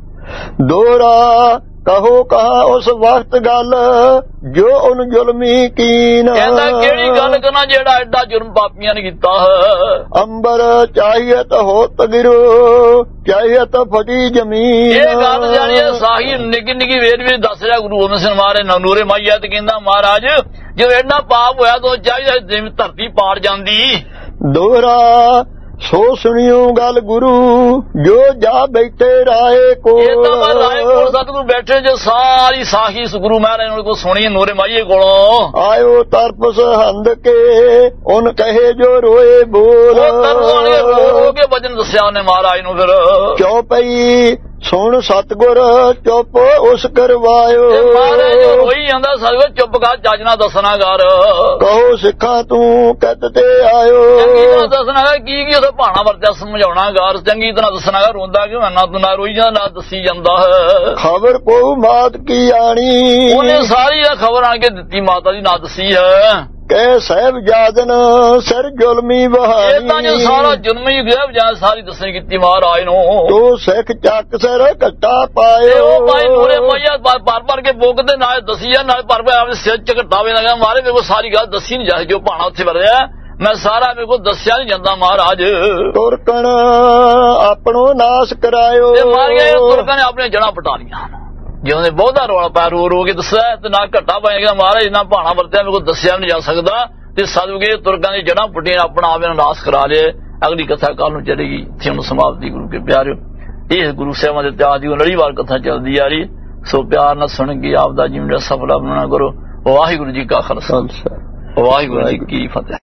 ਦੋਰਾ ਕਹੋ ਕਹਾ ਉਸ ਵਕਤ ਗੱਲ ਜੋ ਉਹਨ ਜ਼ੁਲਮੀ ਕੀਨ। ਕਹਿੰਦਾ ਕਿਹੜੀ ਗੱਲ ਕਰਨਾ ਜਿਹੜਾ ਐਡਾ ਜੁਰਮ ਪਾਪੀਆਂ ਨੇ ਕੀਤਾ ਹੈ। ਅੰਬਰ ਚਾਹੀਤ ਹੋ ਤਗਿਰੋ ਚਾਹੀਤ ਫਟੀ ਜ਼ਮੀਨ। ਇਹ ਗੱਲ ਜਾਣੀ ਸਾਹੀ ਨਿੱਕੀ ਨਿੱਕੀ ਵੇਦ ਵੀ ਦੱਸ ਰਿਹਾ ਗੁਰੂ ਗੋਬਿੰਦ ਸਿੰਘ ਮਹਾਰਾਜ ਨੂਰੇ ਮਾਈਆ ਤੇ ਕਹਿੰਦਾ ਮਹਾਰਾਜ ਜੇ ਐਡਾ ਪਾਪ ਹੋਇਆ ਤਾਂ ਚਾਹੀਦਾ ਧਰਤੀ ਪਾੜ ਜਾਂਦੀ। ਦੋਹਰਾ ਸੋ ਸੁਣਿਓ ਗੱਲ ਗੁਰੂ ਜੋ ਜਾ ਬੈਠੇ ਰਾਏ ਕੋਲ। ਰਾਏ ਕੋਲ ਸਤਿਗੁਰੂ ਬੈਠੇ ਜੋ ਸਾਰੀ ਸਾਖੀ ਗੁਰੂ ਮਹਾਰਾਜ ਕੋਲ ਸੁਣੀ ਨੂਰੇ ਮਾਈਏ ਕੋਲੋਂ। ਆਇਓ ਤਰਪਸ ਹੰਦ ਕੇ ਉਹਨ ਕਹੇ ਜੋ ਰੋਏ ਬੋਲ। ਰੋ ਕੇ ਵਚਨ ਦੱਸਿਆ ਉਹਨੇ ਮਹਾਰਾਜ ਨੂੰ। ਫਿਰ ਕਿਉਂ ਪਈ ਸੁਣ ਸਤਿਗੁਰ ਚੁੱਪ ਉਸ ਕਰਵਾਇਓ। ਮਹਾਰਾਜ ਰੋਈ ਜਾਂਦਾ ਸਤਿਗੁਰ ਚੁੱਪ ਕਰ ਚੱਜ ਨਾਲ ਦੱਸਣਾ ਕਰ। ਕਹੋ ਸਿੱਖਾਂ ਤੂੰ ਕਿਤ ਤੇ ਆਇਓ। ਚੰਗੀ ਤਰ੍ਹਾਂ ਦੱਸਣਾ ਕਰ ਕੀ ਕੀ ਉਹਦਾ ਭਾਣਾ ਵਰਤਿਆ ਸਮਝਾਉਣਾ ਗਾਰ ਚੰਗੀ ਤਰ੍ਹਾਂ ਦੱਸਣਾ ਕਰ। ਰੋਂਦਾ ਕਿਉਂ ਨਾ ਤੂੰ ਨਾ ਰੋਈ ਜਾਂਦਾ ਨਾ ਦੱਸੀ ਜਾਂਦਾ ਹੈ। ਖਬਰ ਪਊ ਮਾਤ ਕੀ ਆਣੀ। ਉਹਨੇ ਸਾਰੀ ਇਹ ਖਬਰ ਆਣ ਕੇ ਦਿੱਤੀ ਮਾਤਾ ਦੀ ਨਾ ਦੱਸੀ ਹੈ। ਕਹਿ ਸਾਹਿਬਜ਼ਾਦਨ ਸਿਰ ਜ਼ੁਲਮੀ ਬਹਾਨੀ। ਇਹ ਤਾਂ ਜੋ ਸਾਰਾ ਜ਼ੁਲਮੀ ਸਾਹਿਬਜ਼ਾਦ ਸਾਰੀ ਦੱਸਣੀ ਕੀਤੀ ਮਹਾਰਾਜ ਨੂੰ। ਤੂੰ ਸਿੱਖ ਚੱਕ ਸਿਰ ਘੱਟਾ ਪਾਇਓ। ਉਹ ਭਾਈ ਨੂਰੇ ਮਾਈਆ ਪਰ ਪਰ ਕੇ ਬੋਕਦੇ ਨਾਲ ਦੱਸੀ ਜਾ ਨਾਲ ਪਰ ਆਪਣੇ ਸਿਰ ਚ ਘਟਾਵੇ ਲਗਾ ਮਾਰੇ। ਮੇਰੇ ਕੋਲ ਸਾਰੀ ਗੱਲ ਦੱਸੀ ਨਹੀਂ ਜਾ ਜੋ ਭਾਣਾ ਉੱਥੇ ਵਰਿਆ ਮੈਂ ਸਾਰਾ ਮੇਰੇ ਕੋਲ ਦੱਸਿਆ ਨਹੀਂ ਜਾਂਦਾ ਮਹਾਰਾਜ। ਤੁਰਕਣ ਆਪਣੋ ਨਾਸ਼ ਕਰਾਇਓ। ਮਾਰ ਗਏ ਤੁਰਕਾਂ ਨੇ ਆਪਣੇ ਜੜਾਂ ਪਟਾ ਲੀਆਂ। ਜਿਉਂ ਨੇ ਬਹੁਤਾ ਰੌਲਾ ਪਾ ਰੋ ਰੋ ਕੇ ਦੱਸਿਆ ਤੇ ਨਾ ਘਟਾ ਪਾਏਗਾ ਮਹਾਰਾਜ ਇੰਨਾ ਭਾਣਾ ਵਰਤਿਆ ਮੇਰੇ ਕੋਲ ਦੱਸਿਆ ਨਹੀਂ ਜਾ ਸਕਦਾ। ਤੇ ਸਦਕੇ ਤੁਰਕਾਂ ਦੀ ਜੜਾਂ ਪੁੱਟੀਆਂ ਆਪਣਾ ਆਪ ਨੂੰ ਨਾਸ਼ ਕਰਾ ਲਿਆ। ਅਗਲੀ ਕਥਾ ਕੱਲ ਨੂੰ ਚਲੇਗੀ। ਇੱਥੇ ਹੁਣ ਸਮਾਪਤੀ ਗੁਰੂ ਕੇ ਪਿਆਰਿਓ। ਇਹ ਗੁਰੂ ਸਾਹਿਬਾਂ ਦੇ ਇਤਿਹਾਸ ਦੀ ਲੜੀਵਾਰ ਕਥਾ ਚੱਲਦੀ ਆ ਰਹੀ। ਸੋ ਪਿਆਰ ਨਾਲ ਸੁਣ ਕੇ ਆਪ ਦਾ ਜੀਵਨ ਸਫਲਾ ਬਣਾਉਣਾ ਕਰੋ। ਵਾਹਿਗੁਰੂ ਜੀ ਕਾ ਖਾਲਸਾ ਵਾਹਿਗੁਰੂ ਜੀ ਕੀ ਫਤਿਹ।